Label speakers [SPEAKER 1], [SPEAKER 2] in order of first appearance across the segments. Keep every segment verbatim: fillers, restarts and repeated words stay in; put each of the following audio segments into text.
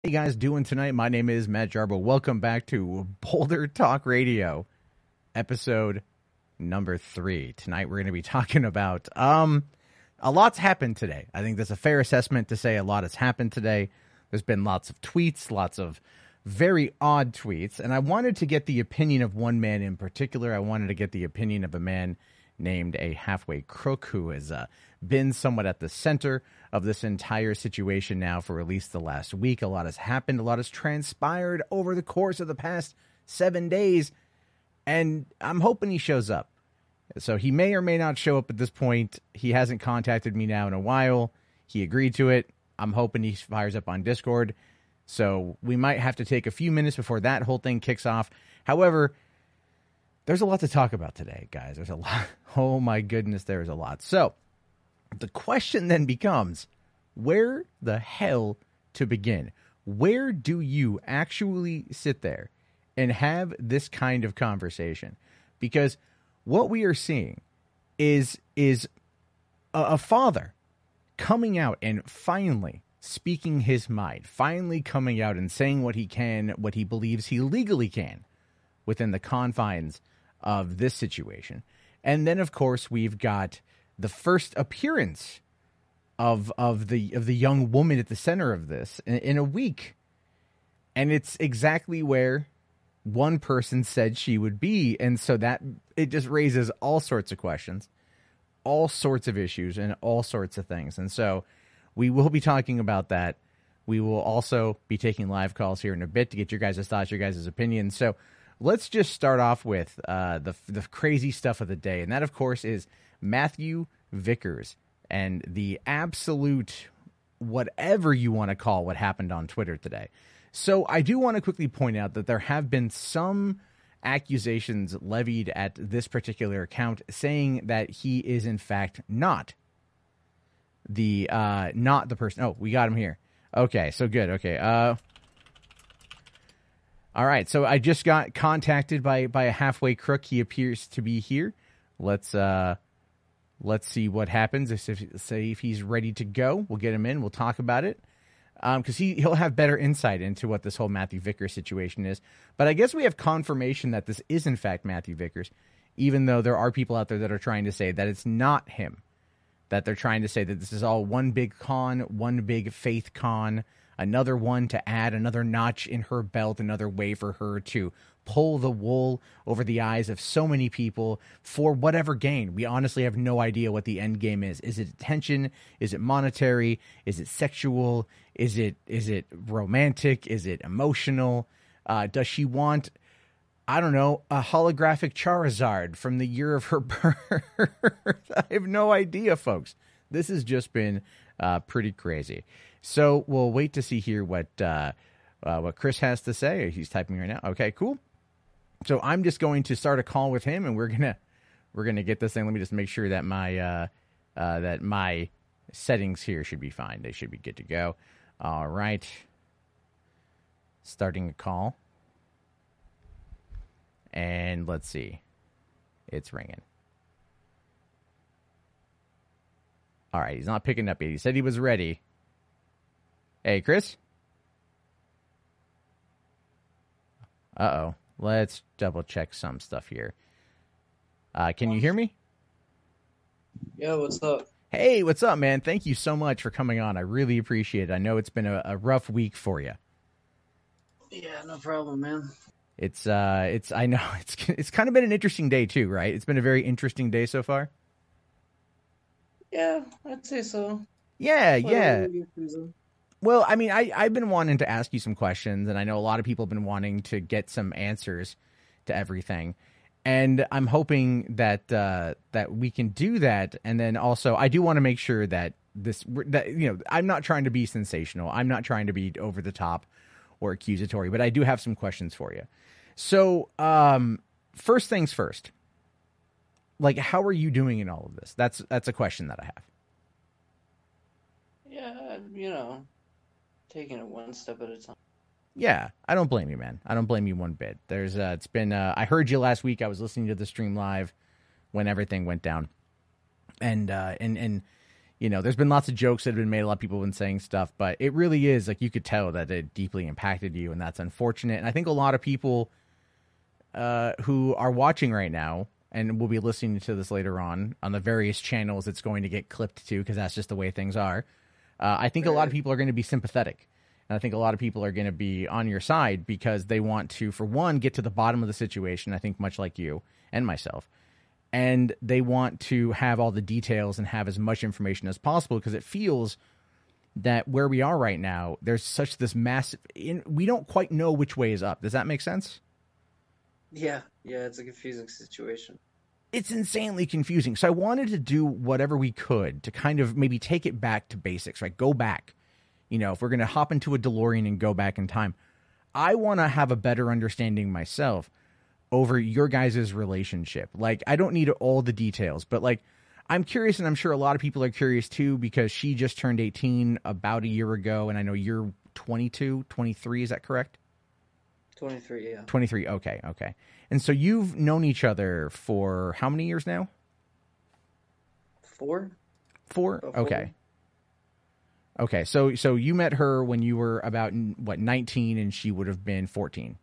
[SPEAKER 1] Hey guys, doing tonight? My name is Matt Jarbo. Welcome back to Boulder Talk Radio, episode number three. Tonight we're going to be talking about um a lot's happened today. I think that's a fair assessment to say a lot has happened today. There's been lots of tweets, lots of very odd tweets, and I wanted to get the opinion of one man in particular. I wanted to get the opinion of a man named a halfway crook who has uh, been somewhat at the center of this entire situation now for at least the last week. A lot has happened. A lot has transpired over the course of the past seven days, and I'm hoping he shows up. So he may or may not show up at this point. He hasn't contacted me now in a while. He agreed to it. I'm hoping he fires up on Discord. So we might have to take a few minutes before that whole thing kicks off. However, there's a lot to talk about today, guys. There's a lot. Oh, my goodness, there's a lot. So the question then becomes, where the hell to begin? Where do you actually sit there and have this kind of conversation? Because what we are seeing is, is a, a father coming out and finally speaking his mind, finally coming out and saying what he can, what he believes he legally can within the confines of this situation. And then, of course, we've got the first appearance of of the of the young woman at the center of this in, in a week. And it's exactly where one person said she would be. And so that it just raises all sorts of questions, all sorts of issues, and all sorts of things. And so we will be talking about that. We will also be taking live calls here in a bit to get your guys' thoughts, your guys' opinions. So let's just start off with uh, the the crazy stuff of the day, and that, of course, is Matthew Vickers and the absolute whatever you want to call what happened on Twitter today. So I do want to quickly point out that there have been some accusations levied at this particular account saying that he is, in fact, not the uh, not the person. Oh, we got him here. Okay, so good. Okay. Uh, All right, so I just got contacted by, by a halfway crook. He appears to be here. Let's uh, let's see what happens. If, if say if he's ready to go, we'll get him in. We'll talk about it because um, he he'll have better insight into what this whole Matthew Vickers situation is. But I guess we have confirmation that this is in fact Matthew Vickers, even though there are people out there that are trying to say that it's not him. That they're trying to say that this is all one big con, one big faith con. Another one to add another notch in her belt, another way for her to pull the wool over the eyes of so many people for whatever gain. We honestly have no idea what the end game is. Is it attention? Is it monetary? Is it sexual? Is it is it romantic? Is it emotional? Uh, does she want, I don't know, a holographic Charizard from the year of her birth? I have no idea, folks. This has just been uh, pretty crazy. So we'll wait to see here what uh, uh, what Chris has to say. He's typing right now. Okay, cool. So I'm just going to start a call with him, and we're gonna we're gonna get this thing. Let me just make sure that my uh, uh, that my settings here should be fine. They should be good to go. All right. Starting a call, and let's see. It's ringing. All right, he's not picking up yet. He said he was ready. Hey, Chris? Uh-oh. Let's double-check some stuff here. Uh, can you hear me?
[SPEAKER 2] Yeah, what's up?
[SPEAKER 1] Hey, what's up, man? Thank you so much for coming on. I really appreciate it. I know it's been a, a rough week for you.
[SPEAKER 2] Yeah, no problem, man.
[SPEAKER 1] It's, uh, it's, I know, it's it's kind of been an interesting day, too, right? It's been a very interesting day so far.
[SPEAKER 2] Yeah, I'd say so.
[SPEAKER 1] Yeah,
[SPEAKER 2] Well,
[SPEAKER 1] yeah.
[SPEAKER 2] yeah.
[SPEAKER 1] Well, I mean, I, I've been wanting to ask you some questions, and I know a lot of people have been wanting to get some answers to everything. And I'm hoping that uh, that we can do that. And then also, I do want to make sure that this, that you know, I'm not trying to be sensational. I'm not trying to be over the top or accusatory, but I do have some questions for you. So, um, first things first. Like, how are you doing in all of this? That's that's a question that I have.
[SPEAKER 2] Yeah, you know, taking it one step at a time.
[SPEAKER 1] Yeah, I don't blame you, man. I don't blame you one bit. There's, uh, it's been, uh, I heard you last week. I was listening to the stream live when everything went down. And, uh, and, and, you know, there's been lots of jokes that have been made. A lot of people have been saying stuff, but it really is like you could tell that it deeply impacted you, and that's unfortunate. And I think a lot of people uh, who are watching right now and will be listening to this later on on the various channels it's going to get clipped to, because that's just the way things are. Uh, I think a lot of people are going to be sympathetic. And I think a lot of people are going to be on your side because they want to, for one, get to the bottom of the situation, I think much like you and myself. And they want to have all the details and have as much information as possible, because it feels that where we are right now, there's such this massive, in, we don't quite know which way is up. Does that make sense?
[SPEAKER 2] Yeah, yeah, it's a confusing situation.
[SPEAKER 1] It's insanely confusing. So I wanted to do whatever we could to kind of maybe take it back to basics, right? Go back. You know, if we're going to hop into a DeLorean and go back in time, I want to have a better understanding myself over your guys' relationship. Like, I don't need all the details, but like, I'm curious, and I'm sure a lot of people are curious too, because she just turned eighteen about a year ago, and I know you're twenty-two, twenty-three, is that correct?
[SPEAKER 2] twenty-three, yeah.
[SPEAKER 1] twenty-three, okay, okay. And so you've known each other for how many years now?
[SPEAKER 2] Four?
[SPEAKER 1] Four?
[SPEAKER 2] About four.
[SPEAKER 1] Okay. Okay, so so you met her when you were about, what, nineteen, and she would have been fourteen.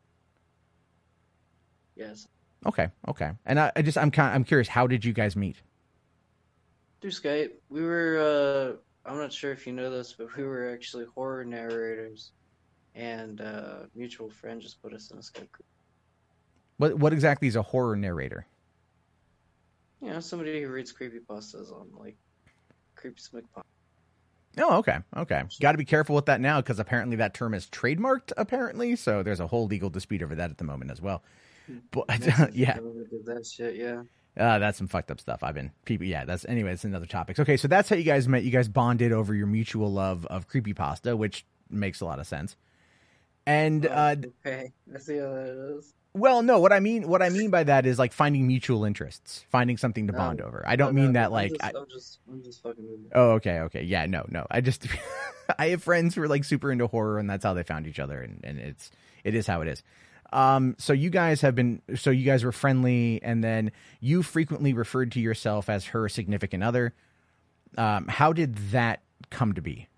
[SPEAKER 2] Yes.
[SPEAKER 1] Okay, okay. And I, I just I'm kind I'm curious, how did you guys meet?
[SPEAKER 2] Through Skype. We were, uh, I'm not sure if you know this, but we were actually horror narrators. And uh, a mutual friend just put us in a Skype group.
[SPEAKER 1] What what exactly is a horror narrator?
[SPEAKER 2] You know, somebody who reads creepypastas on, like, Creepy Smickpot.
[SPEAKER 1] Oh, okay, okay. Got to be careful with that now, because apparently that term is trademarked, apparently. So there's a whole legal dispute over that at the moment as well. But yeah,
[SPEAKER 2] Did that shit, yeah.
[SPEAKER 1] uh, that's some fucked up stuff. I've been people. Yeah, that's anyway. It's another topic. Okay, so that's how you guys met. You guys bonded over your mutual love of creepypasta, which makes a lot of sense. And
[SPEAKER 2] Oh,
[SPEAKER 1] uh,
[SPEAKER 2] okay, I see how that is.
[SPEAKER 1] well, no, what I mean, what I mean by that is like finding mutual interests, finding something to bond
[SPEAKER 2] No,
[SPEAKER 1] over. I don't
[SPEAKER 2] no,
[SPEAKER 1] mean
[SPEAKER 2] no,
[SPEAKER 1] that
[SPEAKER 2] I'm
[SPEAKER 1] like.
[SPEAKER 2] just,
[SPEAKER 1] I,
[SPEAKER 2] I'm just, I'm just fucking with you.
[SPEAKER 1] oh, okay, okay, yeah, no, no. I just, I have friends who are like super into horror, and that's how they found each other, and, and it's, it is how it is. Um, so you guys have been, so you guys were friendly, and then you frequently referred to yourself as her significant other. Um, how did that come to be?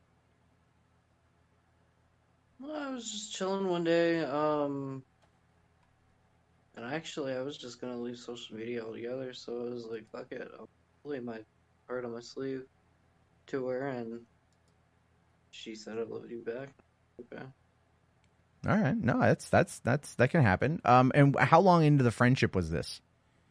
[SPEAKER 2] Well, I was just chilling one day, um, and actually I was just gonna leave social media altogether, so I was like, fuck it, I'll lay my heart on my sleeve to her, and she said I love you back. Okay.
[SPEAKER 1] All right, no, that's that's that's that can happen. Um, and how long into the friendship was this?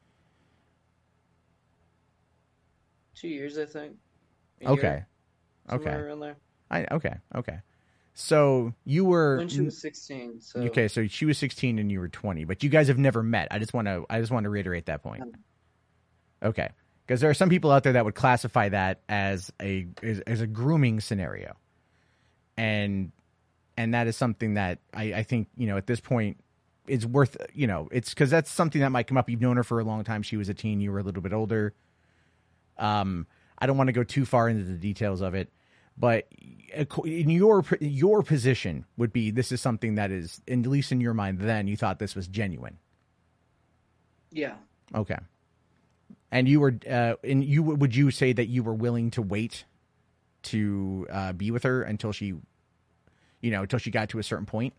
[SPEAKER 2] Two years, I think. A
[SPEAKER 1] Okay,
[SPEAKER 2] year, somewhere
[SPEAKER 1] okay,
[SPEAKER 2] around there.
[SPEAKER 1] I okay, okay. So you were
[SPEAKER 2] When she was sixteen, so
[SPEAKER 1] okay. So she was sixteen and you were twenty, but you guys have never met. I just want to I just want to reiterate that point. Okay, because there are some people out there that would classify that as a as, as a grooming scenario, and and that is something that I, I think, you know, at this point is worth, you know, it's because that's something that might come up. You've known her for a long time. She was a teen. You were a little bit older. Um, I don't want to go too far into the details of it, but in your your position would be, this is something that is, at least in your mind then, you thought this was genuine.
[SPEAKER 2] yeah.
[SPEAKER 1] Okay. And you were, uh, and you would you say that you were willing to wait to uh, be with her until she, you know, until she got to a certain point?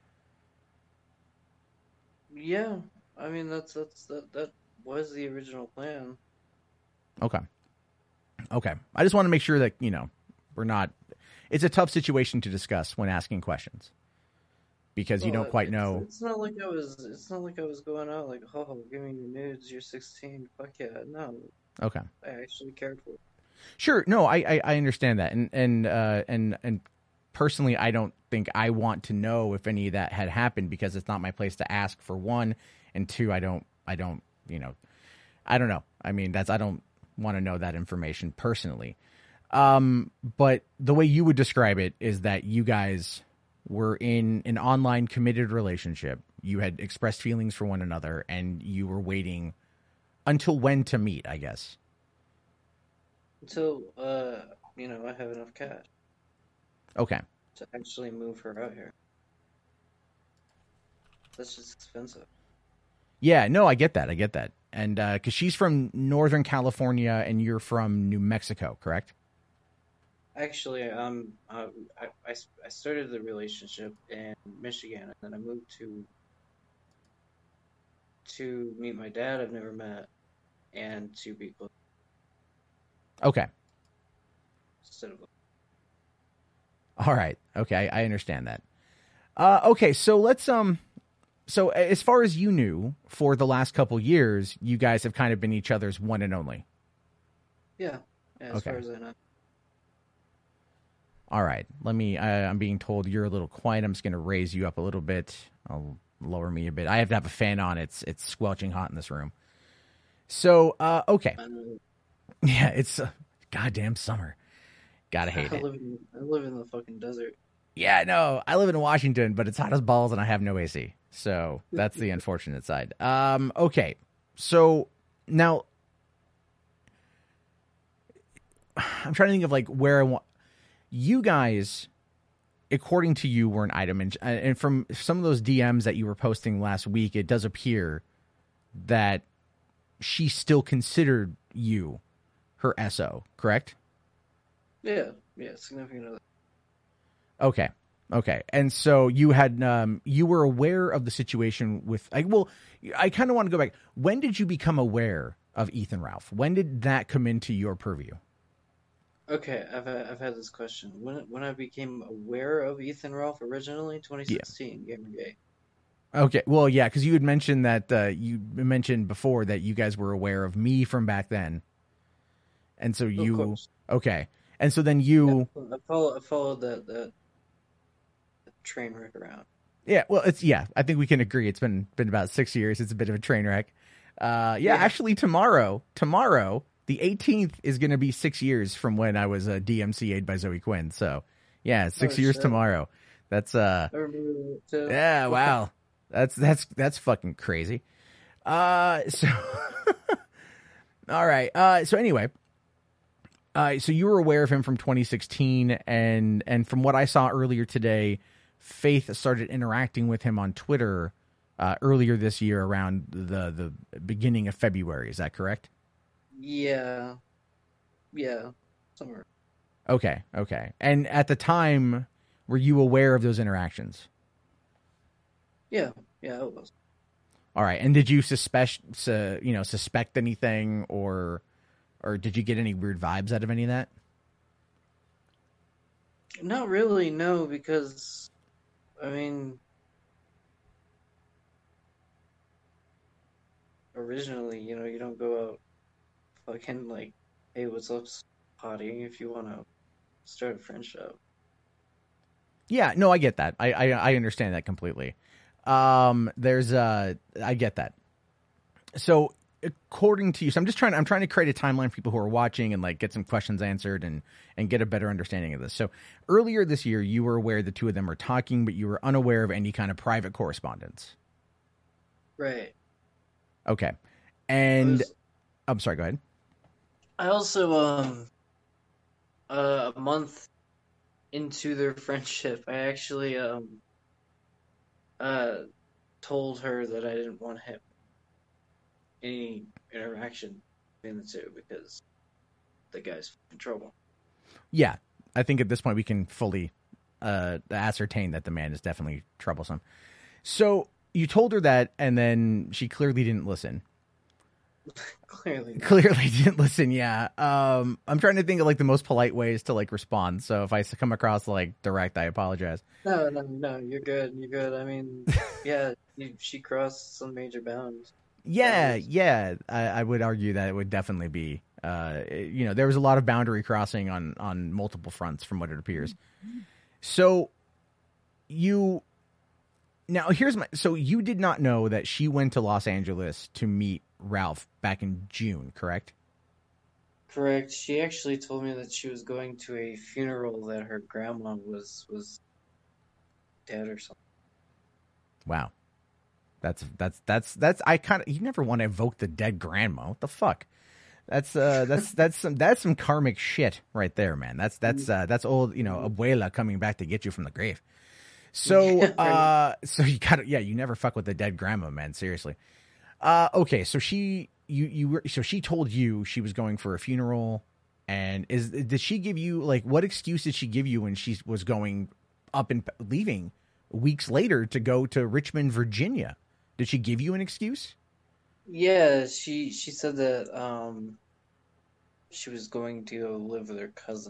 [SPEAKER 2] Yeah, I mean that's that's that that was the original plan.
[SPEAKER 1] Okay. Okay. I just want to make sure that, you know, we're not, it's a tough situation to discuss when asking questions, because you
[SPEAKER 2] Well,
[SPEAKER 1] don't quite
[SPEAKER 2] it's,
[SPEAKER 1] know.
[SPEAKER 2] It's not like I was. It's not like I was going out like, oh, give me your nudes. You're sixteen. Fuck yeah. No,
[SPEAKER 1] Okay.
[SPEAKER 2] I actually cared for it.
[SPEAKER 1] Sure. No, I, I, I understand that. And, and, uh, and, and personally, I don't think I want to know if any of that had happened, because it's not my place to ask, for one. And two, I don't, I don't, you know, I don't know. I mean, that's, I don't want to know that information personally. Um, but the way you would describe it is that you guys were in an online committed relationship. You had expressed feelings for one another, and you were waiting until when to meet, I guess.
[SPEAKER 2] Until uh, you know, I have enough cash
[SPEAKER 1] Okay.
[SPEAKER 2] to actually move her out here. That's just expensive.
[SPEAKER 1] Yeah, no, I get that. I get that. And uh, because she's from Northern California and you're from New Mexico, correct?
[SPEAKER 2] Actually, um, uh, I, I, s- I started the relationship in Michigan, and then I moved to to meet my dad I've never met, and to be close
[SPEAKER 1] Okay.
[SPEAKER 2] instead of
[SPEAKER 1] All right. Okay, I, I understand that. Uh, okay, so let's um, so as far as you knew, for the last couple years, you guys have kind of been each other's one and only.
[SPEAKER 2] yeah, yeah. As
[SPEAKER 1] Okay.
[SPEAKER 2] far as I know,
[SPEAKER 1] All right. Let me. I, I'm being told you're a little quiet. I'm just going to raise you up a little bit. I'll lower me a bit. I have to have a fan on. It's it's squelching hot in this room. So, uh, okay.
[SPEAKER 2] I, know,
[SPEAKER 1] Yeah, it's uh, goddamn summer. Gotta hate
[SPEAKER 2] I
[SPEAKER 1] it.
[SPEAKER 2] live in I live in the fucking desert.
[SPEAKER 1] Yeah, no, I live in Washington, but it's hot as balls and I have no A C. So that's the unfortunate side. Um, okay. So now I'm trying to think of like where I want you guys, according to you, were an item. And, and from some of those D Ms that you were posting last week, it does appear that she still considered you her S O, correct?
[SPEAKER 2] Yeah, yeah, significant other.
[SPEAKER 1] Okay. Okay. And so you had um you were aware of the situation with I well I kind of want to go back. When did you become aware of Ethan Ralph? When did that come into your purview?
[SPEAKER 2] Okay, I've had, I've had this question. When when I became aware of Ethan Ralph originally,
[SPEAKER 1] Yeah.
[SPEAKER 2] twenty sixteen, Gamergate.
[SPEAKER 1] Okay. Well, yeah, cuz you had mentioned that uh you mentioned before that you guys were aware of me from back then. And so
[SPEAKER 2] Of
[SPEAKER 1] you
[SPEAKER 2] course.
[SPEAKER 1] okay. And so then
[SPEAKER 2] Yeah,
[SPEAKER 1] you
[SPEAKER 2] I follow I followed that that train wreck around.
[SPEAKER 1] yeah, well, it's yeah, I think we can agree it's been been about six years. It's a bit of a train wreck. Uh yeah,
[SPEAKER 2] Yeah.
[SPEAKER 1] actually tomorrow, tomorrow the eighteenth is going to be six years from when I was uh, D M C A'd by Zoe Quinn. So, yeah, six
[SPEAKER 2] Oh
[SPEAKER 1] years
[SPEAKER 2] shit.
[SPEAKER 1] tomorrow. That's uh
[SPEAKER 2] I remember that too.
[SPEAKER 1] yeah, wow. That's that's that's fucking crazy. Uh so all right. Uh so anyway, uh so you were aware of him from twenty sixteen and and from what I saw earlier today, Faith started interacting with him on Twitter uh, earlier this year around the the beginning of February. Is that correct?
[SPEAKER 2] Yeah. Yeah. Somewhere.
[SPEAKER 1] Okay, okay. And at the time, were you aware of those interactions?
[SPEAKER 2] Yeah. Yeah, it was.
[SPEAKER 1] All right. And did you suspect, uh, you know, suspect anything, or, or did you get any weird vibes out of any of that?
[SPEAKER 2] Not really, no, because I mean, originally, you know, you don't go out fucking like, hey, what's up, potty, if you want to start a friendship.
[SPEAKER 1] Yeah. No, I get that. I I, I understand that completely. Um, there's uh, I get that. So according to you, so I'm just trying I'm trying to create a timeline for people who are watching and like get some questions answered and and get a better understanding of this. So earlier this year you were aware the two of them were talking, but you were unaware of any kind of private correspondence.
[SPEAKER 2] Right.
[SPEAKER 1] Okay.
[SPEAKER 2] I
[SPEAKER 1] And
[SPEAKER 2] was.
[SPEAKER 1] I'm sorry, go ahead.
[SPEAKER 2] I also um uh, a month into their friendship, I actually um uh told her that I didn't want him any interaction between the two because the guy's in trouble.
[SPEAKER 1] Yeah. I think at this point we can fully uh ascertain that the man is definitely troublesome. So you told her that and then she clearly didn't listen.
[SPEAKER 2] Clearly not.
[SPEAKER 1] Clearly didn't listen. Yeah. Um, I'm trying to think of like the most polite ways to like respond. So if I come across like direct, I apologize.
[SPEAKER 2] No, no, no. You're good. You're good. I mean, yeah, you, she crossed some major bounds.
[SPEAKER 1] Yeah.
[SPEAKER 2] Boundaries.
[SPEAKER 1] Yeah. I, I would argue that it would definitely be, uh, you know, there was a lot of boundary crossing on, on multiple fronts from what it appears. So you, now here's my, so you did not know that she went to Los Angeles to meet Ralph back in June, correct?
[SPEAKER 2] Correct. She actually told me that she was going to a funeral that her grandma was was dead or something.
[SPEAKER 1] Wow. That's that's that's that's I kind of you never want to evoke the dead grandma. What the fuck? That's uh that's that's some that's some karmic shit right there, man. That's that's uh that's old, you know, abuela coming back to get you from the grave. So
[SPEAKER 2] Yeah, right.
[SPEAKER 1] uh so you got to yeah, you never fuck with the dead grandma, man, seriously. Uh okay, so she you you were so she told you she was going for a funeral. And is did she give you, like, what excuse did she give you when she was going up and leaving weeks later to go to Richmond, Virginia? Did she give you an excuse?
[SPEAKER 2] Yeah, she she said that um she was going to go live with her cousin.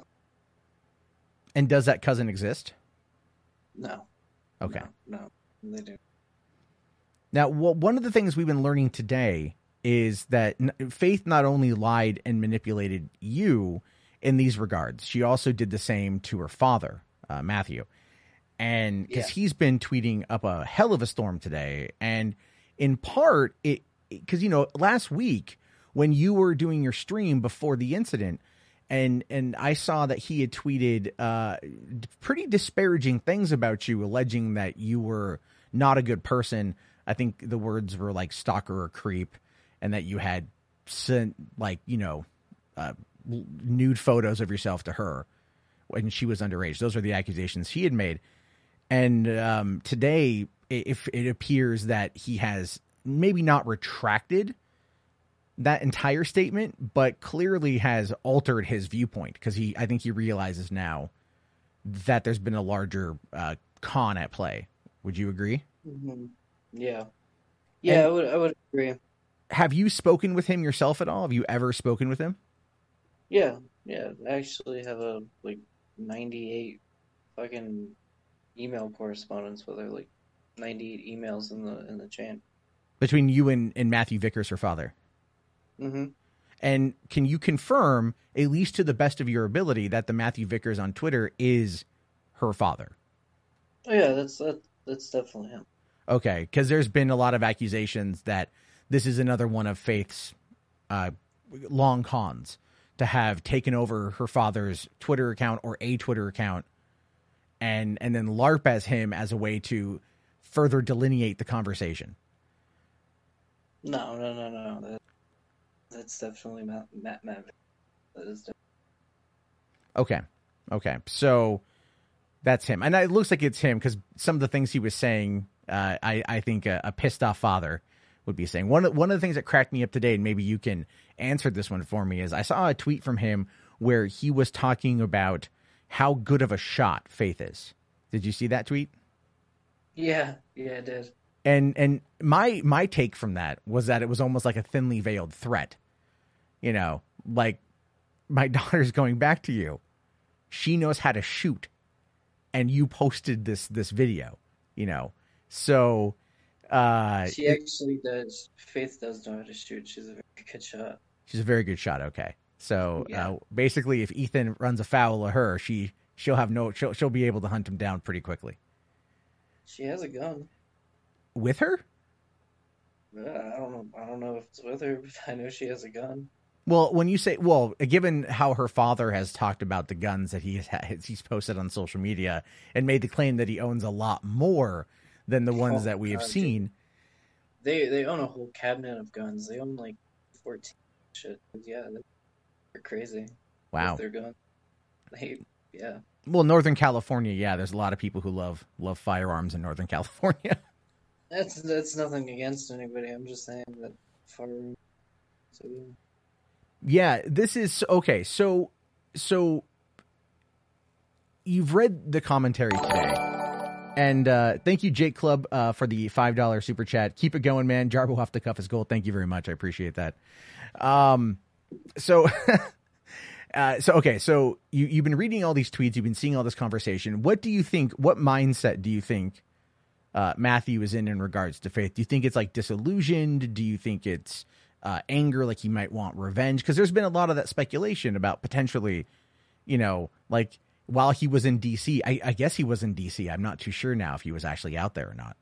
[SPEAKER 1] And does that cousin exist?
[SPEAKER 2] No.
[SPEAKER 1] Okay.
[SPEAKER 2] No, no, they do.
[SPEAKER 1] Now, well, one of the things we've been learning today is that Faith not only lied and manipulated you in these regards, she also did the same to her father, uh, Matthew. And because
[SPEAKER 2] Yeah.
[SPEAKER 1] he's been tweeting up a hell of a storm today. And in part, it because, you know, last week when you were doing your stream before the incident, and and I saw that he had tweeted uh, pretty disparaging things about you, alleging that you were not a good person. I think the words were like stalker or creep, and that you had sent, like, you know, uh, nude photos of yourself to her when she was underage. Those are the accusations he had made. And um, today, if it appears that he has maybe not retracted that entire statement, but clearly has altered his viewpoint, because he, I think he realizes now that there's been a larger uh, con at play. Would you agree?
[SPEAKER 2] Mm-hmm. Yeah. Yeah,
[SPEAKER 1] And
[SPEAKER 2] I would I would agree.
[SPEAKER 1] have you spoken with him yourself at all? Have you ever spoken with him?
[SPEAKER 2] Yeah, yeah. I actually have a like ninety-eight fucking email correspondence with her, like ninety-eight emails in the in the chain.
[SPEAKER 1] Between you and, and Matthew Vickers, her father?
[SPEAKER 2] Mm-hmm.
[SPEAKER 1] And can you confirm, at least to the best of your ability, that the Matthew Vickers on Twitter is her father?
[SPEAKER 2] Oh yeah, that's that, that's definitely him.
[SPEAKER 1] Okay, because there's been a lot of accusations that this is another one of Faith's uh, long cons, to have taken over her father's Twitter account or a Twitter account, and and then LARP as him as a way to further delineate the conversation.
[SPEAKER 2] No, no, no, no. That, that's definitely Matt Matt Matt. That is definitely...
[SPEAKER 1] Okay, okay, so that's him, and it looks like it's him because some of the things he was saying, uh, I I think a, a pissed off father would be saying. One of, one of the things that cracked me up today, and maybe you can answer this one for me, is I saw a tweet from him where he was talking about how good of a shot Faith is. Did you see that tweet?
[SPEAKER 2] Yeah, yeah, I did.
[SPEAKER 1] And and my my take from that was that it was almost like a thinly veiled threat. You know, like, my daughter's going back to you. She knows how to shoot, and you posted this this video. You know, so uh,
[SPEAKER 2] She
[SPEAKER 1] it,
[SPEAKER 2] actually does. Faith does know how to shoot. She's a very good shot.
[SPEAKER 1] she's a very good shot. Okay, so
[SPEAKER 2] Yeah.
[SPEAKER 1] uh, basically, if Ethan runs afoul of her, she she'll have no she'll she'll be able to hunt him down pretty quickly.
[SPEAKER 2] She has a gun.
[SPEAKER 1] With her?
[SPEAKER 2] Uh, I don't know. I don't know if it's with her, but I know she has a gun.
[SPEAKER 1] Well, when you say, well, given how her father has talked about the guns that he has, he's posted on social media and made the claim that he owns a lot more than the ones
[SPEAKER 2] Oh,
[SPEAKER 1] that we have
[SPEAKER 2] God,
[SPEAKER 1] seen.
[SPEAKER 2] They they own a whole cabinet of guns. They own like fourteen shit. Yeah, they're crazy.
[SPEAKER 1] Wow.
[SPEAKER 2] With their guns. They, yeah.
[SPEAKER 1] Well, Northern California, yeah, there's a lot of people who love love firearms in Northern California.
[SPEAKER 2] That's that's nothing against anybody. I'm just saying that far. So yeah.
[SPEAKER 1] Yeah, this is okay. So, so you've read the commentary today, and uh, thank you, Jake Club, uh, for the five dollar super chat. Keep it going, man. Jarbo off the cuff is gold. Thank you very much. I appreciate that. Um, so, uh, so okay, so you you've been reading all these tweets, you've been seeing all this conversation. What do you think? What mindset do you think uh, Matthew is in in regards to Faith? Do you think it's like disillusioned? Do you think it's Uh, anger, like he might want revenge? Because there's been a lot of that speculation about potentially, you know, like while he was in D C, I, I guess he was in D C. I'm not too sure now if he was actually out there or not.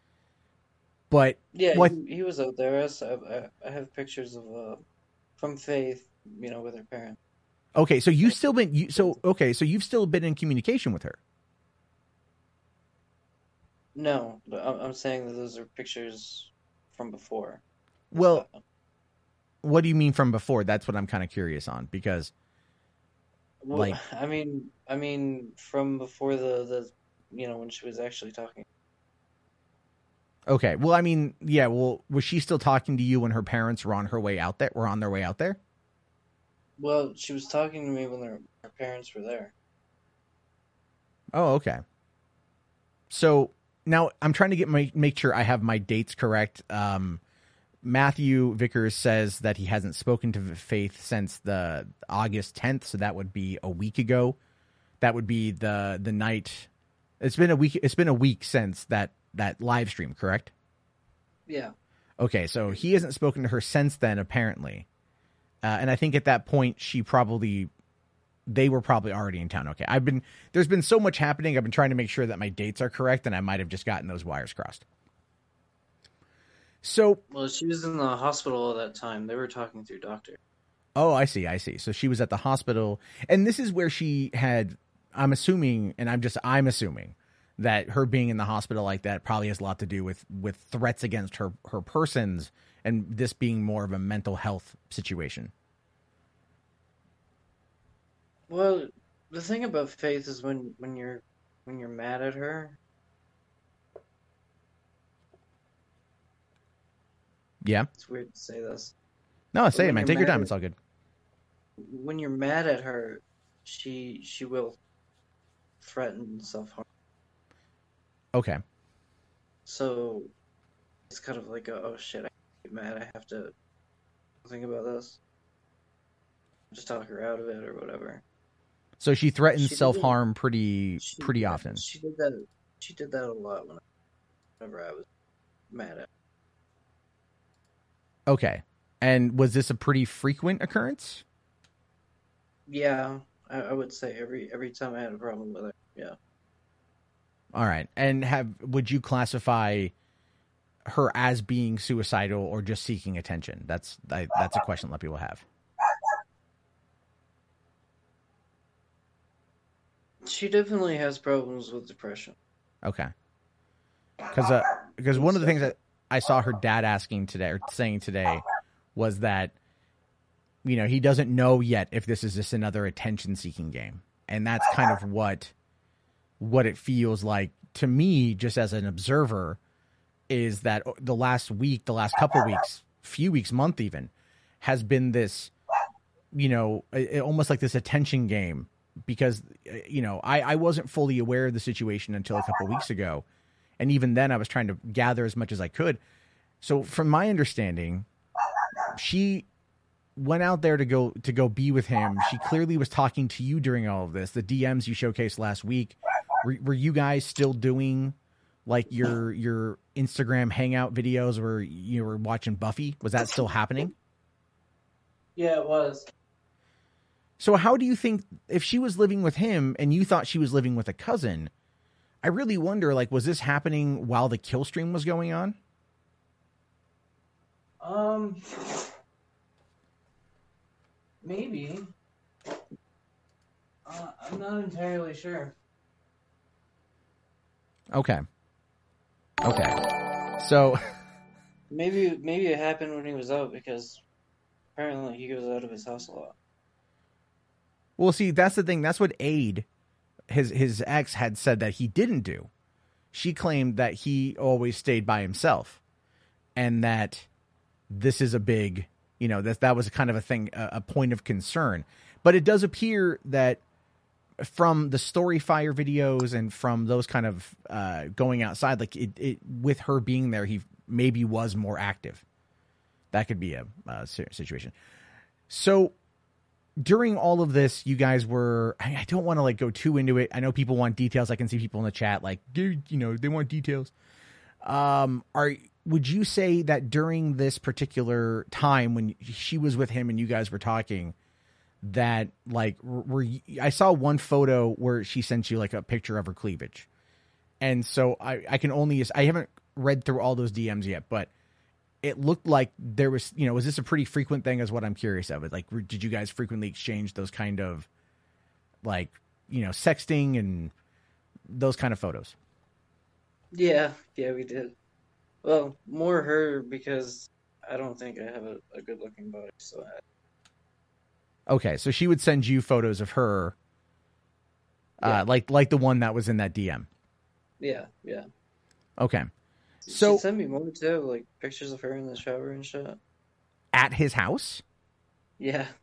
[SPEAKER 1] But
[SPEAKER 2] Yeah,
[SPEAKER 1] what?
[SPEAKER 2] he, he was out there. I, saw- I, I have pictures of uh, from Faith, you know, with her parents.
[SPEAKER 1] Okay, so you've still been you so okay, so you've still been in communication with her.
[SPEAKER 2] No, but I'm, I'm saying that those are pictures from before.
[SPEAKER 1] Well,
[SPEAKER 2] Uh,
[SPEAKER 1] what do you mean from before? That's what I'm kind of curious on, because
[SPEAKER 2] well,
[SPEAKER 1] like,
[SPEAKER 2] I mean, I mean, from before the the, you know, when she was actually talking.
[SPEAKER 1] okay, well, I mean, yeah, well, was she still talking to you when her parents were on her way out there? Were on their way out there?
[SPEAKER 2] Well, she was talking to me when her, her parents were there.
[SPEAKER 1] Oh, okay. So now I'm trying to get my make sure I have my dates correct. Um, Matthew Vickers says that he hasn't spoken to Faith since the August tenth, so that would be a week ago. That would be the the night. It's been a week. It's been a week since that that live stream, correct?
[SPEAKER 2] Yeah.
[SPEAKER 1] Okay, so he hasn't spoken to her since then, apparently. Uh, and I think at that point, she probably, they were probably already in town. Okay, I've been, there's been so much happening. I've been trying to make sure that my dates are correct, and I might have just gotten those wires crossed. So,
[SPEAKER 2] Well, she was in the hospital at that time. They were talking through doctor.
[SPEAKER 1] oh, I see, I see. So she was at the hospital, and this is where she had, I'm assuming, and I'm just, I'm assuming that her being in the hospital like that probably has a lot to do with, with threats against her, her persons, and this being more of a mental health situation.
[SPEAKER 2] Well, the thing about Faith is when, when you're when you're mad at her.
[SPEAKER 1] Yeah.
[SPEAKER 2] It's weird to say this.
[SPEAKER 1] No, say
[SPEAKER 2] But
[SPEAKER 1] it,
[SPEAKER 2] when
[SPEAKER 1] man.
[SPEAKER 2] you're
[SPEAKER 1] Take your
[SPEAKER 2] mad
[SPEAKER 1] time.
[SPEAKER 2] at-
[SPEAKER 1] It's all good.
[SPEAKER 2] When you're mad at her, she she will threaten self-harm.
[SPEAKER 1] Okay.
[SPEAKER 2] So it's kind of like a, oh shit, I get mad. I have to think about this. Just talk her out of it or whatever.
[SPEAKER 1] So she threatens
[SPEAKER 2] She
[SPEAKER 1] self harm pretty
[SPEAKER 2] She,
[SPEAKER 1] pretty often.
[SPEAKER 2] She did that. She did that a lot when, whenever I was mad at her.
[SPEAKER 1] Okay. And was this a pretty frequent occurrence?
[SPEAKER 2] Yeah, I, I would say every every time I had a problem with her. Yeah.
[SPEAKER 1] All right. And have would you classify her as being suicidal or just seeking attention? That's I, that's a question a lot of people have.
[SPEAKER 2] She definitely has problems with depression.
[SPEAKER 1] Okay. Because uh, because one of the things that I saw her dad asking today or saying today was that, you know, he doesn't know yet if this is just another attention-seeking game, and that's kind of what what it feels like to me, just as an observer, is that the last week, the last couple weeks, few weeks, month even, has been this, you know, it, almost like this attention game. Because, you know, I, I wasn't fully aware of the situation until a couple weeks ago. And even then I was trying to gather as much as I could. So from my understanding, she went out there to go to go be with him. She clearly was talking to you during all of this. The D Ms you showcased last week, were, were you guys still doing like your your Instagram hangout videos where you were watching Buffy? Was that still happening?
[SPEAKER 2] Yeah, it was.
[SPEAKER 1] So how do you think, if she was living with him and you thought she was living with a cousin, I really wonder, like, was this happening while the kill stream was going on?
[SPEAKER 2] Um, maybe. Uh, I'm not entirely sure.
[SPEAKER 1] Okay. Okay. So
[SPEAKER 2] Maybe maybe it happened when he was out because apparently he goes out of his house a lot.
[SPEAKER 1] well, see, that's the thing. That's what Aid, his his ex, had said that he didn't do. She claimed that he always stayed by himself, and that this is a big, you know, that that was kind of a thing, a, a point of concern. But it does appear that from the Story Fire videos and from those kind of uh, going outside, like it, it, with her being there, he maybe was more active. That could be a, a situation. So during all of this, you guys were, I, I don't want to like go too into it. I know people want details. I can see people in the chat like, dude, you know, they want details. Um, are, would you say that during this particular time when she was with him and you guys were talking, that like, were you, I saw one photo where she sent you like a picture of her cleavage. And so I, I can only, I haven't read through all those D Ms yet, but it looked like there was, you know, was this a pretty frequent thing is what I'm curious of it. Like, did you guys frequently exchange those kind of like, you know, sexting and those kind of photos?
[SPEAKER 2] Yeah, yeah, we did. Well, more her because I don't think I have a, a good looking body, so I...
[SPEAKER 1] Okay, so she would send you photos of her,
[SPEAKER 2] Yeah.
[SPEAKER 1] uh, like like the one that was in that D M.
[SPEAKER 2] Yeah, yeah.
[SPEAKER 1] Okay, so
[SPEAKER 2] she sent me more too, like pictures of her in the shower and shit.
[SPEAKER 1] at his house.
[SPEAKER 2] Yeah.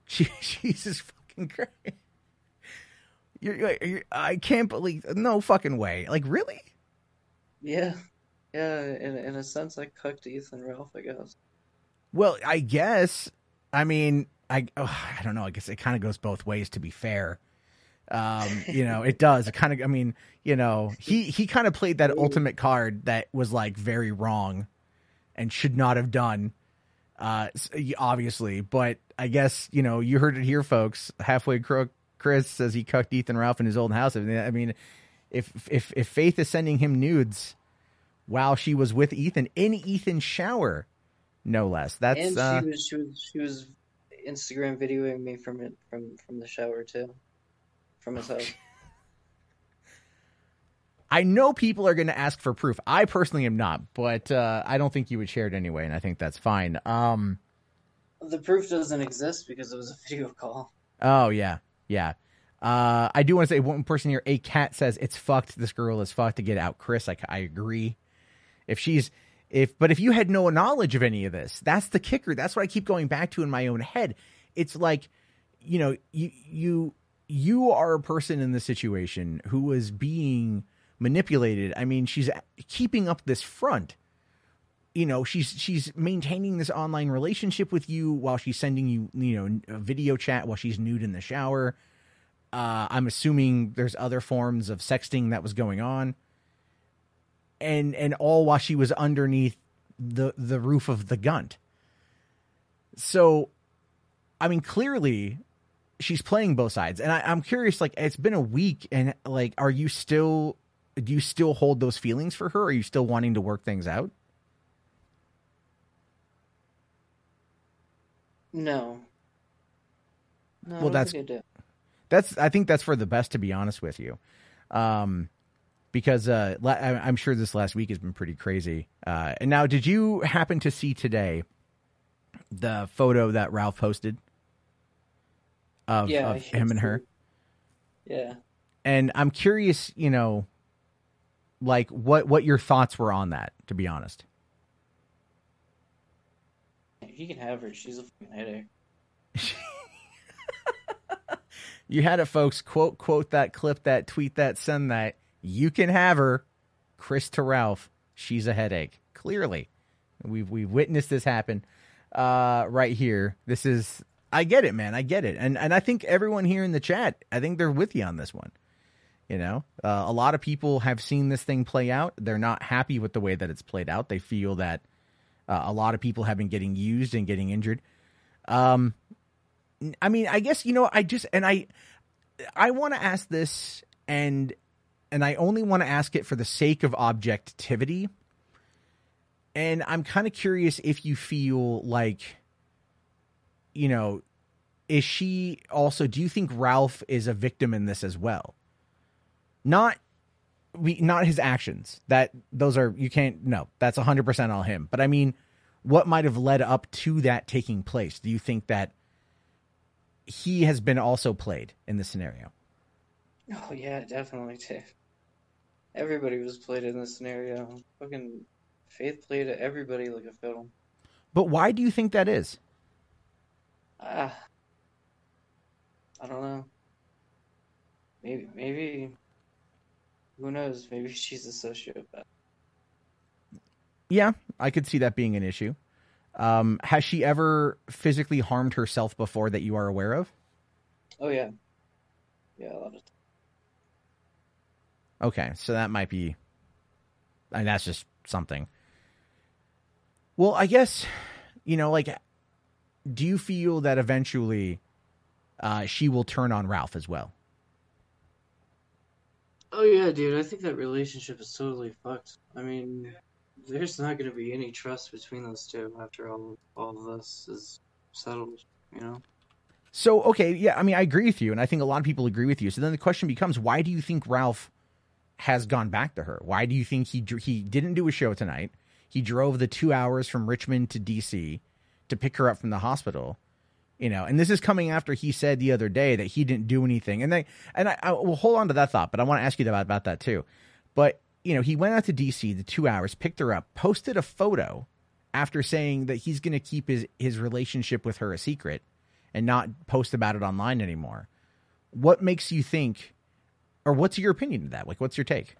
[SPEAKER 1] Jesus fucking Christ. You're, you're, I can't believe, no fucking way. Like, really?
[SPEAKER 2] Yeah, yeah. In in a sense, I cucked Ethan Ralph, I guess.
[SPEAKER 1] Well, I guess. I mean, I oh, I don't know. I guess it kind of goes both ways. To be fair, um, you know, it does. It kind of. I mean, you know, he he kind of played that ultimate card that was like very wrong, and should not have done. Uh, obviously, but I guess you know you heard it here, folks. Halfway crook Chris says he cucked Ethan Ralph in his old house. I mean, if if if Faith is sending him nudes while she was with Ethan in Ethan's shower. No less. That's
[SPEAKER 2] and she
[SPEAKER 1] uh,
[SPEAKER 2] was she was she was Instagram videoing me from it from from the shower too, from his house.
[SPEAKER 1] I know people are going to ask for proof. I personally am not, but uh, I don't think you would share it anyway, and I think that's fine. Um,
[SPEAKER 2] the proof doesn't exist because it was a video call.
[SPEAKER 1] Oh yeah, yeah. Uh, I do want to say one person here. A cat says it's fucked. This girl is fucked to get out. Chris, I I agree. If she's If, but if you had no knowledge of any of this, that's the kicker. That's what I keep going back to in my own head. It's like, you know, you, you, you are a person in this situation who is being manipulated. I mean, she's keeping up this front, you know, she's, she's maintaining this online relationship with you while she's sending you, you know, a video chat while she's nude in the shower. Uh, I'm assuming there's other forms of sexting that was going on. And and all while she was underneath the the roof of the Gunt. So, I mean, clearly, she's playing both sides. And I, I'm curious, like, it's been a week, and, like, are you still, do you still hold those feelings for her? Are you still wanting to work things out?
[SPEAKER 2] No. No,
[SPEAKER 1] well, that's, that's, I think that's for the best, to be honest with you. Um, Because uh, I'm sure this last week has been pretty crazy. Uh, and now, did you happen to see today the photo that Ralph posted of,
[SPEAKER 2] yeah,
[SPEAKER 1] of him and her?
[SPEAKER 2] Yeah.
[SPEAKER 1] And I'm curious, you know, like what, what your thoughts were on that, to be honest.
[SPEAKER 2] He can have her. She's a fucking headache.
[SPEAKER 1] You had it, folks. Quote, quote that, clip that, tweet that, send that. You can have her, Chris to Ralph. She's a headache. Clearly, we've we've witnessed this happen uh, right here. This is, I get it, man. I get it, and and I think everyone here in the chat, I think they're with you on this one. You know, uh, a lot of people have seen this thing play out. They're not happy with the way that it's played out. They feel that uh, a lot of people have been getting used and getting injured. Um, I mean, I guess you know, I just and I, I want to ask this and. And I only want to ask it for the sake of objectivity. And I'm kind of curious if you feel like, you know, is she also, do you think Ralph is a victim in this as well? Not, we, not his actions. That, those are, you can't, no, that's one hundred percent all him. But I mean, what might have led up to that taking place? Do you think that he has been also played in this scenario?
[SPEAKER 2] Oh, yeah, definitely, Dave. Everybody was played in this scenario. Fucking Faith played everybody like a fiddle.
[SPEAKER 1] But why do you think that is?
[SPEAKER 2] Ah, I don't know. Maybe, maybe, who knows? Maybe she's a sociopath.
[SPEAKER 1] Yeah, I could see that being an issue. Um, has she ever physically harmed herself before that you are aware of?
[SPEAKER 2] Oh, yeah. Yeah, a lot of times.
[SPEAKER 1] Okay, so that might be, I mean, that's just something. Well, I guess, you know, like, do you feel that eventually uh, she will turn on Ralph as well?
[SPEAKER 2] Oh, yeah, dude, I think that relationship is totally fucked. I mean, there's not going to be any trust between those two after all, all of this is settled, you know?
[SPEAKER 1] So, okay, yeah, I mean, I agree with you, and I think a lot of people agree with you. So then the question becomes, why do you think Ralph has gone back to her? Why do you think he he didn't do a show tonight? He drove the two hours from Richmond to D C to pick her up from the hospital, you know, and this is coming after he said the other day that he didn't do anything. And they, and I, I will hold on to that thought, but I want to ask you about, about that too. But, you know, he went out to D C the two hours, picked her up, posted a photo after saying that he's going to keep his, his relationship with her a secret. and not post about it online anymore. What makes you think, or what's your opinion of that? Like, what's your take?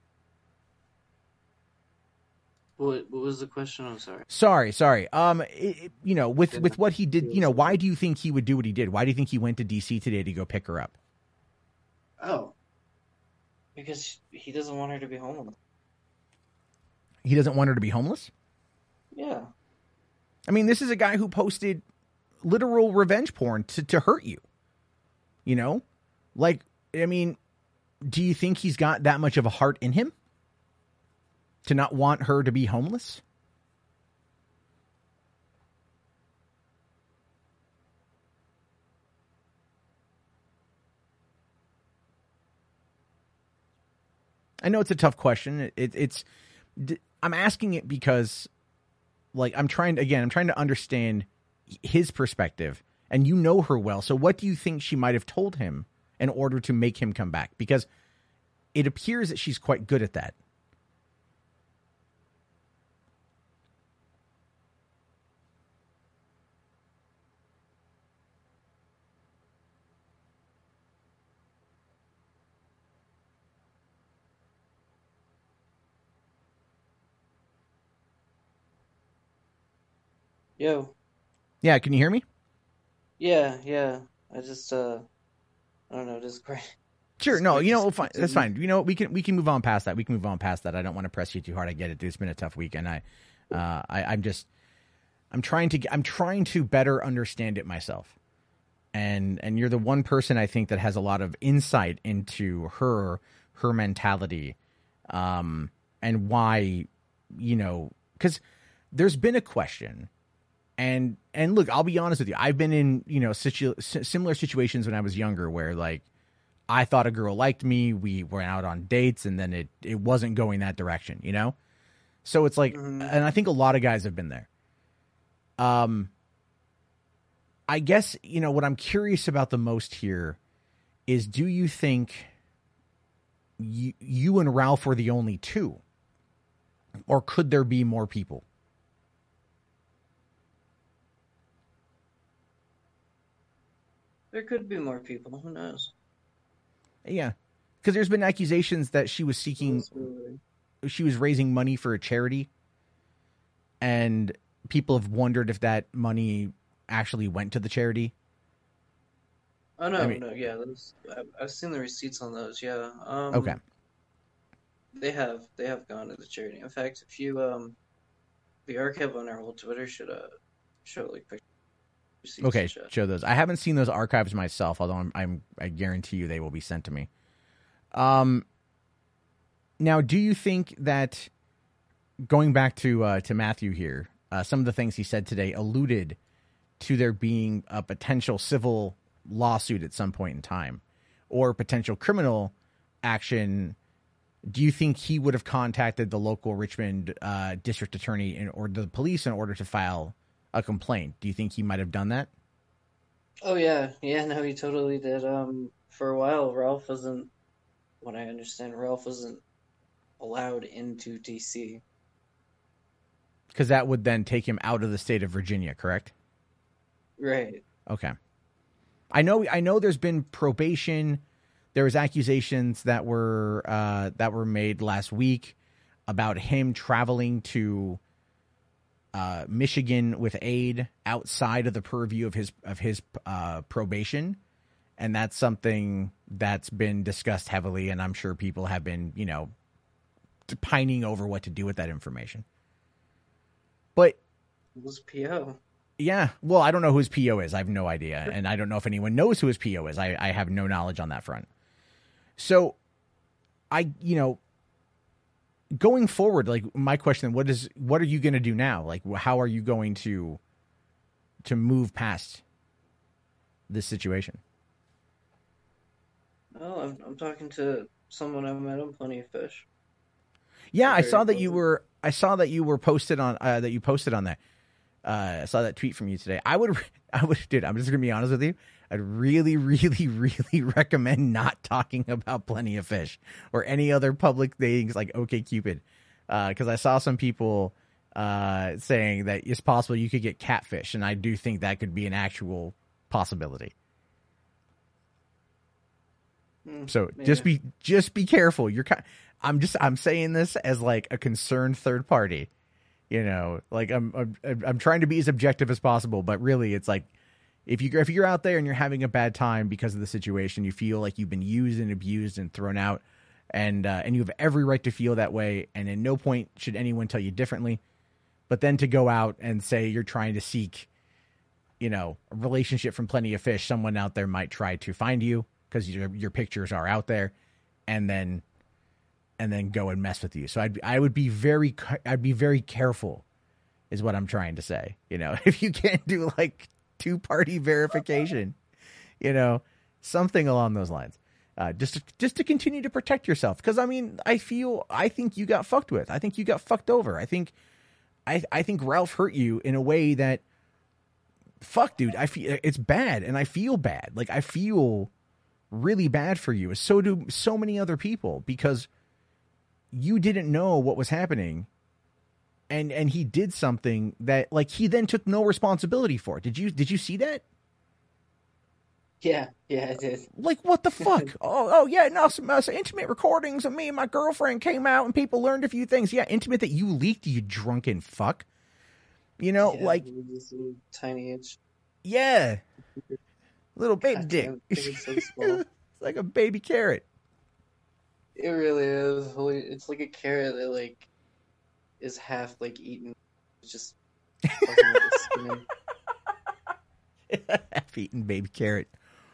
[SPEAKER 2] What what was the question? I'm sorry.
[SPEAKER 1] Sorry, sorry. Um, it, it- you know, with
[SPEAKER 2] Yeah.
[SPEAKER 1] with what he did, you know, why do you think he would do what he did? Why do you think he went to D C today to go pick her up?
[SPEAKER 2] Oh, because he doesn't want her to be homeless.
[SPEAKER 1] He doesn't want her to be homeless?
[SPEAKER 2] Yeah.
[SPEAKER 1] I mean, this is a guy who posted literal revenge porn to, to hurt you. You know? Like, I mean, do you think he's got that much of a heart in him to not want her to be homeless? I know it's a tough question. It, it, it's, I'm asking it because, like, I'm trying to, again, I'm trying to understand his perspective, and you know her well. So what do you think she might have told him in order to make him come back? Because it appears that she's quite good at that.
[SPEAKER 2] Yo.
[SPEAKER 1] Yeah, can you hear me?
[SPEAKER 2] Yeah, yeah. I just uh, I don't know. Just great.
[SPEAKER 1] Sure.
[SPEAKER 2] Just
[SPEAKER 1] No,
[SPEAKER 2] quick
[SPEAKER 1] you know,
[SPEAKER 2] to
[SPEAKER 1] fine.
[SPEAKER 2] speak
[SPEAKER 1] That's
[SPEAKER 2] to-
[SPEAKER 1] fine. You know, we can we can move on past that. We can move on past that. I don't want to press you too hard. I get it. Dude. It's been a tough week, and I, uh, I, I'm just, I'm trying to, I'm trying to better understand it myself. And and you're the one person I think that has a lot of insight into her, her mentality, um, and why, you know, because there's been a question. And and look, I'll be honest with you. I've been in, you know, situ- similar situations when I was younger where, like, I thought a girl liked me. We went out on dates, and then it, it wasn't going that direction, you know? So it's like,
[SPEAKER 2] Mhm.
[SPEAKER 1] and I think a lot of guys have been there. Um, I guess, you know, what I'm curious about the most here is, do you think you, you and Ralph were the only two? Or could there be more people?
[SPEAKER 2] There could be more people. Who knows?
[SPEAKER 1] Yeah. Because there's been accusations that she was seeking,
[SPEAKER 2] It's really-
[SPEAKER 1] she was raising money for a charity. And people have wondered if that money actually went to the charity.
[SPEAKER 2] Oh no,
[SPEAKER 1] I mean-
[SPEAKER 2] no, yeah. Those, I've, I've seen the receipts on those. Yeah. Um,
[SPEAKER 1] Okay.
[SPEAKER 2] They have they have gone to the charity. In fact, if you um, the archive on our old Twitter should uh show like pictures. receipts
[SPEAKER 1] Okay,
[SPEAKER 2] and shit.
[SPEAKER 1] show those. I haven't seen those archives myself, although I'm, I'm I guarantee you they will be sent to me. Um. Now, do you think that, going back to uh, to Matthew here, uh, some of the things he said today alluded to there being a potential civil lawsuit at some point in time, or potential criminal action? Do you think he would have contacted the local Richmond uh, district attorney in, or the police in order to file a complaint? Do you think he might have done that?
[SPEAKER 2] Oh yeah, yeah. No, he totally did. Um, for a while, Ralph wasn't. What I understand, Ralph wasn't allowed into D C.
[SPEAKER 1] Because that would then take him out of the state of Virginia, correct?
[SPEAKER 2] Right.
[SPEAKER 1] Okay. I know. I know. There's been probation. There was accusations that were uh, that were made last week about him traveling to uh, Michigan with aid outside of the purview of his of his uh, probation, and that's something that's been discussed heavily. And I'm sure people have been, you know, pining over what to do with that information. But
[SPEAKER 2] It was P O.
[SPEAKER 1] yeah, well, I don't know who his P O is. I have no idea. And I don't know if anyone knows who his P O is. I, I have no knowledge on that front. So I, you know, going forward, like, my question, what is, what are you going to do now? Like, how are you going to, to move past this situation?
[SPEAKER 2] Oh, I'm I'm talking to someone I met on Plenty of Fish.
[SPEAKER 1] Yeah, I
[SPEAKER 2] Very
[SPEAKER 1] saw that you
[SPEAKER 2] pleasant.
[SPEAKER 1] were, I saw that you were posted on, uh, that you posted on there. Uh, I saw that tweet from you today. I would, I would, dude, I'm just going to be honest with you. I'd really, really, really recommend not talking about Plenty of Fish or any other public things like OkCupid. Uh, cause I saw some people, uh, saying that it's possible you could get catfish. And I do think that could be an actual possibility.
[SPEAKER 2] Mm,
[SPEAKER 1] So
[SPEAKER 2] maybe.
[SPEAKER 1] just be just be careful. You're kind. I'm just I'm saying this as like a concerned third party. You know, like I'm I'm I'm trying to be as objective as possible, but really it's like if you if you're out there and you're having a bad time because of the situation, you feel like you've been used and abused and thrown out, and uh, and you have every right to feel that way, and in no point should anyone tell you differently. But then to go out and say you're trying to seek, you know, a relationship from Plenty of Fish, someone out there might try to find you because your your pictures are out there, and then and then go and mess with you. So I'd I would be very I'd be very careful, is what I'm trying to say. You know, if you can't do like two party verification, you know, something along those lines, uh, just to, just to continue to protect yourself. Because I mean, I feel I think you got fucked with. I think you got fucked over. I think I I think Ralph hurt you in a way that, fuck, dude, I feel it's bad, and I feel bad. Like I feel really bad for you. So do so many other people, because you didn't know what was happening, and and he did something that, like, he then took no responsibility for. Did you did you see that?
[SPEAKER 2] Yeah, yeah, I did.
[SPEAKER 1] Like, what the fuck? oh, oh yeah, no, some, uh, some intimate recordings of me and my girlfriend came out, and people learned a few things. Yeah, intimate that you leaked, you drunken fuck. You know,
[SPEAKER 2] Yeah,
[SPEAKER 1] like,
[SPEAKER 2] this little tiny itch.
[SPEAKER 1] yeah, little baby
[SPEAKER 2] God
[SPEAKER 1] dick.
[SPEAKER 2] damn, it's so small.
[SPEAKER 1] It's like a baby carrot.
[SPEAKER 2] It really is. Holy, it's like a carrot that like is half like eaten, it's just fucking with the skin.
[SPEAKER 1] Half-eaten baby carrot.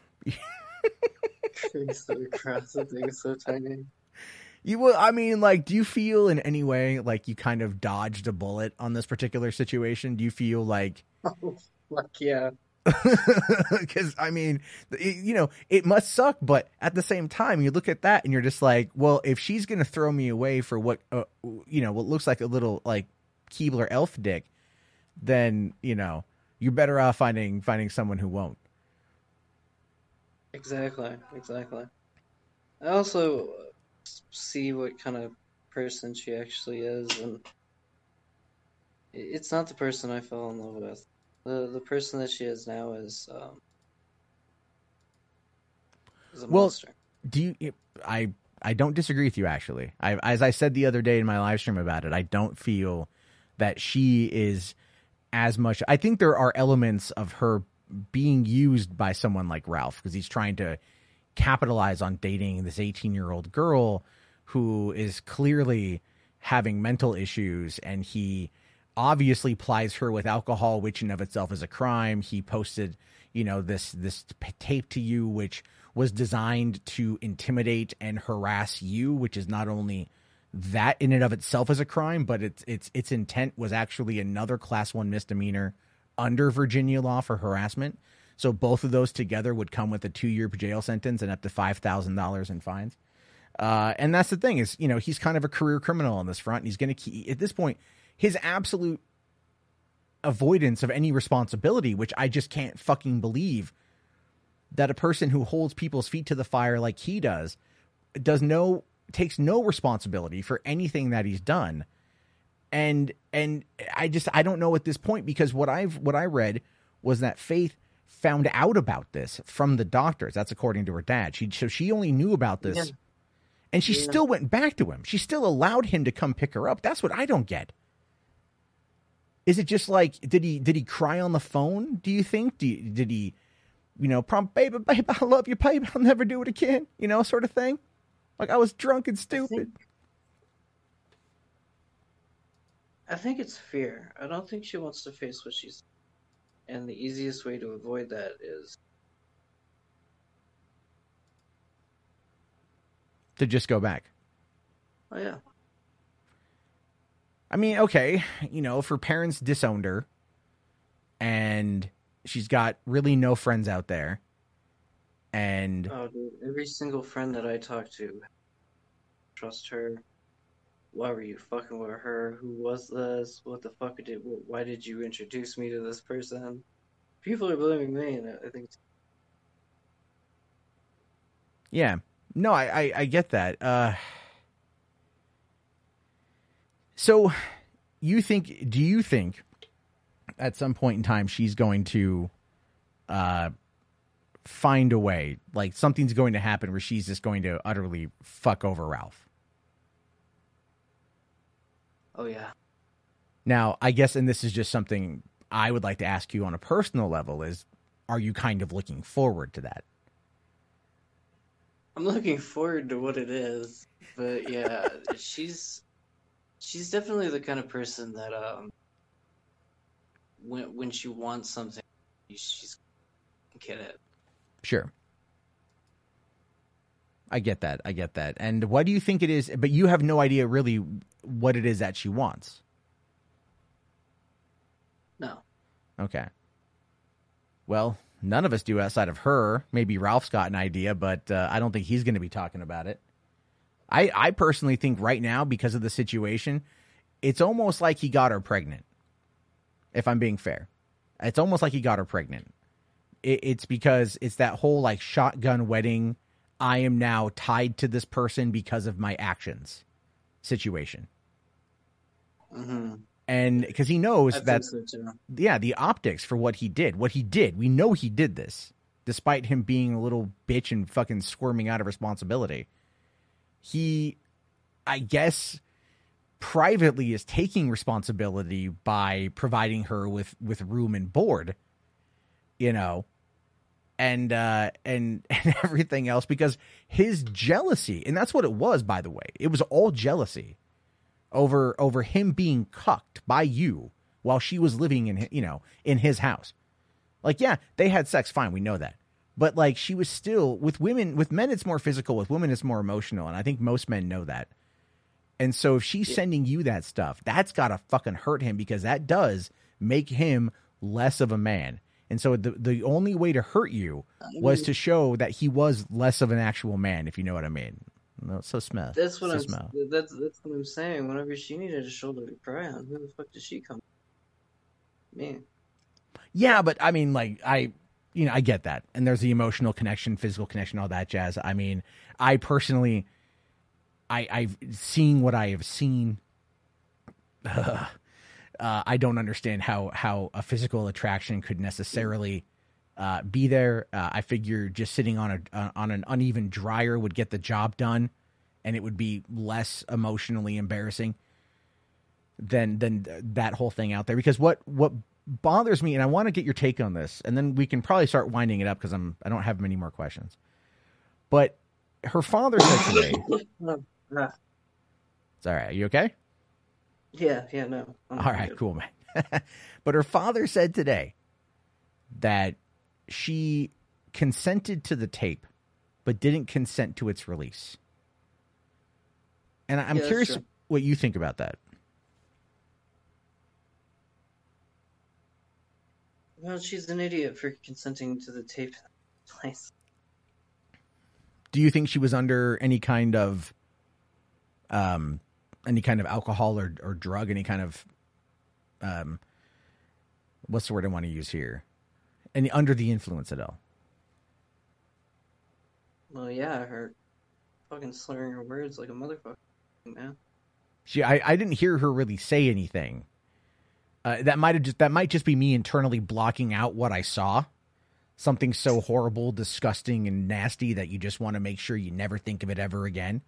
[SPEAKER 2] It's so across the thing, so tiny.
[SPEAKER 1] You will. I mean, like, do you feel in any way like you kind of dodged a bullet on this particular situation? Do you feel like?
[SPEAKER 2] Oh, fuck yeah.
[SPEAKER 1] Because I mean, it, you know, it must suck, but at the same time, you look at that and you're just like, well, if she's gonna throw me away for what, uh, you know, what looks like a little like Keebler elf dick, then you know you're better off finding finding someone who won't.
[SPEAKER 2] Exactly, exactly. I also see what kind of person she actually is, and it's not the person I fell in love with. The the person that she is now is um is a
[SPEAKER 1] Well,
[SPEAKER 2] monster.
[SPEAKER 1] do you? I I don't disagree with you, actually. I, as I said the other day in my live stream about it, I don't feel that she is as much. I think there are elements of her being used by someone like Ralph, because he's trying to capitalize on dating this eighteen year old girl who is clearly having mental issues, and he obviously plies her with alcohol, which in of itself is a crime. He posted, you know, this this tape to you, which was designed to intimidate and harass you, which is not only that in and of itself is a crime, but its its its intent was actually another class one misdemeanor under Virginia law for harassment. So both of those together would come with a two year jail sentence and up to five thousand dollars in fines. Uh, and that's the thing is, you know, he's kind of a career criminal on this front. And he's going to keep, at this point, his absolute avoidance of any responsibility, which I just can't fucking believe that a person who holds people's feet to the fire like he does, does no, takes no responsibility for anything that he's done. And, and I just, I don't know at this point, because what I've, what I read was that Faith found out about this from the doctors. That's according to her dad. She, so she only knew about this, yeah. and she yeah. still went back to him. She still allowed him to come pick her up. That's what I don't get. Is it just like, did he, did he cry on the phone? Do you think, do you, did he, you know, prompt, baby, baby, I love you, baby, I'll never do it again, you know, sort of thing? Like, I was drunk and stupid.
[SPEAKER 2] I think, I think it's fear. I don't think she wants to face what she's, and the easiest way to avoid that is
[SPEAKER 1] to just go back.
[SPEAKER 2] Oh, yeah.
[SPEAKER 1] I mean, okay, you know, if her parents disowned her and she's got really no friends out there, and
[SPEAKER 2] oh, dude, every single friend that I talk to, trust her. Why were you fucking with her? Who was this? What the fuck did? Why did you introduce me to this person? People are blaming me, and I think.
[SPEAKER 1] Yeah, no, I I, I get that. Uh, so, you think? Do you think at some point in time she's going to uh, find a way, like something's going to happen where she's just going to utterly fuck over Ralph.
[SPEAKER 2] Oh yeah.
[SPEAKER 1] Now, I guess, and this is just something I would like to ask you on a personal level, is are you kind of looking forward to that?
[SPEAKER 2] I'm looking forward to what it is, but yeah, she's she's definitely the kind of person that um when when she wants something, she's gonna get it.
[SPEAKER 1] Sure. I get that. I get that. And what do you think it is? But you have no idea really what it is that she wants.
[SPEAKER 2] No.
[SPEAKER 1] Okay. Well, none of us do outside of her. Maybe Ralph's got an idea, but uh, I don't think he's going to be talking about it. I, I personally think right now, because of the situation, it's almost like he got her pregnant. If I'm being fair, it's almost like he got her pregnant. It, it's because it's that whole like shotgun wedding. I am now tied to this person because of my actions situation.
[SPEAKER 2] Mm-hmm.
[SPEAKER 1] And because he knows
[SPEAKER 2] I
[SPEAKER 1] that,
[SPEAKER 2] think so too.
[SPEAKER 1] yeah, the optics for what he did, what he did, we know he did this despite him being a little bitch and fucking squirming out of responsibility. He, I guess, privately is taking responsibility by providing her with, with room and board, you know, and, uh, and, and everything else, because his jealousy, and that's what it was, by the way, it was all jealousy over, over him being cucked by you while she was living in, you know, in his house. Like, yeah, they had sex. Fine. We know that. But like, she was still with women, with men, it's more physical, with women, it's more emotional. And I think most men know that. And so if she's
[SPEAKER 2] Yeah.
[SPEAKER 1] sending you that stuff, that's got to fucking hurt him, because that does make him less of a man. And so the the only way to hurt you was to show that he was less of an actual man, if you know what I mean. No, so smell.
[SPEAKER 2] That's what
[SPEAKER 1] so
[SPEAKER 2] I'm.
[SPEAKER 1] smell.
[SPEAKER 2] That's that's what I'm saying. Whenever she needed a shoulder to cry on, who the fuck did she come? Me.
[SPEAKER 1] Yeah, but I mean, like, I, you know, I get that. And there's the emotional connection, physical connection, all that jazz. I mean, I personally, I, I've seen what I have seen. Uh, uh, I don't understand how, how a physical attraction could necessarily uh, be there. Uh, I figure just sitting on a uh, on an uneven dryer would get the job done, and it would be less emotionally embarrassing than than that whole thing out there. Because what what bothers me, and I want to get your take on this, and then we can probably start winding it up because I'm I don't have many more questions. But her father said today,
[SPEAKER 2] No, nah.
[SPEAKER 1] "It's all right. Are you okay?"
[SPEAKER 2] Yeah, yeah, no. I'm
[SPEAKER 1] All right,
[SPEAKER 2] good.
[SPEAKER 1] cool, man. But her father said today that she consented to the tape, but didn't consent to its release. And I'm
[SPEAKER 2] Yeah, that's
[SPEAKER 1] curious
[SPEAKER 2] true.
[SPEAKER 1] what you think about that.
[SPEAKER 2] Well, she's an idiot for consenting to the tape in the place.
[SPEAKER 1] Do you think she was under any kind of, um, any kind of alcohol or, or drug, any kind of, um, what's the word I want to use here? Any under the influence at all?
[SPEAKER 2] Well, yeah, her fucking slurring her words like a motherfucker, man.
[SPEAKER 1] She, I, I didn't hear her really say anything. Uh, that might have just that might just be me internally blocking out what I saw. Something so horrible, disgusting, and nasty that you just want to make sure you never think of it ever again.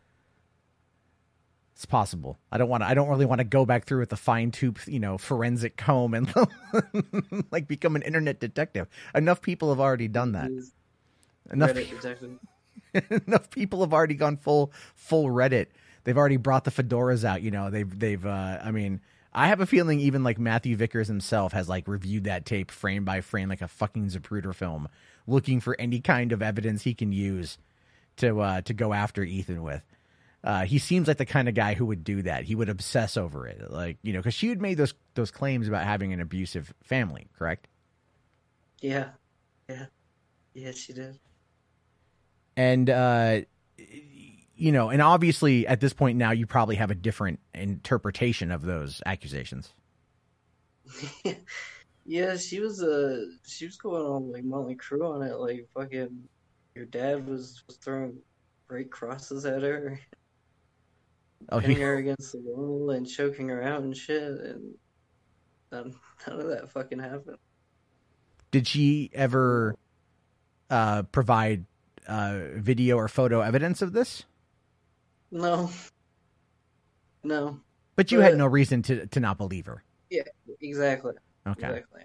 [SPEAKER 1] It's possible. I don't want to. I don't really want to go back through with a fine tooth, you know, forensic comb and like become an internet detective. Enough people have already done that.
[SPEAKER 2] He's
[SPEAKER 1] Enough,
[SPEAKER 2] Reddit detective.
[SPEAKER 1] enough people have already gone full full Reddit. They've already brought the fedoras out. You know, they've they've. Uh, I mean, I have a feeling even like Matthew Vickers himself has like reviewed that tape frame by frame like a fucking Zapruder film, looking for any kind of evidence he can use to uh, to go after Ethan with. Uh, he seems like the kind of guy who would do that. He would obsess over it, like, you know, because she had made those those claims about having an abusive family, correct?
[SPEAKER 2] Yeah, yeah, yeah, she did.
[SPEAKER 1] And uh, you know, and obviously at this point now, you probably have a different interpretation of those accusations.
[SPEAKER 2] Yeah, she was uh she was going on like Motley Crue on it, like fucking your dad was, was throwing great crosses at her,
[SPEAKER 1] Oh,
[SPEAKER 2] pinning
[SPEAKER 1] he,
[SPEAKER 2] her against the wall and choking her out and shit, and none, none of that fucking happened.
[SPEAKER 1] did she ever uh, provide uh, video or photo evidence of this?
[SPEAKER 2] No. No.
[SPEAKER 1] But you
[SPEAKER 2] But,
[SPEAKER 1] had no reason to, to not believe her.
[SPEAKER 2] Yeah, exactly.
[SPEAKER 1] Okay.
[SPEAKER 2] Exactly.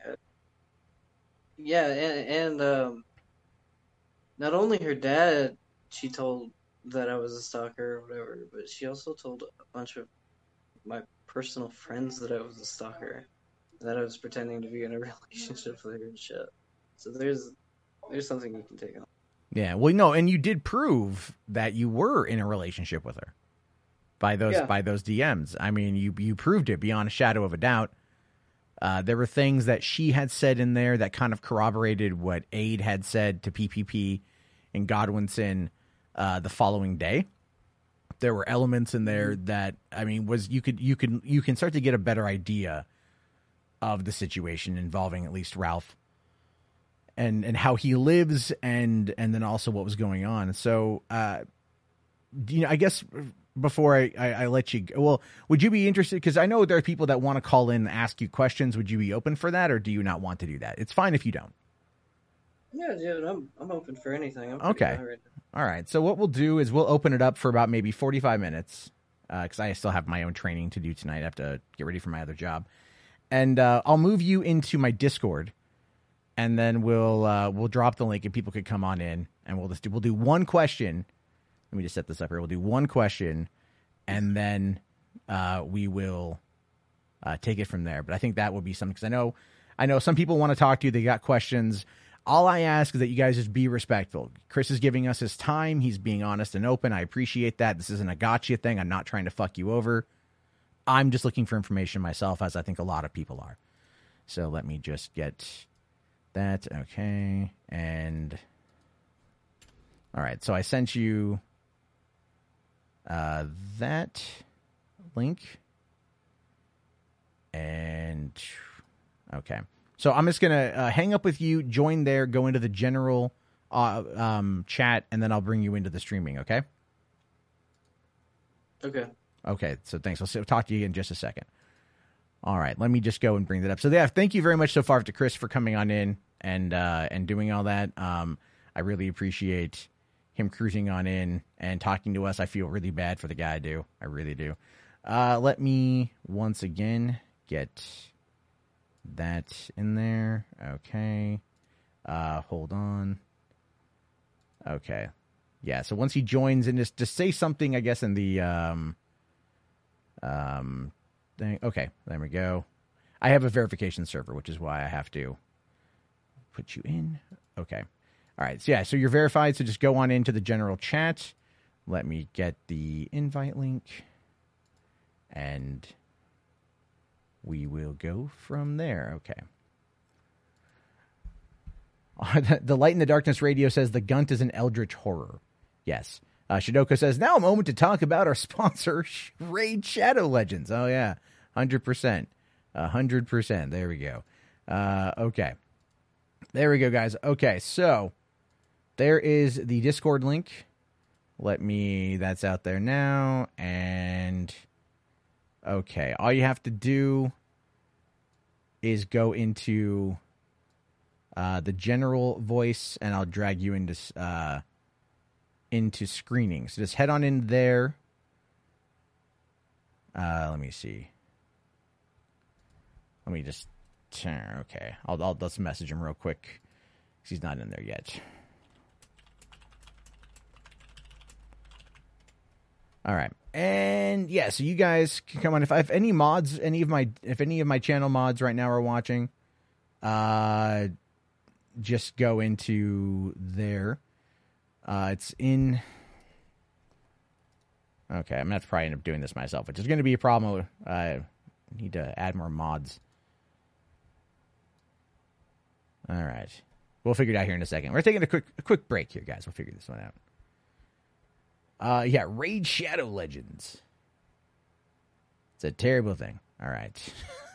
[SPEAKER 2] Yeah, and, and um, not only her dad, she told that I was a stalker or whatever, but she also told a bunch of my personal friends that I was a stalker, that I was pretending to be in a relationship with her and shit. So there's there's something you can take on.
[SPEAKER 1] Yeah, well, no, and you did prove that you were in a relationship with her by those
[SPEAKER 2] Yeah.
[SPEAKER 1] by those D Ms. I mean, you you proved it beyond a shadow of a doubt. Uh, there were things that she had said in there that kind of corroborated what Aid had said to P P P and Godwinson uh, the following day. There were elements in there that, I mean, was you could you could you can start to get a better idea of the situation involving at least Ralph and and how he lives, and and then also what was going on. So, uh, you know, I guess before I, I, I let you go, well, would you be interested? Because I know there are people that want to call in and ask you questions. Would you be open for that, or do you not want to do that? It's fine if you don't.
[SPEAKER 2] Yeah, dude, I'm I'm open for anything. I'm
[SPEAKER 1] Okay.
[SPEAKER 2] Right.
[SPEAKER 1] All right. So what we'll do is we'll open it up for about maybe forty-five minutes because uh, I still have my own training to do tonight. I have to get ready for my other job. And uh, I'll move you into my Discord, and then we'll uh, we'll drop the link and people could come on in, and we'll just do, we'll do one question. Let me just set this up here. We'll do one question, and then uh, we will uh, take it from there. But I think that would be something, because I know I know some people want to talk to you. They got questions. All I ask is that you guys just be respectful. Chris is giving us his time. He's being honest and open. I appreciate that. This isn't a gotcha thing. I'm not trying to fuck you over. I'm just looking for information myself, as I think a lot of people are. So let me just get that. Okay. And all right. So I sent you uh, that link. And okay. So I'm just going to uh, hang up with you, join there, go into the general uh, um, chat, and then I'll bring you into the streaming, okay?
[SPEAKER 2] Okay.
[SPEAKER 1] Okay, so thanks. I'll talk to you in just a second. All right, let me just go and bring that up. So yeah, thank you very much so far to Chris for coming on in and uh, and doing all that. Um, I really appreciate him cruising on in and talking to us. I feel really bad for the guy I do. I really do. Uh, let me once again get that in there. Okay. Uh, hold on. Okay. Yeah, so once he joins in, just, just say something, I guess, in the um, um thing. Okay, there we go. I have a verification server, which is why I have to put you in. Okay. All right. So, yeah, so you're verified, so just go on into the general chat. Let me get the invite link, and we will go from there. Okay. The Light in the Darkness Radio says the Gunt is an eldritch horror. Yes. Uh, Shidoko says, now a moment to talk about our sponsor, Raid Shadow Legends. Oh, yeah. one hundred percent. one hundred percent. There we go. Uh, okay. There we go, guys. Okay, so there is the Discord link. Let me, that's out there now. And, okay, all you have to do is go into uh, the general voice, and I'll drag you into uh, into screening. So just head on in there. Uh, let me see. Let me just, okay, I'll, I'll let's message him real quick, because he's not in there yet. All right. And yeah, so you guys can come on. If I have any mods, any of my, if any of my channel mods right now are watching, uh, just go into there. Uh, it's in, okay, I'm going to have to probably end up doing this myself, which is going to be a problem. I need to add more mods. All right. We'll figure it out here in a second. We're taking a quick, a quick break here, guys. We'll figure this one out. Uh, yeah, Raid Shadow Legends. It's a terrible thing. All right.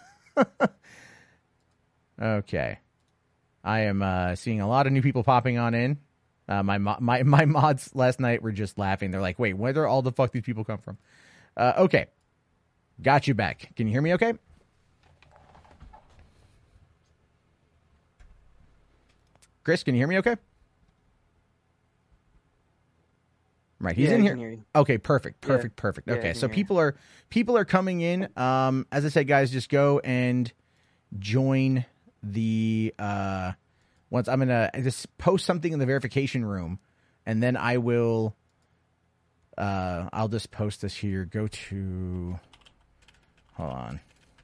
[SPEAKER 1] Okay. I am uh, seeing a lot of new people popping on in. Uh, my, mo- my my mods last night were just laughing. They're like, wait, where do all the fuck these people come from? Uh, okay. Got you back. Can you hear me okay? Chris, can you hear me okay? Right, he's
[SPEAKER 2] yeah,
[SPEAKER 1] in
[SPEAKER 2] I
[SPEAKER 1] here.
[SPEAKER 2] can hear you.
[SPEAKER 1] Okay, perfect,
[SPEAKER 2] Yeah.
[SPEAKER 1] perfect, perfect.
[SPEAKER 2] Yeah, I
[SPEAKER 1] Okay,
[SPEAKER 2] can
[SPEAKER 1] so
[SPEAKER 2] hear you.
[SPEAKER 1] people are people are coming in. Um, as I said, guys, just go and join the. Uh, once I'm gonna just post something in the verification room, and then I will. Uh, I'll just post this here. Go to. Hold on.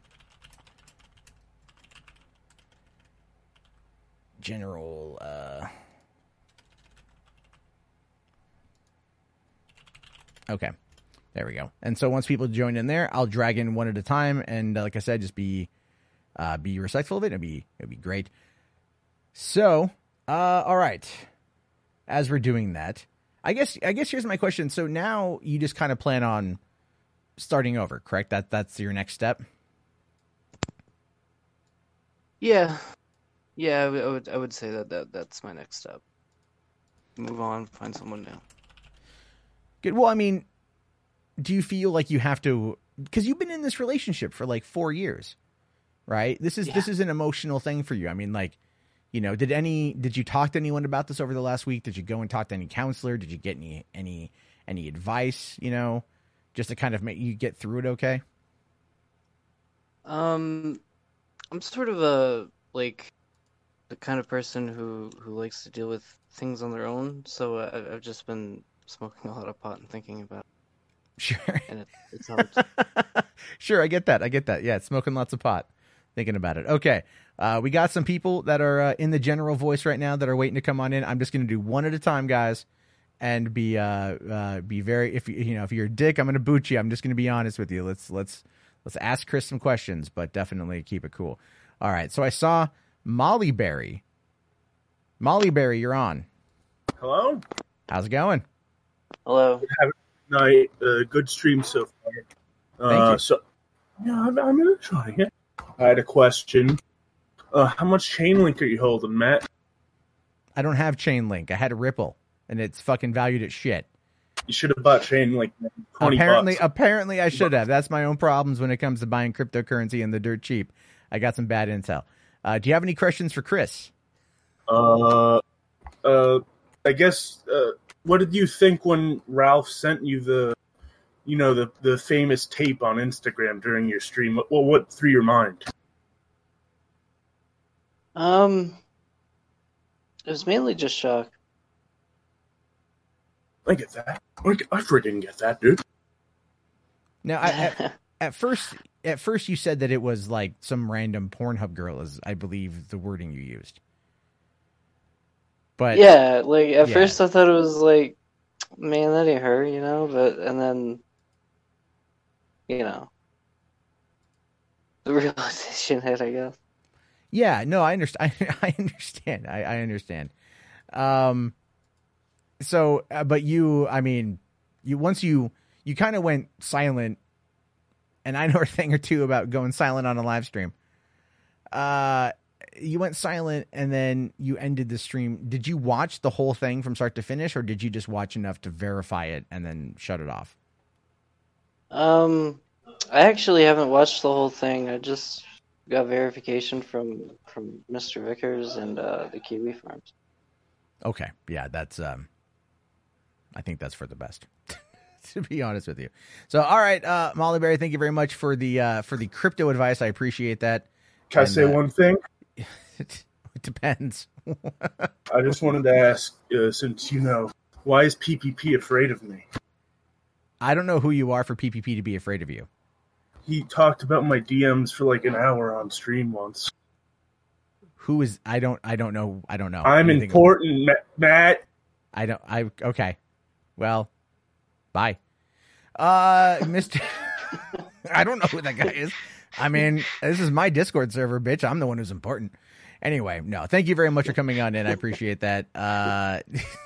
[SPEAKER 1] General. Uh, okay. There we go. And so once people join in there, I'll drag in one at a time, and uh, like I said, just be uh, be respectful of it. It'd be it'd be great. So, uh, all right. As we're doing that, I guess I guess here's my question. So now you just kind of plan on starting over, correct? That that's your next step.
[SPEAKER 2] Yeah, yeah, I would, I would, I would say that, that that's my next step. Move on, find someone new.
[SPEAKER 1] Good. Well, I mean, do you feel like you have to? Because you've been in this relationship for like four years, right? This is
[SPEAKER 2] Yeah.
[SPEAKER 1] this is an emotional thing for you. I mean, like, you know, did any did you talk to anyone about this over the last week? Did you go and talk to any counselor? Did you get any any any advice? You know, just to kind of make you get through it. Okay.
[SPEAKER 2] Um, I'm sort of a like the kind of person who who likes to deal with things on their own. So I, I've just been smoking a lot of pot and thinking about it,
[SPEAKER 1] Sure.
[SPEAKER 2] and it, it's helped.
[SPEAKER 1] Sure, I get that. I get that. Yeah, smoking lots of pot, thinking about it. Okay, uh, we got some people that are uh, in the general voice right now that are waiting to come on in. I'm just going to do one at a time, guys, and be uh, uh, be very. If you you know if you're a dick, I'm going to boot you. I'm just going to be honest with you. Let's let's let's ask Chris some questions, but definitely keep it cool. All right. So I saw Molly Berry. Molly Berry, you're on.
[SPEAKER 3] Hello?
[SPEAKER 1] How's it going?
[SPEAKER 2] Hello.
[SPEAKER 3] Night. Uh, good stream so far. Uh,
[SPEAKER 1] Thank you.
[SPEAKER 3] So, yeah, I'm, I'm gonna try it. I had a question. Uh, how much chain link are you holding, Matt?
[SPEAKER 1] I don't have chain link. I had a Ripple, and it's fucking valued at shit.
[SPEAKER 3] You should have bought chain link twenty
[SPEAKER 1] apparently,
[SPEAKER 3] bucks.
[SPEAKER 1] apparently, I should have. That's my own problems when it comes to buying cryptocurrency and the dirt cheap. I got some bad intel. Uh, do you have any questions for Chris?
[SPEAKER 3] Uh, uh, I guess. Uh, what did you think when Ralph sent you the, you know, the the famous tape on Instagram during your stream? What what, what through your mind?
[SPEAKER 2] Um, it was mainly just shock.
[SPEAKER 3] I get that. I, I freaking get that, dude.
[SPEAKER 1] Now, I, at, at first, at first, you said that it was like some random Pornhub girl, is I believe the wording you used. But
[SPEAKER 2] Yeah, like at
[SPEAKER 1] yeah.
[SPEAKER 2] first I thought it was like, man, that ain't her, you know. But and then, you know, the realization hit, I guess.
[SPEAKER 1] Yeah, no, I understand. I, I understand. I, I understand. Um, so, uh, but you, I mean, you once you you kind of went silent, and I know a thing or two about going silent on a live stream. Uh, you went silent, and then you ended the stream. Did you watch the whole thing from start to finish, or did you just watch enough to verify it and then shut it off?
[SPEAKER 2] Um, I actually haven't watched the whole thing. I just got verification from from Mister Vickers and uh, the Kiwi Farms.
[SPEAKER 1] Okay, yeah, that's um, I think that's for the best. To be honest with you. So, all right, uh, Molly Berry, thank you very much for the uh, for the crypto advice. I appreciate that.
[SPEAKER 3] Can I
[SPEAKER 1] And,
[SPEAKER 3] say
[SPEAKER 1] uh,
[SPEAKER 3] one thing?
[SPEAKER 1] It depends.
[SPEAKER 3] I just wanted to ask, uh, since you know, why is P P P afraid of me?
[SPEAKER 1] I don't know who you are for P P P to be afraid of you.
[SPEAKER 3] He talked about my D Ms for like an hour on stream once.
[SPEAKER 1] Who is? I don't. I don't know. I don't know.
[SPEAKER 3] I'm
[SPEAKER 1] anything
[SPEAKER 3] important, Ma- Matt.
[SPEAKER 1] I don't. I okay. Well, bye, uh, Mister I don't know who that guy is. I mean, this is my Discord server, bitch. I'm the one who's important. Anyway, no. Thank you very much for coming on in. I appreciate that. Uh,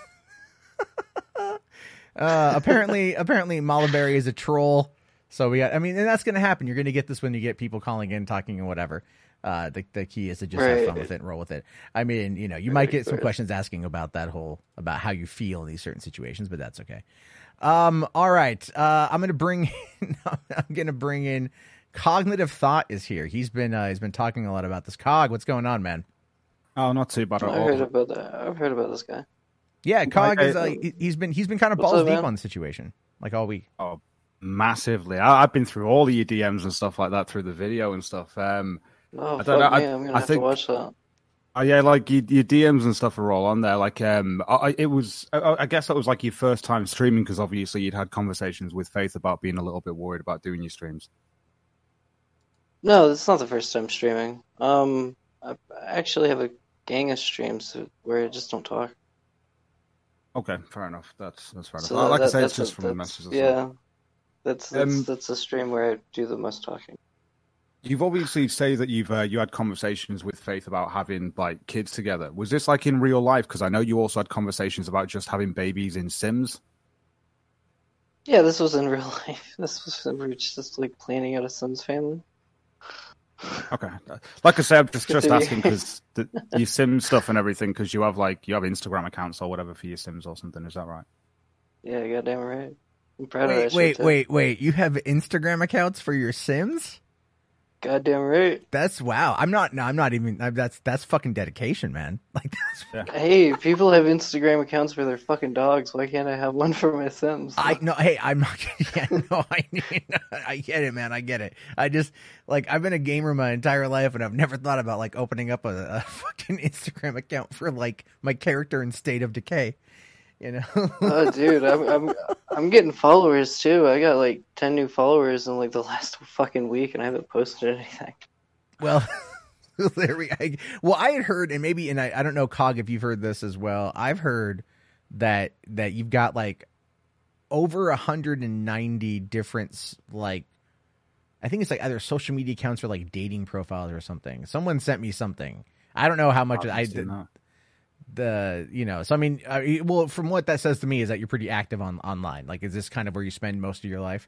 [SPEAKER 1] uh, apparently, apparently, Malaberry is a troll. So we got. I mean, and that's going to happen. You're going to get this when you get people calling in, talking, and whatever. Uh, the the key is to just have fun
[SPEAKER 2] Right.
[SPEAKER 1] with it and roll with it. I mean, you know, you
[SPEAKER 2] Right,
[SPEAKER 1] might get some
[SPEAKER 2] right.
[SPEAKER 1] questions asking about that whole about how you feel in these certain situations, but that's okay. Um, all right. Uh, I'm gonna bring. In, I'm gonna bring in. Cognitive Thought is here. He's been uh, he's been talking a lot about this. Cog, what's going on, man?
[SPEAKER 4] Oh, not too bad at
[SPEAKER 2] I heard
[SPEAKER 4] all.
[SPEAKER 2] about that. I've heard about this guy.
[SPEAKER 1] Yeah, Cog
[SPEAKER 4] I-
[SPEAKER 1] is. Uh,
[SPEAKER 4] I-
[SPEAKER 1] he- he's been he's been kind of
[SPEAKER 2] What's
[SPEAKER 1] balls
[SPEAKER 2] up,
[SPEAKER 1] deep
[SPEAKER 2] man?
[SPEAKER 1] on the situation like all week.
[SPEAKER 4] Oh, massively. I, I've been through all of your D Ms and stuff like that through the video and stuff. Um,
[SPEAKER 2] Oh
[SPEAKER 4] I
[SPEAKER 2] fuck
[SPEAKER 4] don't know.
[SPEAKER 2] me!
[SPEAKER 4] I-
[SPEAKER 2] I'm gonna
[SPEAKER 4] I
[SPEAKER 2] have
[SPEAKER 4] think-
[SPEAKER 2] to watch that.
[SPEAKER 4] Oh yeah, like your, your D Ms and stuff are all on there. Like, um, I, it was. I, I guess that was like your first time streaming because obviously you'd had conversations with Faith about being a little bit worried about doing your streams.
[SPEAKER 2] No, this is not the first time streaming. Um, I I actually have a gang of streams where I just don't talk.
[SPEAKER 4] Okay, fair enough. That's that's fair enough.
[SPEAKER 2] So
[SPEAKER 4] like
[SPEAKER 2] that-
[SPEAKER 4] I say, it's
[SPEAKER 2] that's
[SPEAKER 4] just
[SPEAKER 2] a-
[SPEAKER 4] from the
[SPEAKER 2] that's-
[SPEAKER 4] messages. and stuff.
[SPEAKER 2] Yeah, that's that's
[SPEAKER 4] Um,
[SPEAKER 2] that's a stream where I do the most talking.
[SPEAKER 4] You've obviously say that you've uh, you had conversations with Faith about having like kids together. Was this like in real life? Because I know you also had conversations about just having babies in Sims.
[SPEAKER 2] Yeah, this was in real life. This was we were just like planning out a son's family.
[SPEAKER 4] Okay, like I said, I'm just just
[SPEAKER 2] Continue.
[SPEAKER 4] asking because your Sim stuff and everything. Because you have like you have Instagram accounts or whatever for your Sims or something. Is that right?
[SPEAKER 2] Yeah, goddamn right. I'm proud of
[SPEAKER 1] Wait,
[SPEAKER 2] that shit,
[SPEAKER 1] wait,
[SPEAKER 2] too.
[SPEAKER 1] wait, wait! You have Instagram accounts for your Sims?
[SPEAKER 2] Goddamn right.
[SPEAKER 1] That's wow. I'm not. No, I'm not even. I, that's that's fucking dedication, man. Like that's.
[SPEAKER 2] Hey, people have Instagram accounts for their fucking dogs. Why can't I have one for my Sims?
[SPEAKER 1] I no. Hey, I'm not. Yeah, no, I I get it, man. I get it. I just like I've been a gamer my entire life, and I've never thought about like opening up a, a fucking Instagram account for like my character in State of Decay. You know.
[SPEAKER 2] Oh, dude, I'm I'm I'm getting followers too. I got like ten new followers in like the last fucking week, and I haven't posted anything.
[SPEAKER 1] Well, there we. I, well, I had heard, and maybe, and I, I don't know, Cog, if you've heard this as well. I've heard that that you've got like over a hundred and ninety different s- like, I think it's like either social media accounts or like dating profiles or something. Someone sent me something. I don't know how much I
[SPEAKER 4] Seen
[SPEAKER 1] did.
[SPEAKER 4] that.
[SPEAKER 1] The you know, so I mean, uh, well, from what that says to me is that you're pretty active on online. Like, is this kind of where you spend most of your life?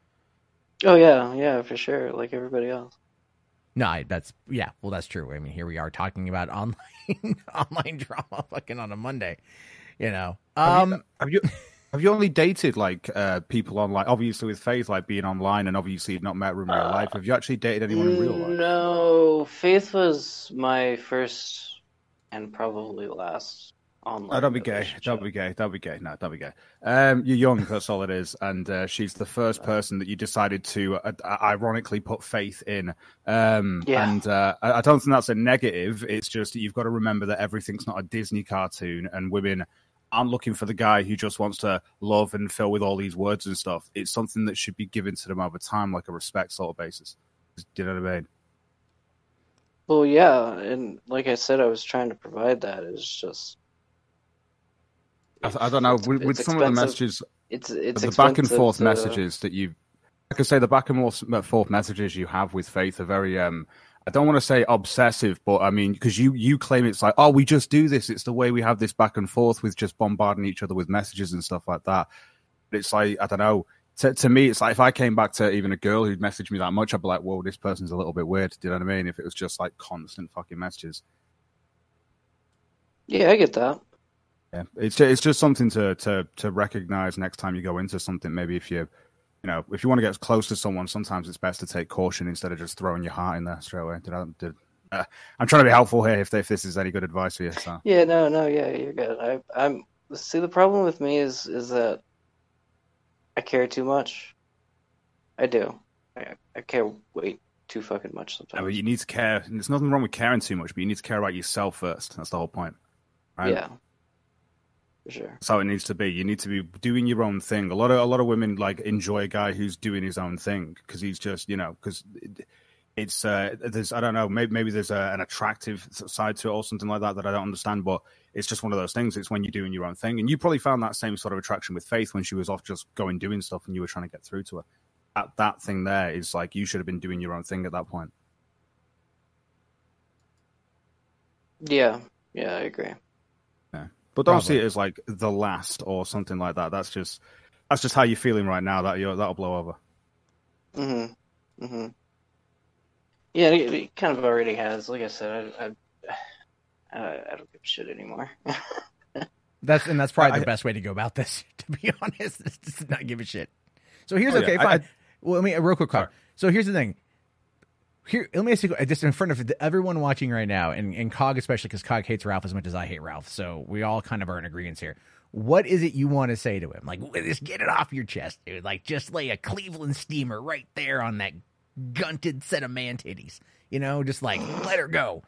[SPEAKER 2] Oh yeah, yeah, for sure. Like everybody else.
[SPEAKER 1] No, I, that's yeah. Well, that's true. I mean, here we are talking about online online drama, fucking on a Monday. You know,
[SPEAKER 4] Have
[SPEAKER 1] um,
[SPEAKER 4] you, have you have you only dated like uh, people online? Obviously, with Faith, like being online, and obviously you've not met her in real
[SPEAKER 2] Uh,
[SPEAKER 4] life. Have you actually dated anyone in real life?
[SPEAKER 2] No, Faith was my first and probably last online.
[SPEAKER 4] Oh, don't be gay.
[SPEAKER 2] relationship.
[SPEAKER 4] Don't be gay. Don't be gay. No, don't be gay. Um, you're young. That's all it is. And uh, she's the first person that you decided to uh, ironically put faith in. Um,
[SPEAKER 2] Yeah.
[SPEAKER 4] And uh, I I don't think that's a negative. It's just that you've got to remember that everything's not a Disney cartoon, and women aren't looking for the guy who just wants to love and fill with all these words and stuff. It's something that should be given to them over time, like a respect sort of basis. Do you know what I mean?
[SPEAKER 2] Well, yeah, and like I said, I was trying to provide that. It's just.
[SPEAKER 4] I, I don't know.
[SPEAKER 2] It's-
[SPEAKER 4] With, with
[SPEAKER 2] it's
[SPEAKER 4] some of the
[SPEAKER 2] expensive.
[SPEAKER 4] messages,
[SPEAKER 2] It's it's
[SPEAKER 4] the back and
[SPEAKER 2] expensive
[SPEAKER 4] forth
[SPEAKER 2] to-
[SPEAKER 4] messages that you, like I say, the back and forth forth messages you have with Faith are very. Um, I don't want to say obsessive, but I mean, because you you claim it's like, oh, we just do this. It's the way we have this back and forth with just bombarding each other with messages and stuff like that. But it's like, I don't know. To, to me, it's like if I came back to even a girl who'd messaged me that much, I'd be like, whoa, this person's a little bit weird. Do you know what I mean? If it was just like constant fucking messages.
[SPEAKER 2] Yeah, I get that.
[SPEAKER 4] Yeah, it's ju- it's just something to to to recognize next time you go into something. Maybe if you, you know, if you want to get close to someone, sometimes it's best to take caution instead of just throwing your heart in there straight away. Did I? Did uh, I'm trying to be helpful here. If if this is any good advice for you, so
[SPEAKER 2] Yeah, no, no, yeah, you're good. I, I'm see the problem with me is is that I care too much. I do. I, I care way too fucking much
[SPEAKER 4] I
[SPEAKER 2] sometimes.
[SPEAKER 4] mean, you need to care. And there's nothing wrong with caring too much, but you need to care about yourself first. That's the whole point, right?
[SPEAKER 2] Yeah, for sure.
[SPEAKER 4] That's how it needs to be. You need to be doing your own thing. A lot of a lot of women like enjoy a guy who's doing his own thing because he's just, you know, because it, it's uh, there's I don't know, maybe maybe there's a, an attractive side to it or something like that that I don't understand, but it's just one of those things. It's when you're doing your own thing, and you probably found that same sort of attraction with Faith when she was off just going doing stuff, and you were trying to get through to her. That that thing there is like you should have been doing your own thing at that point.
[SPEAKER 2] Yeah, yeah, I agree.
[SPEAKER 4] But don't
[SPEAKER 1] Probably.
[SPEAKER 4] see it as like the last or something like that. That's just that's just how you're feeling right now. That you that'll blow over.
[SPEAKER 2] Mhm, mhm. Yeah, it, it kind of already has. Like I said, I, I, I, I don't give a shit anymore.
[SPEAKER 1] that's and that's probably
[SPEAKER 4] I-
[SPEAKER 1] the best way to go about this. To be honest, is just not give a shit. So here's
[SPEAKER 4] Oh, yeah.
[SPEAKER 1] okay,
[SPEAKER 4] I-
[SPEAKER 1] fine.
[SPEAKER 4] I-
[SPEAKER 1] well, I mean, real quick, Cog.
[SPEAKER 4] Sorry.
[SPEAKER 1] So here's the thing. Here, let me ask you, just in front of everyone watching right now, and, and Cog especially, because Cog hates Ralph as much as I hate Ralph, so we all kind of are in agreement here. What is it you want to say to him? Like, just get it off your chest, dude. Like, just lay a Cleveland steamer right there on that gunted set of man titties. You know, just like, let her go.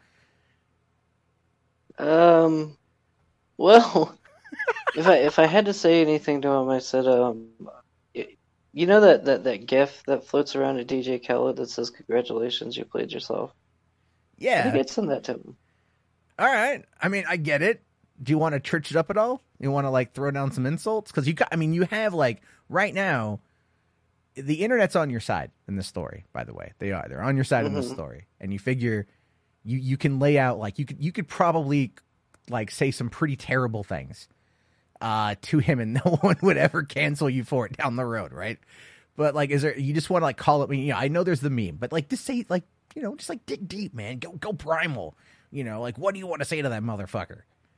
[SPEAKER 2] Um, well, if I if I had to say anything to him, I said, um, you know that, that, that GIF that floats around at D J Khaled that says, "Congratulations, you played yourself."
[SPEAKER 1] Yeah,
[SPEAKER 2] I think I'd send that to him.
[SPEAKER 1] All right. I mean, I get it. Do you want to church it up at all? You want to like throw down some insults? Because you got, I mean, you have like right now, the internet's on your side in this story. By the way, they are. They're on your side mm-hmm. in this story, and you figure you you can lay out like you could you could probably like say some pretty terrible things uh, to him, and no one would ever cancel you for it down the road, right? But like, is there? You just want to like call it? You know, I know there's the meme, but like, just say like, you know, just like dig deep, man. Go go primal. You know, like, what do you want to say to that motherfucker?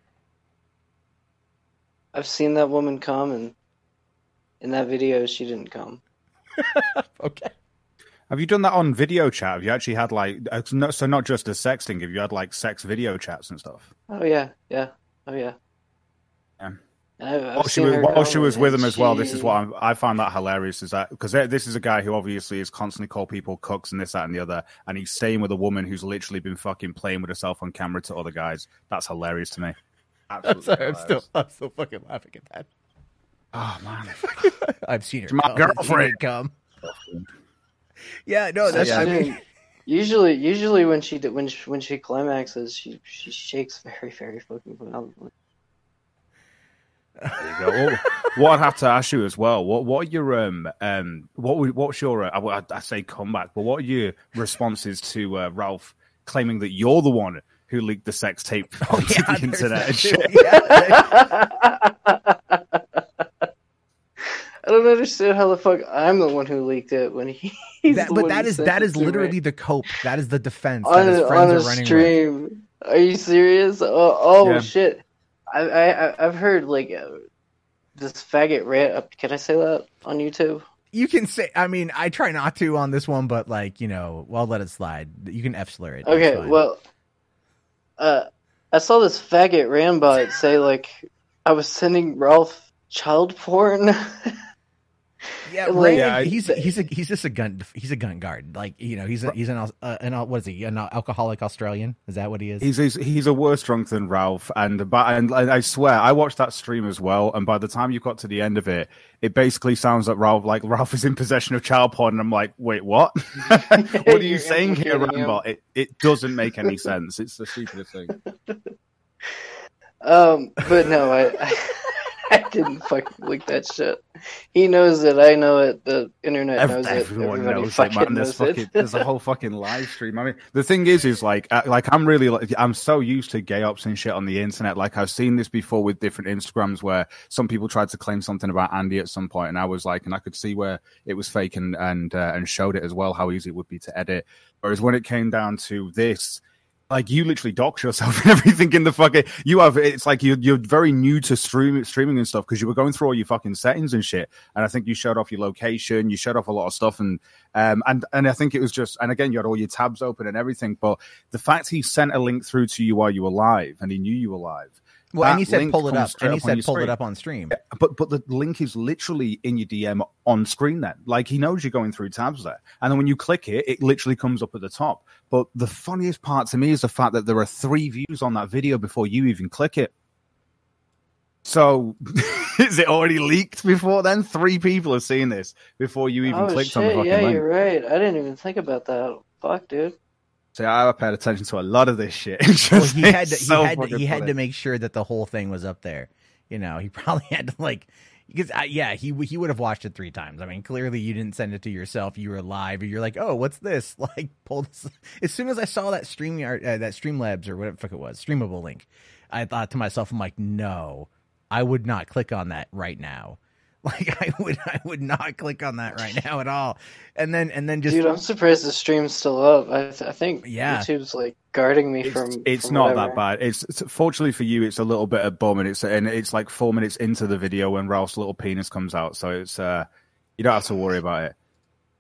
[SPEAKER 2] I've seen that woman come, and in that video, she didn't come.
[SPEAKER 1] Okay.
[SPEAKER 4] Have you done that on video chat? Have you actually had like, so not just a sexting, have you had like sex video chats and stuff?
[SPEAKER 2] Oh, yeah. Yeah. Oh, yeah.
[SPEAKER 4] Yeah.
[SPEAKER 2] I've, I've
[SPEAKER 4] while she was, while she was with him as
[SPEAKER 2] she...
[SPEAKER 4] well, this is what I'm, I find that hilarious, is that because this is a guy who obviously is constantly called people cooks and this, that, and the other, and he's staying with a woman who's literally been fucking playing with herself on camera to other guys. That's hilarious to me.
[SPEAKER 1] I'm sorry, I'm still, I'm still fucking laughing at that.
[SPEAKER 4] Oh man,
[SPEAKER 1] I've seen her.
[SPEAKER 4] It's my girlfriend
[SPEAKER 1] come. Yeah, no, that's.
[SPEAKER 2] So,
[SPEAKER 1] I mean,
[SPEAKER 2] usually, usually when she when she, when she climaxes, she she shakes very, very fucking violently.
[SPEAKER 4] There you go. Well, what I'd have to ask you as well, what what are your um um what what's your uh, I, I say comeback, but what are your responses to uh, Ralph claiming that you're the one who leaked the sex tape
[SPEAKER 1] oh,
[SPEAKER 4] onto
[SPEAKER 1] yeah,
[SPEAKER 4] the internet and shit?
[SPEAKER 2] Yeah. I don't understand how the fuck I'm the one who leaked it when he. He's
[SPEAKER 1] that,
[SPEAKER 2] the
[SPEAKER 1] but
[SPEAKER 2] one
[SPEAKER 1] that
[SPEAKER 2] who
[SPEAKER 1] is
[SPEAKER 2] sent
[SPEAKER 1] that
[SPEAKER 2] it
[SPEAKER 1] is
[SPEAKER 2] to
[SPEAKER 1] literally
[SPEAKER 2] me.
[SPEAKER 1] the cope. That is the defense
[SPEAKER 2] on
[SPEAKER 1] that his
[SPEAKER 2] a,
[SPEAKER 1] friends
[SPEAKER 2] on
[SPEAKER 1] are
[SPEAKER 2] a
[SPEAKER 1] running
[SPEAKER 2] stream.
[SPEAKER 1] with.
[SPEAKER 2] Are you serious? Oh, oh
[SPEAKER 4] Yeah.
[SPEAKER 2] shit! I, I I've heard like uh, this faggot rant. Uh, can I say that on YouTube?
[SPEAKER 1] You can say. I mean, I try not to on this one, but like you know, well, let it slide. You can F slur it.
[SPEAKER 2] Okay, well, uh, I saw this faggot Rambot say like I was sending Ralph child porn.
[SPEAKER 1] Yeah,
[SPEAKER 2] like,
[SPEAKER 1] Rand,
[SPEAKER 4] yeah, I-
[SPEAKER 1] he's he's a he's just a gun he's a gun guard. Like you know, he's a, he's an uh, an what is he? An alcoholic Australian? Is that what he is?
[SPEAKER 4] He's, he's he's a worse drunk than Ralph, and but and I swear I watched that stream as well. And by the time you got to the end of it, it basically sounds like Ralph like Ralph is in possession of child porn, and I'm like, wait, what? What are you
[SPEAKER 2] You're
[SPEAKER 4] saying here,
[SPEAKER 2] implicating him.
[SPEAKER 4] Rambo? It it doesn't make any sense. It's the stupidest thing.
[SPEAKER 2] Um, but no, I, I I didn't fucking leak that shit. He knows it. I know it. The internet
[SPEAKER 4] Ev-
[SPEAKER 2] knows
[SPEAKER 4] Everyone
[SPEAKER 2] it. Everybody
[SPEAKER 4] knows it,
[SPEAKER 2] fucking
[SPEAKER 4] man. There's
[SPEAKER 2] knows
[SPEAKER 4] fucking
[SPEAKER 2] it.
[SPEAKER 4] there's a whole fucking live stream. I mean, the thing is, is like, uh, like I'm really, like, I'm so used to gay ops and shit on the internet. Like I've seen this before with different Instagrams where some people tried to claim something about Andy at some point, and I was like, and I could see where it was fake and and uh, and showed it as well how easy it would be to edit. Whereas when it came down to this. Like you literally dox yourself and everything in the fucking. You have it's like you're you're very new to stream, streaming and stuff because you were going through all your fucking settings and shit. And I think you showed off your location, you showed off a lot of stuff, and um and and I think it was just and again you had all your tabs open and everything. But the fact he sent a link through to you while you were live and he knew you were live.
[SPEAKER 1] Well, and he
[SPEAKER 4] that
[SPEAKER 1] said
[SPEAKER 4] link
[SPEAKER 1] pull it
[SPEAKER 4] comes
[SPEAKER 1] up,
[SPEAKER 4] straight
[SPEAKER 1] and he
[SPEAKER 4] up on
[SPEAKER 1] said
[SPEAKER 4] your
[SPEAKER 1] pull it
[SPEAKER 4] screen.
[SPEAKER 1] up on stream.
[SPEAKER 4] But but the link is literally in your D M on screen then. Like he knows you're going through tabs there. And then when you click it, it literally comes up at the top. But the funniest part to me is the fact that there are three views on that video before you even click it. So is it already leaked before then? Three people have seen this before you even
[SPEAKER 2] Oh
[SPEAKER 4] clicked
[SPEAKER 2] shit!
[SPEAKER 4] on the fucking
[SPEAKER 2] Yeah,
[SPEAKER 4] link.
[SPEAKER 2] you're right. I didn't even think about that. Fuck, dude.
[SPEAKER 4] So I paid attention to a lot of this shit. It's
[SPEAKER 1] Well,
[SPEAKER 4] just-
[SPEAKER 1] he had to,
[SPEAKER 4] it's
[SPEAKER 1] he
[SPEAKER 4] so
[SPEAKER 1] had to,
[SPEAKER 4] fucking
[SPEAKER 1] he had
[SPEAKER 4] funny.
[SPEAKER 1] to make sure that the whole thing was up there. You know, he probably had to like because uh, yeah, he he would have watched it three times. I mean, clearly you didn't send it to yourself. You were live, and you're like, oh, what's this? Like, pull this. As soon as I saw that stream uh, that Streamlabs or whatever the fuck it was, streamable link, I thought to myself, I'm like, no, I would not click on that right now. Like I would, I would not click on that right now at all. And then, and then just,
[SPEAKER 2] Dude, I'm surprised the stream's still up. I, th- I think
[SPEAKER 1] Yeah.
[SPEAKER 2] YouTube's like guarding me
[SPEAKER 4] It's,
[SPEAKER 2] from.
[SPEAKER 4] it's
[SPEAKER 2] from
[SPEAKER 4] not
[SPEAKER 2] whatever.
[SPEAKER 4] that bad. It's, it's fortunately for you, it's a little bit of bum, and it's and it's like four minutes into the video when Ralph's little penis comes out, so it's uh, you don't have to worry about it.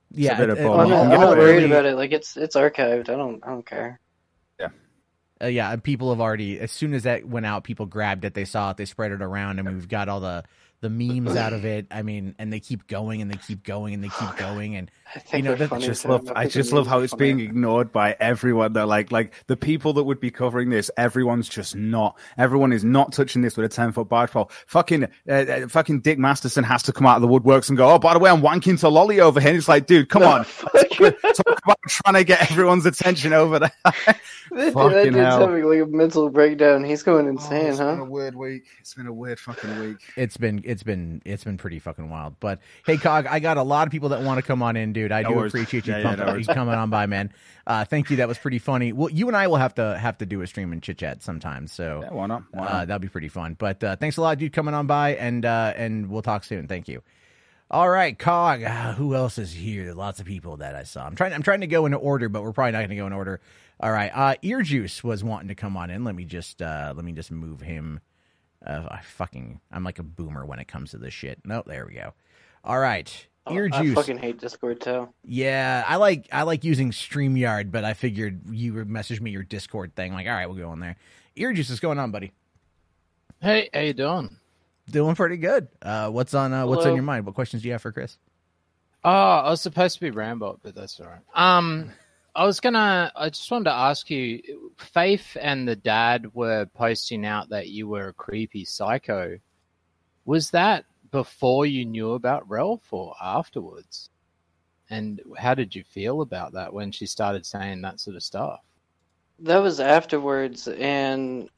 [SPEAKER 1] Yeah,
[SPEAKER 4] a bit
[SPEAKER 1] it-
[SPEAKER 4] of
[SPEAKER 1] it-
[SPEAKER 4] both.
[SPEAKER 2] I'm
[SPEAKER 4] You
[SPEAKER 2] not,
[SPEAKER 4] can
[SPEAKER 2] I'm
[SPEAKER 4] get
[SPEAKER 2] not
[SPEAKER 4] away
[SPEAKER 2] worried
[SPEAKER 4] with-
[SPEAKER 2] about it. Like it's it's archived. I don't I don't care.
[SPEAKER 1] Uh, yeah, and people have already, as soon as that went out, people grabbed it, they saw it, they spread it around, and we've got all the the memes out of it. I mean, and they keep going and they keep going and they keep going, and
[SPEAKER 2] I think
[SPEAKER 1] You know,
[SPEAKER 2] they're
[SPEAKER 1] that-
[SPEAKER 2] funny.
[SPEAKER 4] I just
[SPEAKER 2] too.
[SPEAKER 4] love. I
[SPEAKER 2] think the
[SPEAKER 4] just love
[SPEAKER 2] memes
[SPEAKER 4] how
[SPEAKER 2] are
[SPEAKER 4] it's
[SPEAKER 2] funny.
[SPEAKER 4] being ignored by everyone. Though, like, like the people that would be covering this, everyone's just not. Everyone is not touching this with a ten foot barge pole. Fucking, uh, uh, fucking Dick Masterson has to come out of the woodworks and go, "Oh, by the way, I'm wanking to Lolly over here." And it's like, dude, come
[SPEAKER 2] No,
[SPEAKER 4] on,
[SPEAKER 2] fuck.
[SPEAKER 4] talk about trying to get everyone's attention over there.
[SPEAKER 2] That, dude, that
[SPEAKER 4] Fucking
[SPEAKER 2] dude's
[SPEAKER 4] hell.
[SPEAKER 2] having like a mental breakdown. He's going
[SPEAKER 4] Oh,
[SPEAKER 2] insane,
[SPEAKER 4] it's been a
[SPEAKER 2] huh?
[SPEAKER 4] weird week. It's been a weird fucking week.
[SPEAKER 1] it's been it's been it's been pretty fucking wild. But hey, Cog, I got a lot of people that want to come on in, dude. I
[SPEAKER 4] No
[SPEAKER 1] do
[SPEAKER 4] worries.
[SPEAKER 1] appreciate you,
[SPEAKER 4] Yeah, yeah,
[SPEAKER 1] pump-
[SPEAKER 4] no worries.
[SPEAKER 1] you coming on by, man. Uh, thank you. That was pretty funny. Well, you and I will have to have to do a stream and chit chat sometime. So
[SPEAKER 4] Yeah, why not? Why
[SPEAKER 1] uh,
[SPEAKER 4] not?
[SPEAKER 1] that'll be pretty fun. But uh, thanks a lot, dude, coming on by, and uh, and we'll talk soon. Thank you. All right, Cog. Uh, who else is here? Lots of people that I saw. I'm trying. I'm trying to go in order, but we're probably not going to go in order. All right. Uh, Ear Juice was wanting to come on in. Let me just uh, let me just move him. Uh, I fucking I'm like a boomer when it comes to this shit. No, there we go. All right,
[SPEAKER 2] Oh,
[SPEAKER 1] Ear
[SPEAKER 2] I
[SPEAKER 1] Juice.
[SPEAKER 2] fucking hate Discord too.
[SPEAKER 1] Yeah, I like I like using StreamYard, but I figured you would message me your Discord thing. Like, all right, we'll go on there. Ear Juice, what's going on, buddy?
[SPEAKER 5] Hey, how you doing?
[SPEAKER 1] Doing pretty good. Uh, what's on uh, what's on
[SPEAKER 2] Hello.
[SPEAKER 1] your mind? What questions do you have for Chris?
[SPEAKER 5] Oh, I was supposed to be Rambo, but that's all right. Um, I was gonna. I just wanted to ask you. Faith and the dad were posting out that you were a creepy psycho. Was that before you knew about Ralph or afterwards? And how did you feel about that when she started saying that sort of stuff?
[SPEAKER 2] That was afterwards, and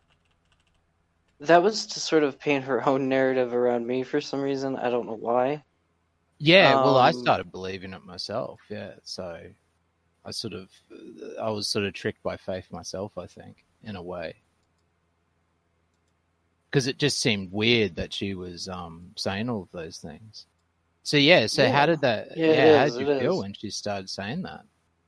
[SPEAKER 2] that was to sort of paint her own narrative around me for some reason. I don't know why.
[SPEAKER 5] Yeah, well, I
[SPEAKER 2] Um,
[SPEAKER 5] started believing it myself. Yeah, so I sort of, I was sort of tricked by Faith myself, I think, in a way, because it just seemed weird that she was um, saying all of those things. So yeah, so
[SPEAKER 2] Yeah.
[SPEAKER 5] how did that?
[SPEAKER 2] Yeah,
[SPEAKER 5] Yeah,
[SPEAKER 2] it
[SPEAKER 5] how
[SPEAKER 2] is,
[SPEAKER 5] did you
[SPEAKER 2] it
[SPEAKER 5] feel
[SPEAKER 2] is.
[SPEAKER 5] when she started saying that?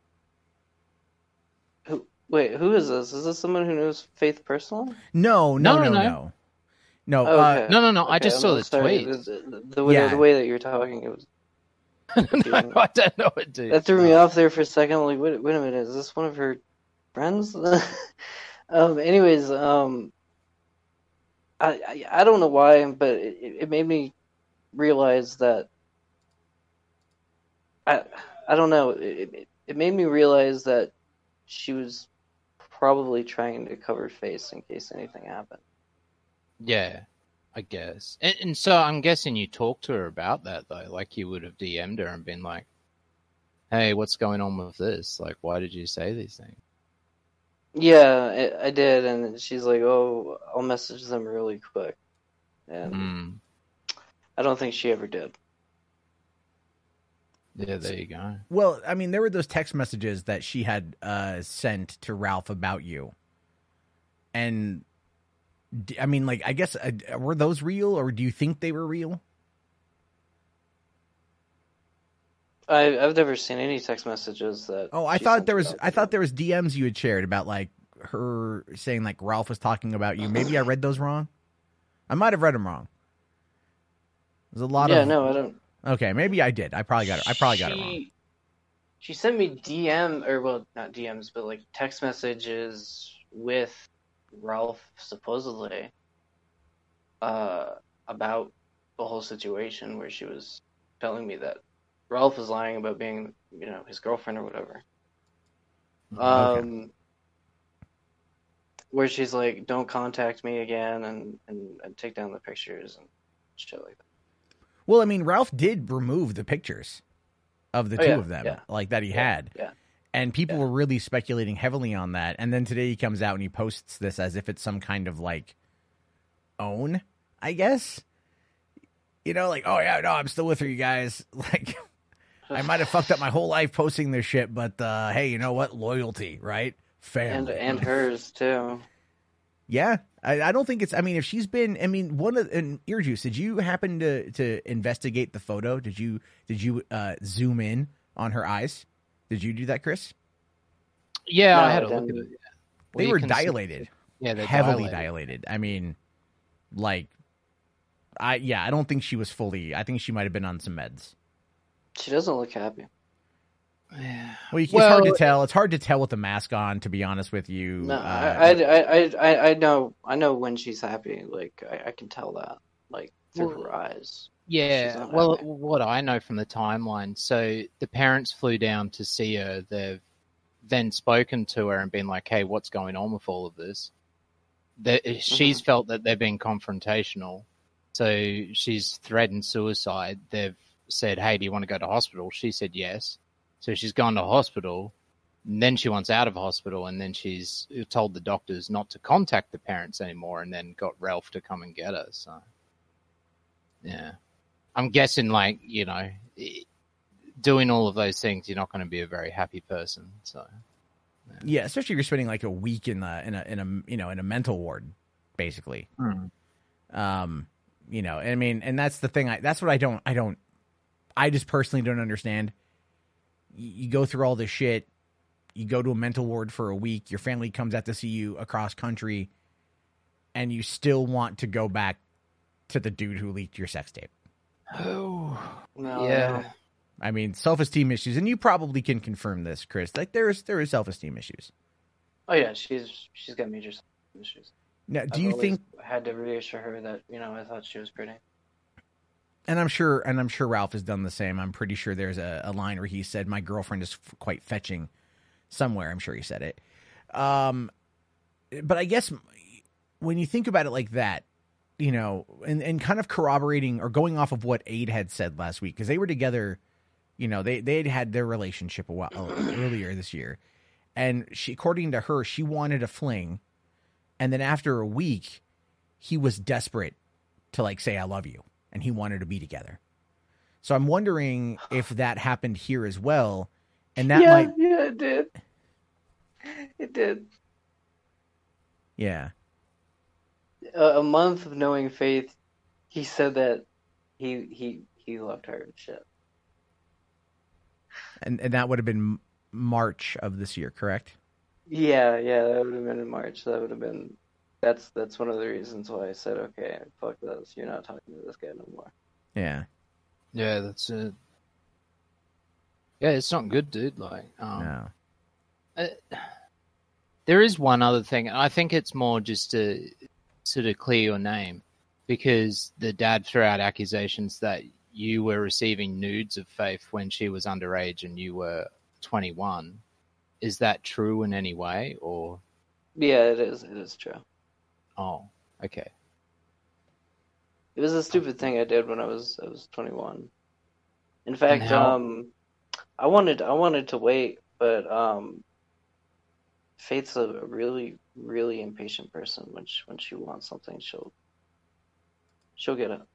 [SPEAKER 2] Who, wait, who is this? Is this someone who knows Faith personally?
[SPEAKER 1] No, no,
[SPEAKER 5] No,
[SPEAKER 1] no,
[SPEAKER 5] no,
[SPEAKER 1] no,
[SPEAKER 5] no.
[SPEAKER 1] no. No,
[SPEAKER 2] Oh,
[SPEAKER 1] uh,
[SPEAKER 2] okay.
[SPEAKER 5] No, no, no. I
[SPEAKER 2] Okay,
[SPEAKER 5] just
[SPEAKER 2] I'm-
[SPEAKER 5] saw
[SPEAKER 2] I'm
[SPEAKER 5] the
[SPEAKER 2] sorry.
[SPEAKER 5] tweet.
[SPEAKER 2] The, the, the way,
[SPEAKER 1] Yeah.
[SPEAKER 2] the way that you're talking, it was
[SPEAKER 5] no, I don't know what to.
[SPEAKER 2] that threw me off there for a second. I'm like, wait, wait a minute, is this one of her friends? um, anyways, um, I, I I don't know why, but it, it made me realize that I I don't know. It, it it made me realize that she was probably trying to cover face in case anything happened.
[SPEAKER 5] Yeah, I guess. And, and so I'm guessing you talked to her about that though. Like you would have D M'd her and been like, "Hey, what's going on with this? Like, why did you say these things?"
[SPEAKER 2] Yeah, I, I did, and she's like, "Oh, I'll message them really quick," and
[SPEAKER 5] Mm.
[SPEAKER 2] I don't think she ever did.
[SPEAKER 5] Yeah, there you go.
[SPEAKER 1] well, I mean, there were those text messages that she had uh, sent to Ralph about you, and d- I mean, like, I guess uh, were those real, or do you think they were real?
[SPEAKER 2] I I've never seen any text messages that.
[SPEAKER 1] Oh, I
[SPEAKER 2] she
[SPEAKER 1] thought
[SPEAKER 2] sent
[SPEAKER 1] there was.
[SPEAKER 2] about
[SPEAKER 1] I thought
[SPEAKER 2] me.
[SPEAKER 1] there was D Ms you had shared about like her saying like Ralph was talking about you. Maybe I read those wrong. I might have read them wrong. There's a lot
[SPEAKER 2] Yeah,
[SPEAKER 1] of.
[SPEAKER 2] no, I don't.
[SPEAKER 1] Okay, maybe I did. I probably got it. I probably got it wrong.
[SPEAKER 2] She- She sent me D M or well, not D Ms, but like text messages with Ralph supposedly uh, about the whole situation where she was telling me that Ralph was lying about being, you know, his girlfriend or whatever. Um, where she's like, "Don't contact me again," and, and and take down the pictures and shit like that.
[SPEAKER 1] Well, I mean, Ralph did remove the pictures of the
[SPEAKER 2] Oh,
[SPEAKER 1] two
[SPEAKER 2] yeah,
[SPEAKER 1] of them,
[SPEAKER 2] yeah.
[SPEAKER 1] like that he
[SPEAKER 2] Yeah,
[SPEAKER 1] had.
[SPEAKER 2] yeah.
[SPEAKER 1] And people
[SPEAKER 2] Yeah.
[SPEAKER 1] were really speculating heavily on that. And then today he comes out and he posts this as if it's some kind of like own, I guess. You know, like, oh yeah, no, I'm still with her, you guys. Like, I might have fucked up my whole life posting this shit, but uh, hey, you know what? Loyalty, right?
[SPEAKER 2] And
[SPEAKER 1] Family.
[SPEAKER 2] and hers too.
[SPEAKER 1] Yeah, I, I don't think it's. I mean, if she's been, I mean, one of and Ear Juice, did you happen to to investigate the photo? Did you did you uh, zoom in on her eyes? Did you do that, Chris?
[SPEAKER 5] Yeah,
[SPEAKER 2] No,
[SPEAKER 5] I had a
[SPEAKER 2] I
[SPEAKER 5] look at
[SPEAKER 2] didn't.
[SPEAKER 5] it.
[SPEAKER 1] They
[SPEAKER 5] Well, you
[SPEAKER 1] were
[SPEAKER 5] can see-
[SPEAKER 1] dilated,
[SPEAKER 5] Yeah, they're
[SPEAKER 1] heavily
[SPEAKER 5] dilated.
[SPEAKER 1] dilated. I mean, like, I yeah, I don't think she was fully. I think she might have been on some meds.
[SPEAKER 2] She doesn't look happy.
[SPEAKER 1] Well, you, it's
[SPEAKER 5] Well,
[SPEAKER 1] hard to tell. It's hard to tell with the mask on, to be honest with you.
[SPEAKER 2] No,
[SPEAKER 1] uh,
[SPEAKER 2] I, I, I, I, I know, I know when she's happy. Like I, I can tell that, like through
[SPEAKER 5] Well,
[SPEAKER 2] her eyes.
[SPEAKER 5] Yeah,
[SPEAKER 2] not
[SPEAKER 5] well,
[SPEAKER 2] happy.
[SPEAKER 5] what I know from the timeline, so the parents flew down to see her. They've then spoken to her and been like, "Hey, what's going on with all of this?" That she's felt that they've been confrontational, so she's threatened suicide. They've said, "Hey, do you want to go to hospital?" She said yes, so she's gone to hospital. And then she wants out of hospital, and then she's told the doctors not to contact the parents anymore, and then got Ralph to come and get her. So, yeah. I'm guessing, like, you know, doing all of those things, you're not going to be a very happy person. So,
[SPEAKER 1] yeah. yeah, especially if you're spending like a week in the in a in a you know in a mental ward, basically.
[SPEAKER 5] Mm.
[SPEAKER 1] Um, you know, I mean, and that's the thing. I that's what I don't I don't I just personally don't understand. You, you go through all this shit. You go to a mental ward for a week. Your family comes out to see you across country, and you still want to go back to the dude who leaked your sex tape.
[SPEAKER 5] Oh,
[SPEAKER 2] No,
[SPEAKER 5] yeah.
[SPEAKER 1] I mean, self-esteem issues, and you probably can confirm this, Chris. Like there is there is self-esteem issues.
[SPEAKER 2] Oh yeah, she's she's got major issues.
[SPEAKER 1] Now, do
[SPEAKER 2] I've
[SPEAKER 1] you
[SPEAKER 2] always
[SPEAKER 1] think?
[SPEAKER 2] had to reassure her that you know I thought she was pretty.
[SPEAKER 1] And I'm sure, and I'm sure Ralph has done the same. I'm pretty sure there's a, a line where he said, "My girlfriend is f- quite fetching." Somewhere, I'm sure he said it. Um, but I guess when you think about it like that, you know, and, and kind of corroborating or going off of what Aid had said last week, because they were together, you know, they they had had their relationship a while earlier this year, and she, according to her, she wanted a fling, and then after a week, he was desperate to like say I love you, and he wanted to be together. So I'm wondering if that happened here as well, and that
[SPEAKER 2] yeah,
[SPEAKER 1] might,
[SPEAKER 2] yeah, it did. It did.
[SPEAKER 1] yeah.
[SPEAKER 2] A, a month of knowing Faith, he said that he he he loved her and shit.
[SPEAKER 1] And and that would have been March of this year, correct?
[SPEAKER 2] Yeah, yeah, that would have been in March. That would have been. That's that's one of the reasons why I said, okay, fuck this. You're not talking to this guy no more.
[SPEAKER 1] Yeah.
[SPEAKER 5] Yeah, that's it. Yeah, it's not good, dude. Like, um,
[SPEAKER 1] No.
[SPEAKER 5] uh, there is one other thing. I think it's more just to sort of clear your name, because the dad threw out accusations that you were receiving nudes of Faith when she was underage and you were twenty-one. Is that true in any way, or?
[SPEAKER 2] Yeah, it is. It is true.
[SPEAKER 5] Oh, okay.
[SPEAKER 2] It was a stupid thing I did when I was I was twenty-one. In fact,
[SPEAKER 5] how-
[SPEAKER 2] um, I wanted I wanted to wait, but um, Faith's a really really impatient person. When she, when she wants something, she'll she'll get it.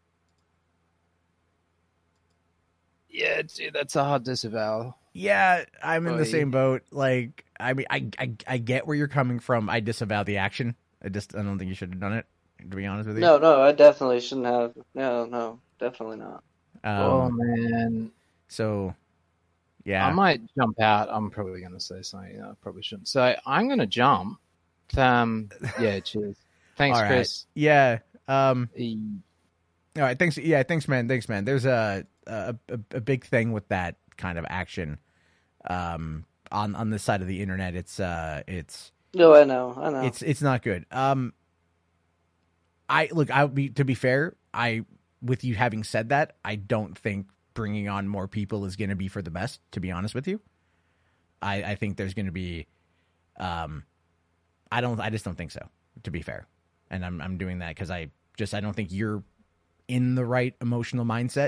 [SPEAKER 5] Yeah, it's, that's a hard disavow.
[SPEAKER 1] Yeah, I'm in the
[SPEAKER 5] Right.
[SPEAKER 1] same boat. Like, I mean, I, I I get where you're coming from. I disavow the action. I just I don't think you should have done it. To be honest with you.
[SPEAKER 2] No, no, I definitely shouldn't have. No, no, definitely not.
[SPEAKER 1] Um,
[SPEAKER 5] Oh man,
[SPEAKER 1] So, yeah.
[SPEAKER 5] I might jump out. I'm probably going to say something I probably shouldn't. So I'm going to jump. Um, yeah, cheers. Thanks,
[SPEAKER 1] All right.
[SPEAKER 5] Chris.
[SPEAKER 1] Yeah. Um.
[SPEAKER 5] E-
[SPEAKER 1] All right. Thanks. Yeah. Thanks, man. Thanks, man. There's a a, a, a big thing with that kind of action. Um. On on this side of the internet, it's uh, it's
[SPEAKER 2] No, I know, I know.
[SPEAKER 1] it's it's not good. Um. I look. I be to be fair. I with you having said that, I don't think bringing on more people is going to be for the best. To be honest with you, I I think there's going to be, um, I don't. I just don't think so. To be fair, and I'm I'm doing that because I just I don't think you're in the right emotional mindset.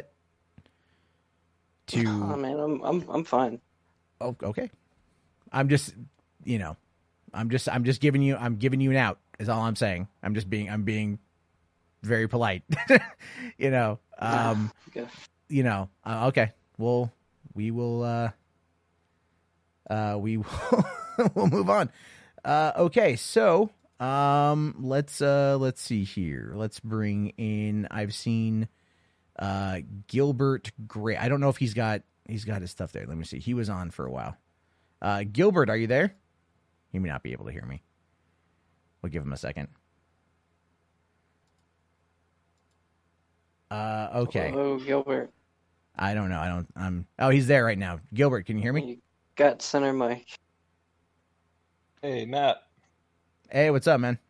[SPEAKER 1] To
[SPEAKER 2] Oh man, I'm I'm I'm fine.
[SPEAKER 1] oh okay, I'm just you know, I'm just I'm just giving you I'm giving you an out is all I'm saying. I'm just being I'm being very polite, you know. Um,
[SPEAKER 2] Okay.
[SPEAKER 1] you know. Uh, okay, well, we will. Uh, uh, we will we'll move on. Uh, okay, so um, let's uh, let's see here. Let's bring in. I've seen uh, Gilbert Gray. I don't know if he's got he's got his stuff there. Let me see. He was on for a while. Uh, Gilbert, are you there? He may not be able to hear me. We'll give him a second. Uh, okay.
[SPEAKER 2] Oh, Gilbert.
[SPEAKER 1] I don't know. I don't. I'm. Oh, he's there right now. Gilbert, can you hear me?
[SPEAKER 2] You, got center mic.
[SPEAKER 6] Hey, Matt.
[SPEAKER 1] Hey, what's up, man?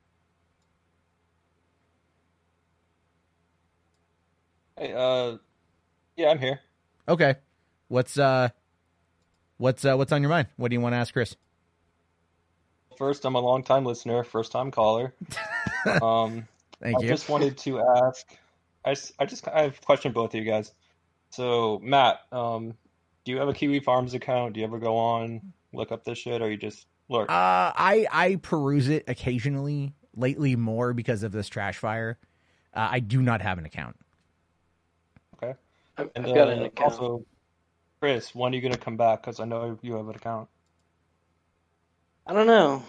[SPEAKER 6] Hey, uh, yeah, I'm here.
[SPEAKER 1] Okay. What's uh what's uh what's on your mind? What do you want to ask Chris?
[SPEAKER 6] First, I'm a long time listener, first time caller. Um,
[SPEAKER 1] Thank
[SPEAKER 6] I
[SPEAKER 1] you.
[SPEAKER 6] just wanted to ask. I, s- I just I have a question for both of you guys. So, Matt, um, do you have a Kiwi Farms account? Do you ever go on look up this shit, or you just lurk?
[SPEAKER 1] Uh I I peruse it occasionally, lately more because of this trash fire. Uh, I do not have an account.
[SPEAKER 6] Okay.
[SPEAKER 2] I've,
[SPEAKER 6] And
[SPEAKER 2] I've got an
[SPEAKER 6] uh,
[SPEAKER 2] account.
[SPEAKER 6] also, Chris, when are you gonna come back? Because I know you have an account.
[SPEAKER 2] I don't know.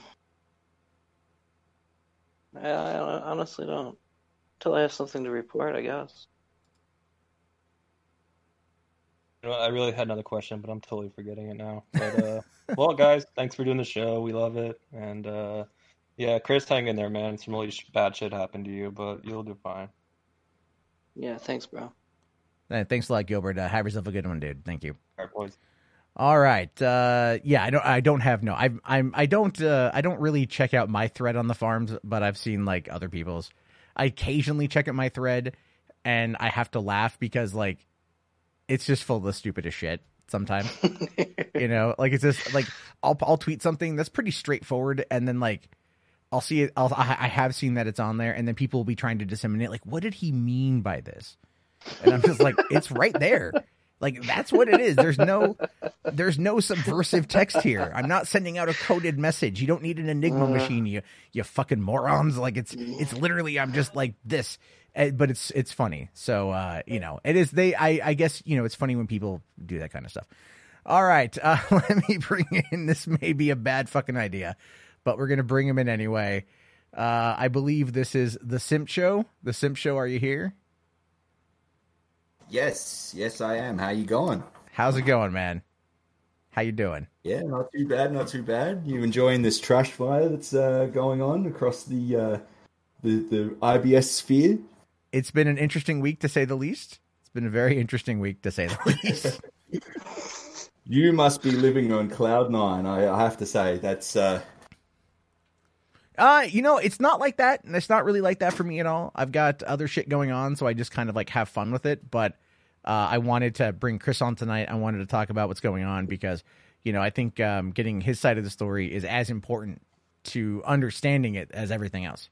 [SPEAKER 2] I, I honestly don't. Until I have something to report, I guess.
[SPEAKER 6] You know, I really had another question, but I'm totally forgetting it now. But uh, well, guys, thanks for doing the show. We love it, and uh, yeah, Chris, hang in there, man. Some really sh- bad shit happened to you, but you'll do fine.
[SPEAKER 2] Yeah, thanks, bro.
[SPEAKER 1] Uh, thanks a lot, Gilbert. Uh, have yourself a good one, dude. Thank you.
[SPEAKER 6] All right, boys.
[SPEAKER 1] All right. Uh, yeah, I don't. I don't have no. I. I'm. I don't. Uh, I don't really check out my thread on the farms, but I've seen like other people's. I occasionally check out my thread, and I have to laugh because like, it's just full of the stupidest shit. Sometimes, you know, like it's just like I'll I'll tweet something that's pretty straightforward, and then like I'll see it. I'll, I I have seen that it's on there, and then people will be trying to disseminate like, what did he mean by this? And I'm just like, it's right there. Like, that's what it is. There's no there's no subversive text here. I'm not sending out a coded message. You don't need an Enigma
[SPEAKER 2] Uh.
[SPEAKER 1] machine, you you fucking morons. Like, it's it's literally, I'm just like this. Uh, But it's it's funny. So, uh, you know, it is, they, I, I guess, you know, it's funny when people do that kind of stuff. All right, uh, let me bring in, this may be a bad fucking idea, but we're going to bring him in anyway. Uh, I believe this is The Simp Show. The Simp Show, are you here?
[SPEAKER 7] Yes, yes, I am. How you going?
[SPEAKER 1] How's it going, man? How you doing?
[SPEAKER 7] Yeah, not too bad, not too bad. You enjoying this trash fire that's uh, going on across the uh, the the I B S sphere?
[SPEAKER 1] It's been an interesting week, to say the least. It's been a very interesting week, to say the least.
[SPEAKER 7] You must be living on cloud nine. I, I have to say that's. Uh...
[SPEAKER 1] Uh, you know, it's not like that, and it's not really like that for me at all. I've got other shit going on, so I just kind of like have fun with it. But uh, I wanted to bring Chris on tonight. I wanted to talk about what's going on because, you know, I think um, getting his side of the story is as important to understanding it as everything else.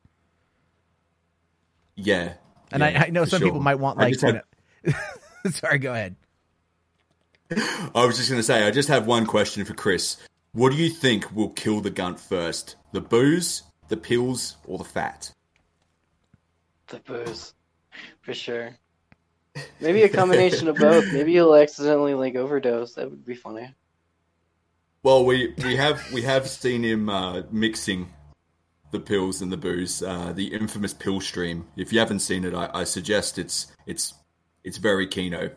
[SPEAKER 7] Yeah,
[SPEAKER 1] And
[SPEAKER 7] yeah,
[SPEAKER 1] I, I know
[SPEAKER 7] for
[SPEAKER 1] some
[SPEAKER 7] sure.
[SPEAKER 1] people might want
[SPEAKER 7] I
[SPEAKER 1] like.
[SPEAKER 7] just had-
[SPEAKER 1] you know- Sorry, go ahead.
[SPEAKER 7] I was just going to say, I just have one question for Chris. What do you think will kill the Gunt first? The booze, the pills, or the fat?
[SPEAKER 2] The booze, for sure. Maybe a combination of both. Maybe you'll accidentally like overdose. That would be funny.
[SPEAKER 7] Well, we, we have we have seen him uh, mixing the pills and the booze, uh, the infamous pill stream. If you haven't seen it, I, I suggest it's it's it's very keno.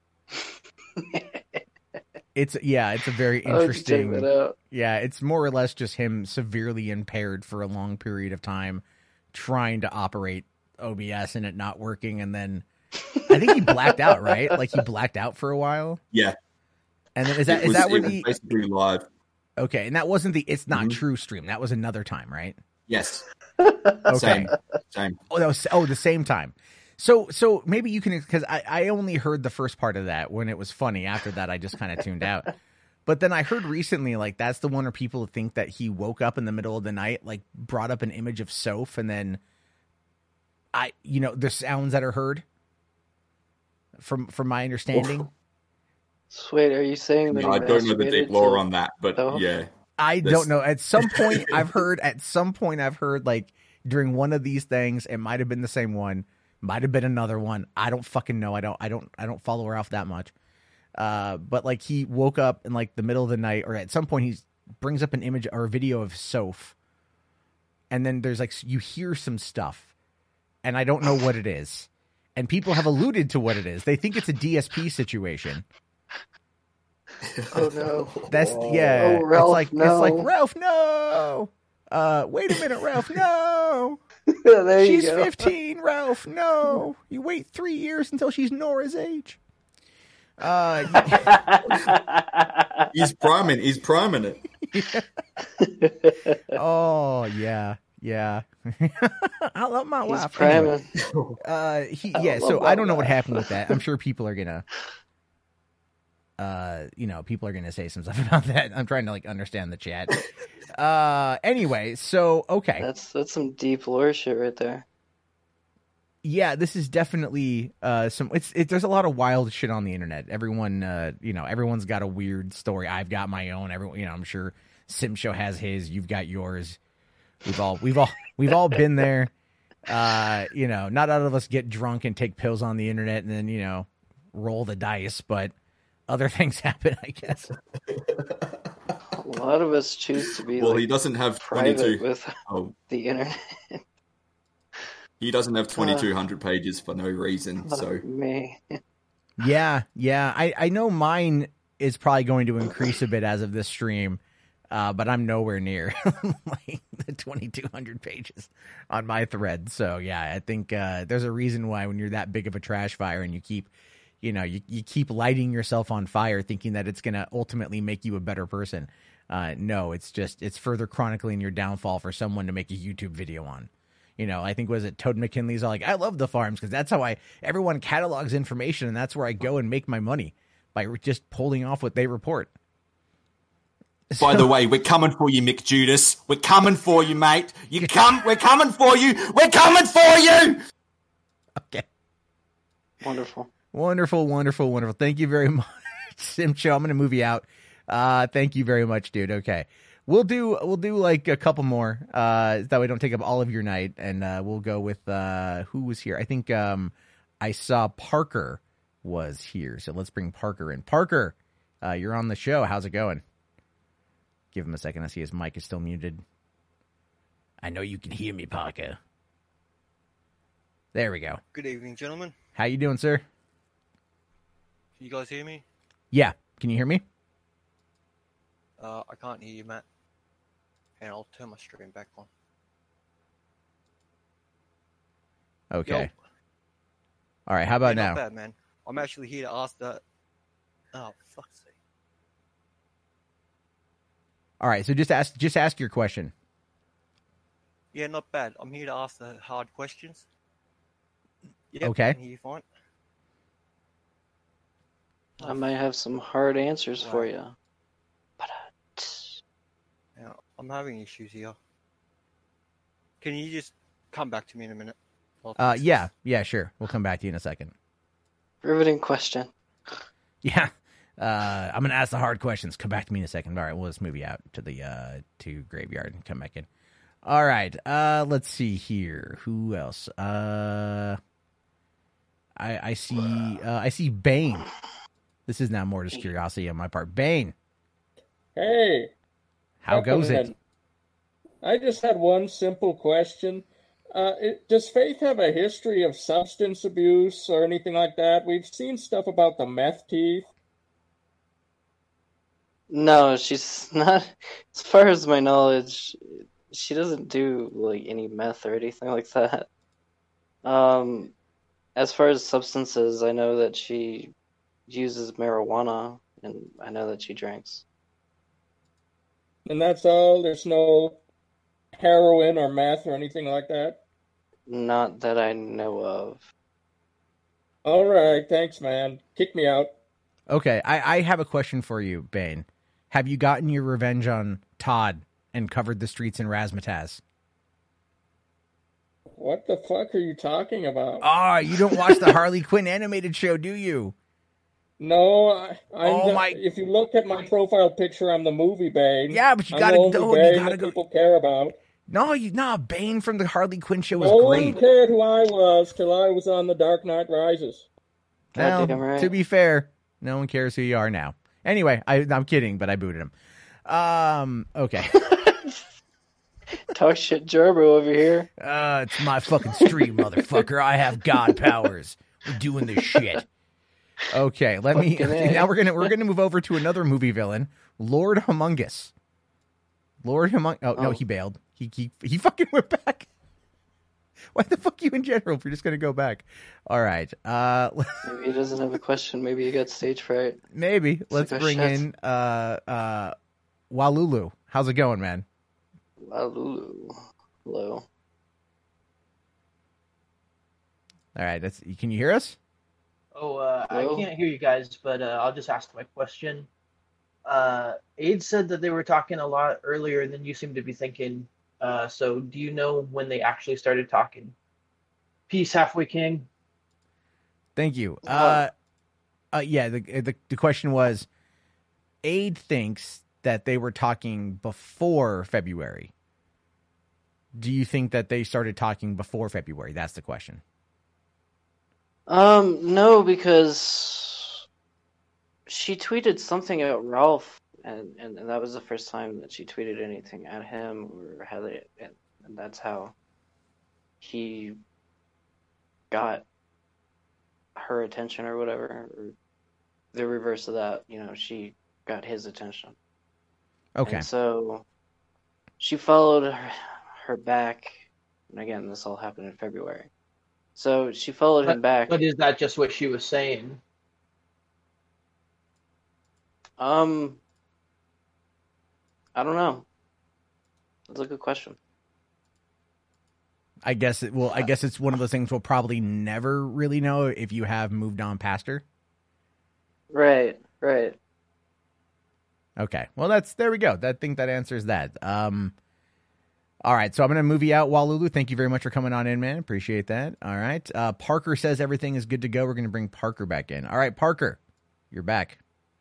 [SPEAKER 1] It's yeah, it's a very
[SPEAKER 2] I'll have to check
[SPEAKER 1] interesting.
[SPEAKER 2] that out.
[SPEAKER 1] Yeah, it's more or less just him severely impaired for a long period of time, trying to operate O B S and it not working, and then I think he blacked out, right? Like he blacked out for a while,
[SPEAKER 7] Yeah,
[SPEAKER 1] and then is that
[SPEAKER 7] it
[SPEAKER 1] is
[SPEAKER 7] was,
[SPEAKER 1] that where
[SPEAKER 7] it was
[SPEAKER 1] the
[SPEAKER 7] basically live.
[SPEAKER 1] okay? And that wasn't the it's not
[SPEAKER 7] Mhm.
[SPEAKER 1] true stream. That was another time, right?
[SPEAKER 7] Yes,
[SPEAKER 1] Okay.
[SPEAKER 7] same, same.
[SPEAKER 1] Oh, that was oh the same time. So so maybe you can, because I I only heard the first part of that when it was funny. After that, I just kind of tuned out. But then I heard recently, like, that's the one where people think that he woke up in the middle of the night, like, brought up an image of Soph, and then I, you know, the sounds that are heard from from my understanding.
[SPEAKER 2] So wait, are you saying that
[SPEAKER 7] Yeah,
[SPEAKER 2] he
[SPEAKER 7] I don't know the
[SPEAKER 2] masturbated
[SPEAKER 7] deep lore
[SPEAKER 2] to-
[SPEAKER 7] on that, but
[SPEAKER 2] Oh.
[SPEAKER 7] yeah,
[SPEAKER 1] I
[SPEAKER 7] This-
[SPEAKER 1] don't know. At some point, I've heard. At some point, I've heard like during one of these things. It might have been the same one. Might have been another one. I don't fucking know. I don't. I don't. I don't follow Ralph that much. Uh, but like he woke up in like the middle of the night, or at some point he brings up an image or a video of Soph, and then there's like you hear some stuff, and I don't know what it is. And people have alluded to what it is. They think it's a D S P situation.
[SPEAKER 2] Oh no!
[SPEAKER 1] That's yeah.
[SPEAKER 2] Oh, Ralph,
[SPEAKER 1] it's like
[SPEAKER 2] no.
[SPEAKER 1] it's like Ralph, no. Uh, wait a minute, Ralph, no.
[SPEAKER 2] There you
[SPEAKER 1] She's
[SPEAKER 2] go.
[SPEAKER 1] fifteen, Ralph, no. You wait three years until she's Nora's age. Uh,
[SPEAKER 7] He's priming. He's priming it.
[SPEAKER 1] oh yeah, yeah. I love my
[SPEAKER 2] He's
[SPEAKER 1] wife.
[SPEAKER 2] priming.
[SPEAKER 1] Anyway, uh, he,
[SPEAKER 2] I
[SPEAKER 1] yeah.
[SPEAKER 2] love
[SPEAKER 1] So
[SPEAKER 2] my
[SPEAKER 1] I don't know what
[SPEAKER 2] wife.
[SPEAKER 1] happened with that. I'm sure people are gonna, uh, you know, people are gonna say some stuff about that. I'm trying to like understand the chat. Uh, anyway, so okay.
[SPEAKER 2] That's that's some deep lore shit right there.
[SPEAKER 1] Yeah, this is definitely uh some it's it there's a lot of wild shit on the internet. Everyone uh you know, everyone's got a weird story. I've got my own. Everyone, you know, I'm sure Simshow has his, you've got yours. We've all we've all we've all been there. Uh, you know, not all of us get drunk and take pills on the internet and then, you know, roll the dice, but other things happen, I guess.
[SPEAKER 2] A lot of us choose to be
[SPEAKER 7] Well,
[SPEAKER 2] like
[SPEAKER 7] he doesn't have
[SPEAKER 2] private
[SPEAKER 7] twenty-two.
[SPEAKER 2] with
[SPEAKER 7] Oh,
[SPEAKER 2] the internet.
[SPEAKER 7] he doesn't have twenty-two hundred pages for no reason. So
[SPEAKER 2] Me.
[SPEAKER 1] Yeah, yeah. I, I know mine is probably going to increase a bit as of this stream, uh, but I'm nowhere near like the twenty-two hundred pages on my thread. So, yeah, I think uh, there's a reason why when you're that big of a trash fire and you keep, you know, you, you keep lighting yourself on fire thinking that it's going to ultimately make you a better person. Uh, no, it's just, it's further chronicling your downfall for someone to make a YouTube video on. You know, I think, was it Toad McKinley's all like, I love the farms because that's how I, everyone catalogs information and that's where I go and make my money by re- just pulling off what they report.
[SPEAKER 7] by the way, we're coming for you, Mick Judas. We're coming for you, mate. You come. We're coming for you. We're coming for you.
[SPEAKER 1] Okay.
[SPEAKER 2] Wonderful.
[SPEAKER 1] Wonderful, wonderful, wonderful. Thank you very much, Simcho. I'm going to move you out. Uh, thank you very much, dude. Okay. We'll do we'll do like a couple more, uh, that way don't take up all of your night, and uh, we'll go with uh, who was here. I think um, I saw Parker was here, so let's bring Parker in. Parker, uh, you're on the show. How's it going? Give him a second. I see his mic is still muted. I know you can hear me, Parker. There we go.
[SPEAKER 8] Good evening, gentlemen.
[SPEAKER 1] How you doing, sir?
[SPEAKER 8] Can you guys hear me?
[SPEAKER 1] Yeah. Can you hear me?
[SPEAKER 8] Uh, I can't hear you, Matt. And I'll turn my stream back on.
[SPEAKER 1] Okay.
[SPEAKER 8] Yo.
[SPEAKER 1] All right. How about
[SPEAKER 8] Yeah,
[SPEAKER 1] now?
[SPEAKER 8] not bad, man. I'm actually here to ask that. Oh, fuck's sake.
[SPEAKER 1] All right. So just ask just ask your question.
[SPEAKER 8] Yeah, not bad. I'm here to ask the hard questions. Yep,
[SPEAKER 1] Okay.
[SPEAKER 8] I can hear you fine.
[SPEAKER 2] I might have some hard answers for you.
[SPEAKER 8] Now, I'm having issues here. Can you just come back to me in a minute? I'll
[SPEAKER 1] Uh,
[SPEAKER 8] fix
[SPEAKER 1] yeah.
[SPEAKER 8] this.
[SPEAKER 1] Yeah, sure. We'll come back to you in a second.
[SPEAKER 2] Riveting question.
[SPEAKER 1] Yeah. Uh, I'm going to ask the hard questions. Come back to me in a second. All right. We'll just move you out to the uh, to graveyard and come back in. All right. Uh, let's see here. Who else? Uh, I, I see uh, I see Bane. This is now more just curiosity on my part. Bane,
[SPEAKER 9] Hey,
[SPEAKER 1] how goes it?
[SPEAKER 9] happening? I just had one simple question. Uh, it, does Faith have a history of substance abuse or anything like that? We've seen stuff about the meth teeth.
[SPEAKER 2] No, she's not. As far as my knowledge, she doesn't do like any meth or anything like that. Um, as far as substances, I know that she uses marijuana, and I know that she drinks.
[SPEAKER 9] And that's all? There's no heroin or meth or anything like that?
[SPEAKER 2] Not that I know of.
[SPEAKER 9] All right, thanks, man. Kick me out.
[SPEAKER 1] Okay, I, I have a question for you, Bane. Have you gotten your revenge on Todd and covered the streets in Razzmatazz?
[SPEAKER 9] What the fuck are you talking about?
[SPEAKER 1] Ah, you don't watch the Harley Quinn animated show, do you?
[SPEAKER 9] No, I, I'm
[SPEAKER 1] Oh
[SPEAKER 9] the,
[SPEAKER 1] my-
[SPEAKER 9] if you look at my profile picture, I'm the movie Bane.
[SPEAKER 1] Yeah, but you
[SPEAKER 9] I'm
[SPEAKER 1] gotta
[SPEAKER 9] the only
[SPEAKER 1] go. You
[SPEAKER 9] Bane
[SPEAKER 1] gotta
[SPEAKER 9] that
[SPEAKER 1] go.
[SPEAKER 9] people care about.
[SPEAKER 1] No, you nah. Bane from the Harley Quinn show was
[SPEAKER 9] No
[SPEAKER 1] great.
[SPEAKER 9] one cared who I was till I was on The Dark Knight Rises.
[SPEAKER 1] Well,
[SPEAKER 2] Goddamn right.
[SPEAKER 1] to be fair, no one cares who you are now. Anyway, I, I'm kidding, but I booted him. Um, okay.
[SPEAKER 2] Talk shit, Jarbo over here.
[SPEAKER 1] Uh, it's my fucking stream, motherfucker. I have god powers. We're doing this shit. Okay, let me.
[SPEAKER 2] Fucking A.
[SPEAKER 1] Now we're gonna we're gonna move over to another movie villain, Lord Humongous. Lord Humong. Oh, no,
[SPEAKER 2] Oh.
[SPEAKER 1] he bailed. He he he fucking went back. Why the fuck you in general if you're just gonna go back? All right. Uh,
[SPEAKER 2] Maybe he doesn't have a question. Maybe he got stage fright.
[SPEAKER 1] maybe let's
[SPEAKER 2] like, oh,
[SPEAKER 1] bring
[SPEAKER 2] shit.
[SPEAKER 1] in uh uh Walulu. How's it going, man?
[SPEAKER 2] Walulu. Hello.
[SPEAKER 1] All right. That's. Can you hear us?
[SPEAKER 10] Oh, uh, I
[SPEAKER 2] Hello?
[SPEAKER 10] can't hear you guys, but uh, I'll just ask my question. Uh, Aid said that they were talking a lot earlier than you seem to be thinking. Uh, so do you know when they actually started talking? Peace, Halfway King.
[SPEAKER 1] Thank you. Uh,
[SPEAKER 2] Uh,
[SPEAKER 1] uh yeah. The the the question was, Aid thinks that they were talking before February. Do you think that they started talking before February? That's the question.
[SPEAKER 2] Um, no, because she tweeted something at Ralph, and, and, and that was the first time that she tweeted anything at him or had it, and, and that's how he got her attention or whatever. Or the reverse of that, you know, she got his attention.
[SPEAKER 1] Okay.
[SPEAKER 2] And so she followed her, her back, and again, this all happened in February. So she followed him back.
[SPEAKER 10] But is that just what she was saying?
[SPEAKER 2] Um, I don't know. That's a good question.
[SPEAKER 1] I guess it will. I guess it's one of those things we'll probably never really know if you have moved on past her.
[SPEAKER 2] Right, right.
[SPEAKER 1] Okay. Well, that's there we go. I think that answers that. Um. All right, so I'm going to move you out, Walulu. Thank you very much for coming on in, man. Appreciate that. All right. Uh, Parker says everything is good to go. We're going to bring Parker back in. All right, Parker, you're back.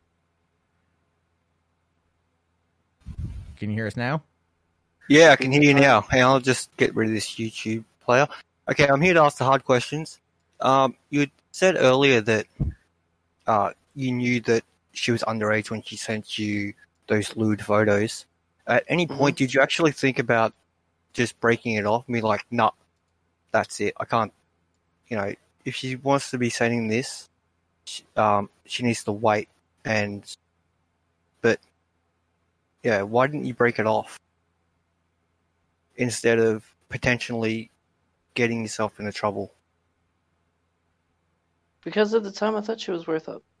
[SPEAKER 1] Can you hear us now?
[SPEAKER 8] Yeah, I can hear you now. Hey, I'll just get rid of this YouTube player. Okay, I'm here to ask the hard questions. Um, you said earlier that uh, you knew that she was underage when she sent you those lewd photos. At any point,
[SPEAKER 2] Mm-hmm.
[SPEAKER 8] did you actually think about just breaking it off? Me like, nah, that's it. I can't, you know, if she wants to be sending this, she, um, she needs to wait. And, but, yeah, why didn't you break it off? Instead of potentially getting yourself into trouble.
[SPEAKER 2] Because at the time I thought she was worth it.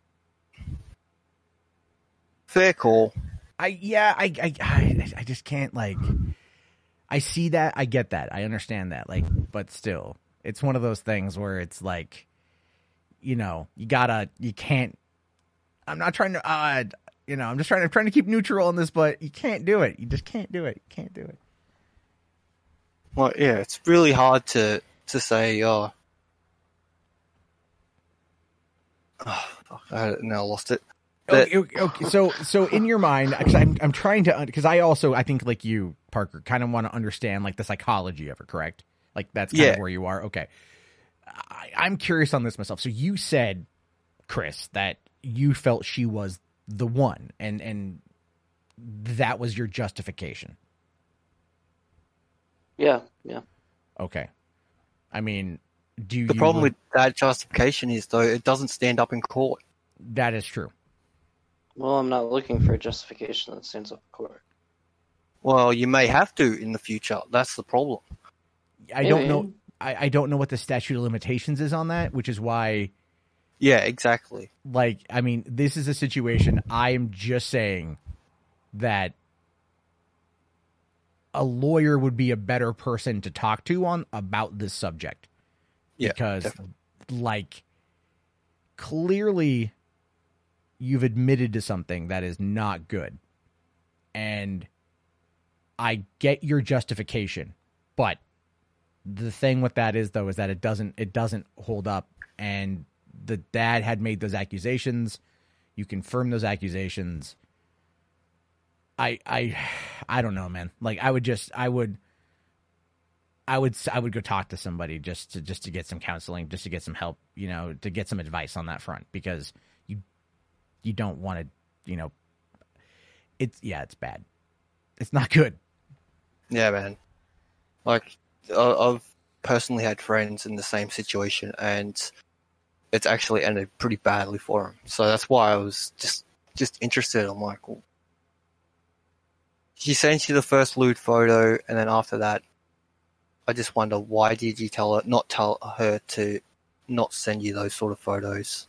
[SPEAKER 8] Fair call.
[SPEAKER 1] I yeah. I I I, I just can't like. I see that. I get that. I understand that. Like, but still, it's one of those things where it's like, you know, you gotta. You can't. I'm not trying to. Uh, you know, I'm just trying to trying to keep neutral on this, but you can't do it. You just can't do it. You can't do it.
[SPEAKER 8] Well, yeah, it's really hard to to say. Oh, oh fuck, I now lost it. That-
[SPEAKER 1] Okay, okay, okay, so so in your mind, because I'm I'm trying to because I also I think like you, Parker, kind of want to understand like the psychology of her, correct? Like that's kind
[SPEAKER 8] Yeah.
[SPEAKER 1] of where you are. Okay, I, I'm curious on this myself. So you said, Chris, that you felt she was the one, and and that was your justification.
[SPEAKER 2] Yeah, yeah.
[SPEAKER 1] Okay, I mean, do
[SPEAKER 8] The
[SPEAKER 1] you
[SPEAKER 8] problem with that justification is, though, it doesn't stand up in court.
[SPEAKER 1] that is true.
[SPEAKER 2] Well, I'm not looking for a justification that stands up in court.
[SPEAKER 8] Well, you may have to in the future. That's the problem.
[SPEAKER 1] I don't
[SPEAKER 2] Maybe.
[SPEAKER 1] know. I, I don't know what the statute of limitations is on that, which is why.
[SPEAKER 8] Yeah, exactly.
[SPEAKER 1] Like, I mean, this is a situation. I am just saying that a lawyer would be a better person to talk to on about this subject.
[SPEAKER 8] Yeah,
[SPEAKER 1] because,
[SPEAKER 8] definitely.
[SPEAKER 1] like, clearly you've admitted to something that is not good. And I get your justification, but the thing with that is, though, is that it doesn't it doesn't hold up. And the dad had made those accusations. You confirm those accusations. I I I don't know, man. Like I would just I would I would I would go talk to somebody just to just to get some counseling, just to get some help, you know, to get some advice on that front, because you you don't want to, you know, it's yeah, it's bad. It's not good.
[SPEAKER 8] Yeah, man. Like, I- I've personally had friends in the same situation, and it's actually ended pretty badly for them. So that's why I was just just interested. I'm like, well, she sent you the first lewd photo, and then after that, I just wonder, why did you tell her not tell her to not send you those sort of photos?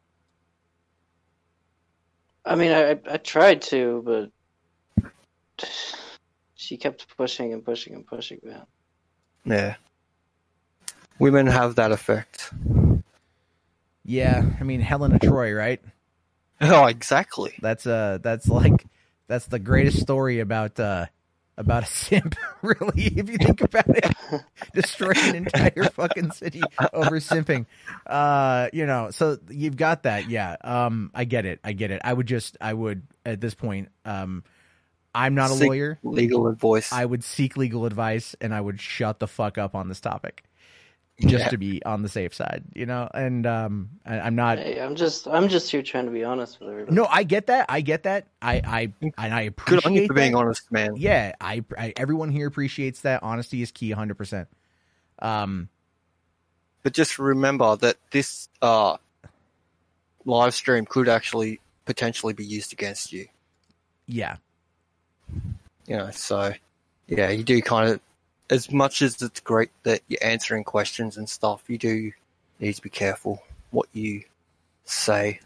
[SPEAKER 2] I mean, I I tried to, but she kept pushing and pushing and pushing, man.
[SPEAKER 8] Yeah. Women have that effect.
[SPEAKER 1] Yeah, I mean Helena Troy, right?
[SPEAKER 8] Oh, exactly.
[SPEAKER 1] That's uh that's like that's the greatest story about uh about a simp, really, if you think about it. Destroying an entire fucking city over simping. Uh, you know, so you've got that, yeah. Um, I get it, I get it. I would just I would at this point, um I'm not a
[SPEAKER 8] Seek
[SPEAKER 1] lawyer.
[SPEAKER 8] legal advice.
[SPEAKER 1] I would seek legal advice and I would shut the fuck up on this topic. Just
[SPEAKER 8] Yeah.
[SPEAKER 1] to be on the safe side, you know, and um, I, I'm not.
[SPEAKER 2] Hey, I'm just I'm just here trying to be honest with everybody.
[SPEAKER 1] No, I get that. I get that. I I and I appreciate
[SPEAKER 8] Good on you for being
[SPEAKER 1] that.
[SPEAKER 8] honest, man.
[SPEAKER 1] Yeah, I, I everyone here appreciates that. Honesty is key, one hundred percent. Um,
[SPEAKER 8] But just remember that this uh, live stream could actually potentially be used against you.
[SPEAKER 1] yeah,
[SPEAKER 8] You know, so yeah, you do kind of, as much as it's great that you're answering questions and stuff, you do need to be careful what you say.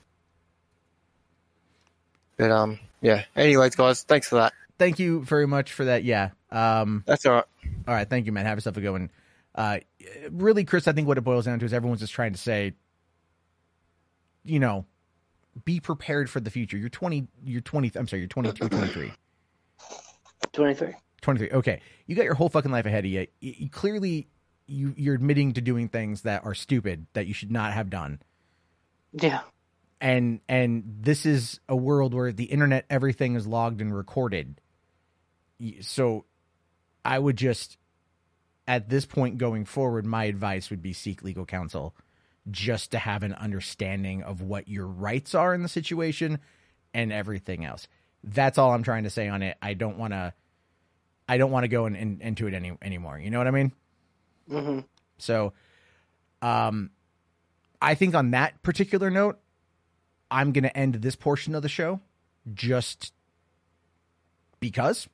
[SPEAKER 8] But um, yeah. Anyways, guys, thanks for that.
[SPEAKER 1] thank you very much for that. Yeah. Um,
[SPEAKER 8] That's all right.
[SPEAKER 1] all right. Thank you, man. Have yourself a good one. Uh, really, Chris, I think what it boils down to is everyone's just trying to say, you know, be prepared for the future. You're twenty. You're twenty. I'm sorry. You're twenty-two, twenty-three.
[SPEAKER 2] twenty-three.
[SPEAKER 1] twenty-three. Okay. You got your whole fucking life ahead of you. You, you clearly, you, you're admitting to doing things that are stupid that you should not have done.
[SPEAKER 2] Yeah.
[SPEAKER 1] And, and this is a world where the internet, everything is logged and recorded. So I would just, at this point going forward, my advice would be seek legal counsel just to have an understanding of what your rights are in the situation and everything else. That's all I'm trying to say on it. I don't want to, I don't want to go in, in, into it any anymore. You know what I mean?
[SPEAKER 2] Mm-hmm.
[SPEAKER 1] So, um, I think on that particular note, I'm going to end this portion of the show just because.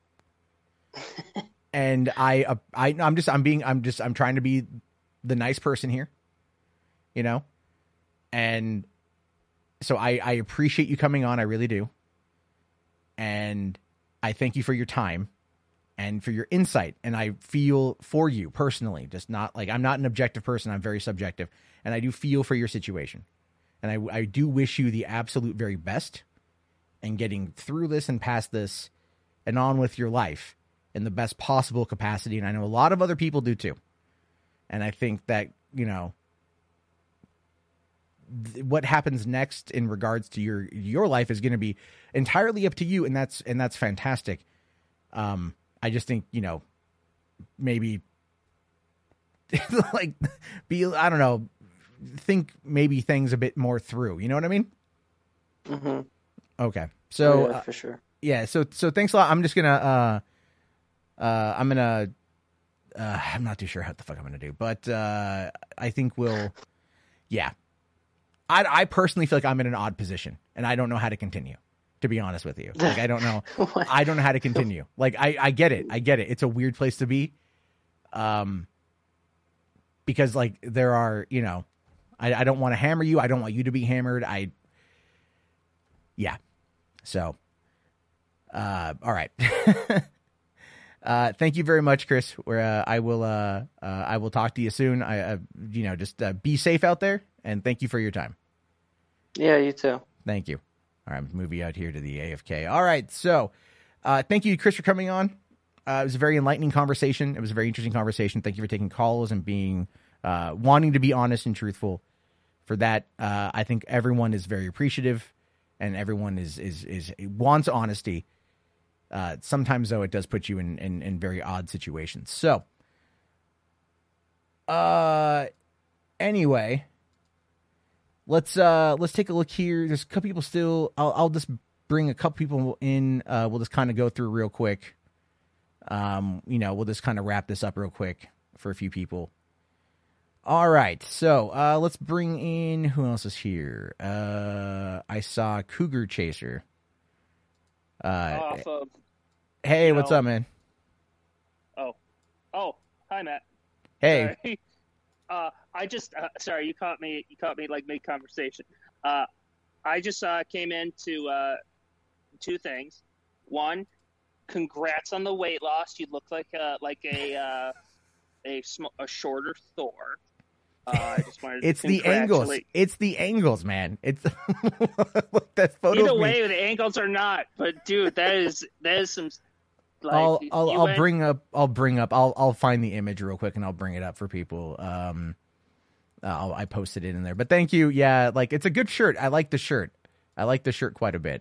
[SPEAKER 1] And I, uh, I, I'm just, I'm being, I'm just, I'm trying to be the nice person here, you know? And so I, I appreciate you coming on. I really do. And I thank you for your time and for your insight. And I feel for you personally, just not like, I'm not an objective person. I'm very subjective, and I do feel for your situation. And I, I do wish you the absolute very best in getting through this and past this and on with your life in the best possible capacity. And I know a lot of other people do too. And I think that, you know, th- what happens next in regards to your, your life is going to be entirely up to you. And that's, and that's fantastic. Um, I just think, you know, maybe like be, I don't know, think maybe things a bit more through, you know what I mean?
[SPEAKER 2] Mm-hmm.
[SPEAKER 1] Okay. So,
[SPEAKER 2] Oh, yeah,
[SPEAKER 1] uh,
[SPEAKER 2] for sure.
[SPEAKER 1] yeah. So, so thanks a lot. I'm just going to, uh, uh, I'm going to, uh, I'm not too sure how the fuck I'm going to do, but, uh, I think we'll, yeah. I, I personally feel like I'm in an odd position and I don't know how to continue, to be honest with you. Like, I don't know. I don't know how to continue. Like, I, I get it. I get it. It's a weird place to be. Um, because like there are, you know, I, I don't want to hammer you. I don't want you to be hammered. I, yeah. So, uh, all right. uh, thank you very much, Chris. Where uh, I will, uh, uh, I will talk to you soon. I, uh, you know, just uh, be safe out there, and thank you for your time.
[SPEAKER 2] Yeah, you too.
[SPEAKER 1] Thank you. All right, I'm moving out here to the A F K. All right, so uh, thank you, Chris, for coming on. Uh, it was a very enlightening conversation. It was a very interesting conversation. Thank you for taking calls and being uh, wanting to be honest and truthful. For that, uh, I think everyone is very appreciative, and everyone is is is wants honesty. Uh, sometimes, though, it does put you in, in, in very odd situations. So, uh, anyway, let's uh let's take a look here. There's a couple people still. I'll I'll just bring a couple people in. Uh, we'll just kind of go through real quick. Um, you know, we'll just kind of wrap this up real quick for a few people. All right, so uh, let's bring in, who else is here? Uh, I saw Cougar Chaser. Uh,
[SPEAKER 11] Awesome.
[SPEAKER 1] hey,
[SPEAKER 11] You
[SPEAKER 1] what's
[SPEAKER 11] know-
[SPEAKER 1] up, man?
[SPEAKER 11] Oh, oh, hi Matt.
[SPEAKER 1] Hey.
[SPEAKER 11] Sorry. Uh, I just uh, sorry you caught me. You caught me like mid conversation. Uh, I just uh, came into uh, two things. One, congrats on the weight loss. You look like a like a uh, a sm- a shorter Thor. Uh, I just wanted
[SPEAKER 1] it's
[SPEAKER 11] to
[SPEAKER 1] the angles.
[SPEAKER 11] congratulate-
[SPEAKER 1] It's the angles, man. It's look, that photo.
[SPEAKER 11] Either
[SPEAKER 1] of me.
[SPEAKER 11] way, the angles are not. But dude, that is that is some. Like,
[SPEAKER 1] I'll I'll,
[SPEAKER 11] you
[SPEAKER 1] I'll
[SPEAKER 11] went-
[SPEAKER 1] bring up I'll bring up I'll I'll find the image real quick and I'll bring it up for people. Um, I'll, I posted it in there, but thank you. Yeah, like it's a good shirt. I like the shirt. I like the shirt quite a bit.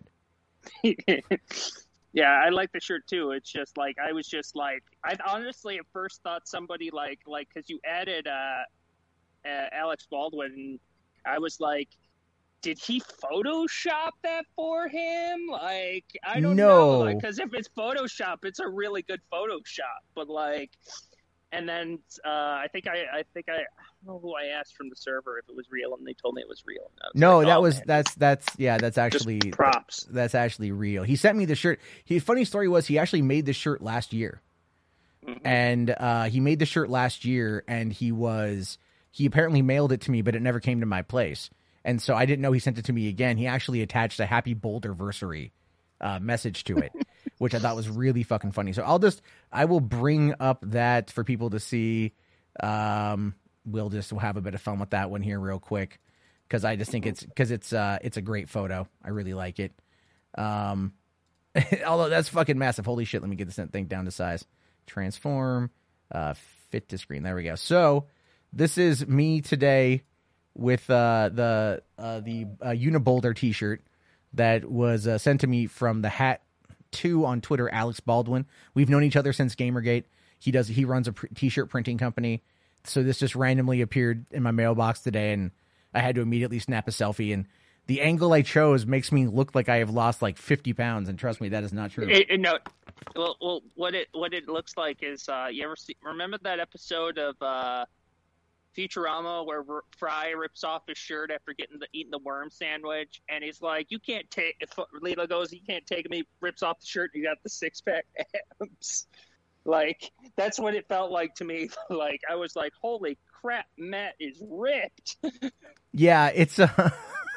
[SPEAKER 11] Yeah, I like the shirt too. It's just like I was just like I honestly at first thought somebody like like because you added uh, uh Alex Baldwin. I was like, did he Photoshop that for him? Like I don't know,
[SPEAKER 1] No.
[SPEAKER 11] because if it's Photoshop, it's a really good Photoshop. But like, and then uh, I think I I think I, I don't know who I asked from the server if it was real, and they told me it was real. And I was
[SPEAKER 1] No,
[SPEAKER 11] like,
[SPEAKER 1] that
[SPEAKER 11] oh,
[SPEAKER 1] was
[SPEAKER 11] man.
[SPEAKER 1] that's that's yeah, that's
[SPEAKER 11] Just
[SPEAKER 1] actually
[SPEAKER 11] props.
[SPEAKER 1] That's actually real. He sent me the shirt. He funny story was he actually made the shirt last year.
[SPEAKER 11] Mhm.
[SPEAKER 1] And uh, he made the shirt last year, and he was he apparently mailed it to me, but it never came to my place, and so I didn't know he sent it to me again. He actually attached a Happy Boulderversary uh, message to it, which I thought was really fucking funny. So I'll just I will bring up that for people to see. Um, we'll just we'll have a bit of fun with that one here real quick because I just think it's because it's uh it's a great photo. I really like it. Um, although that's fucking massive. Holy shit! Let me get this thing down to size. Transform, uh, fit to screen. There we go. So this is me today with uh, the uh, the uh, Uniboulder T-shirt that was uh, sent to me from the Hat Two on Twitter, Alex Baldwin. We've known each other since Gamergate. He does he runs a pr- T-shirt printing company. So this just randomly appeared in my mailbox today, and I had to immediately snap a selfie. And the angle I chose makes me look like I have lost like fifty pounds, and trust me, that is not true.
[SPEAKER 11] It, it- no, well, well, what it what it looks like is uh, you ever see? Remember that episode of uh, Futurama where R- Fry rips off his shirt after getting the eating the worm sandwich, and he's like, "You can't take." If Leela goes, "You can't take me." Rips off the shirt, and you got the six pack abs. Like that's what it felt like to me. Like I was like, "Holy crap, Matt is ripped."
[SPEAKER 1] Yeah, it's uh,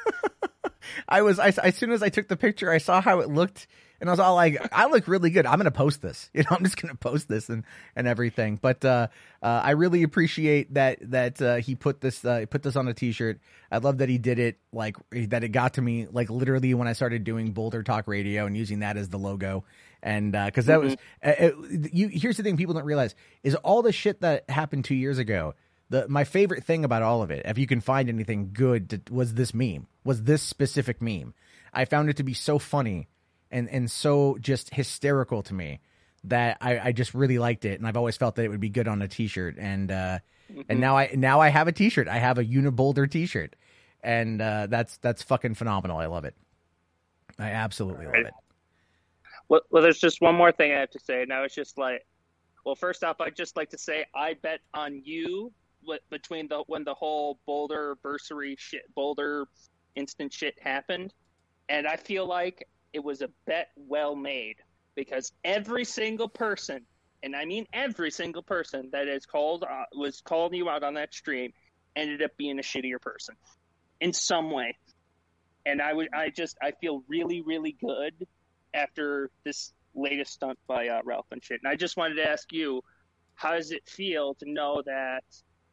[SPEAKER 1] I was I, as soon as I took the picture, I saw how it looked, and I was all like, "I look really good. I'm gonna post this. You know, I'm just gonna post this and and everything." But uh, uh, I really appreciate that that uh, he put this uh, put this on a T-shirt. I love that he did it like that. It got to me like literally when I started doing Boulder Talk Radio and using that as the logo. And because uh, that was uh, it, you. Here's the thing: people don't realize is all the shit that happened two years ago. The my favorite thing about all of it, if you can find anything good, to, was this meme. Was this specific meme? I found it to be so funny and and so just hysterical to me that I, I just really liked it, and I've always felt that it would be good on a T-shirt. And uh,
[SPEAKER 11] Mhm.
[SPEAKER 1] and now I now I have a T-shirt. I have a Uniboulder T-shirt, and uh, that's that's fucking phenomenal. I love it. I absolutely love it.
[SPEAKER 11] Well, well, there's just one more thing I have to say. Now it's just like, well, first off, I'd just like to say I bet on you what, between the when the whole Boulder bursary shit, Boulder instant shit happened, and I feel like it was a bet well made because every single person, and I mean every single person that is called uh, was calling you out on that stream, ended up being a shittier person in some way, and I would I just I feel really really good after this latest stunt by uh, Ralph and shit. And I just wanted to ask you, how does it feel to know that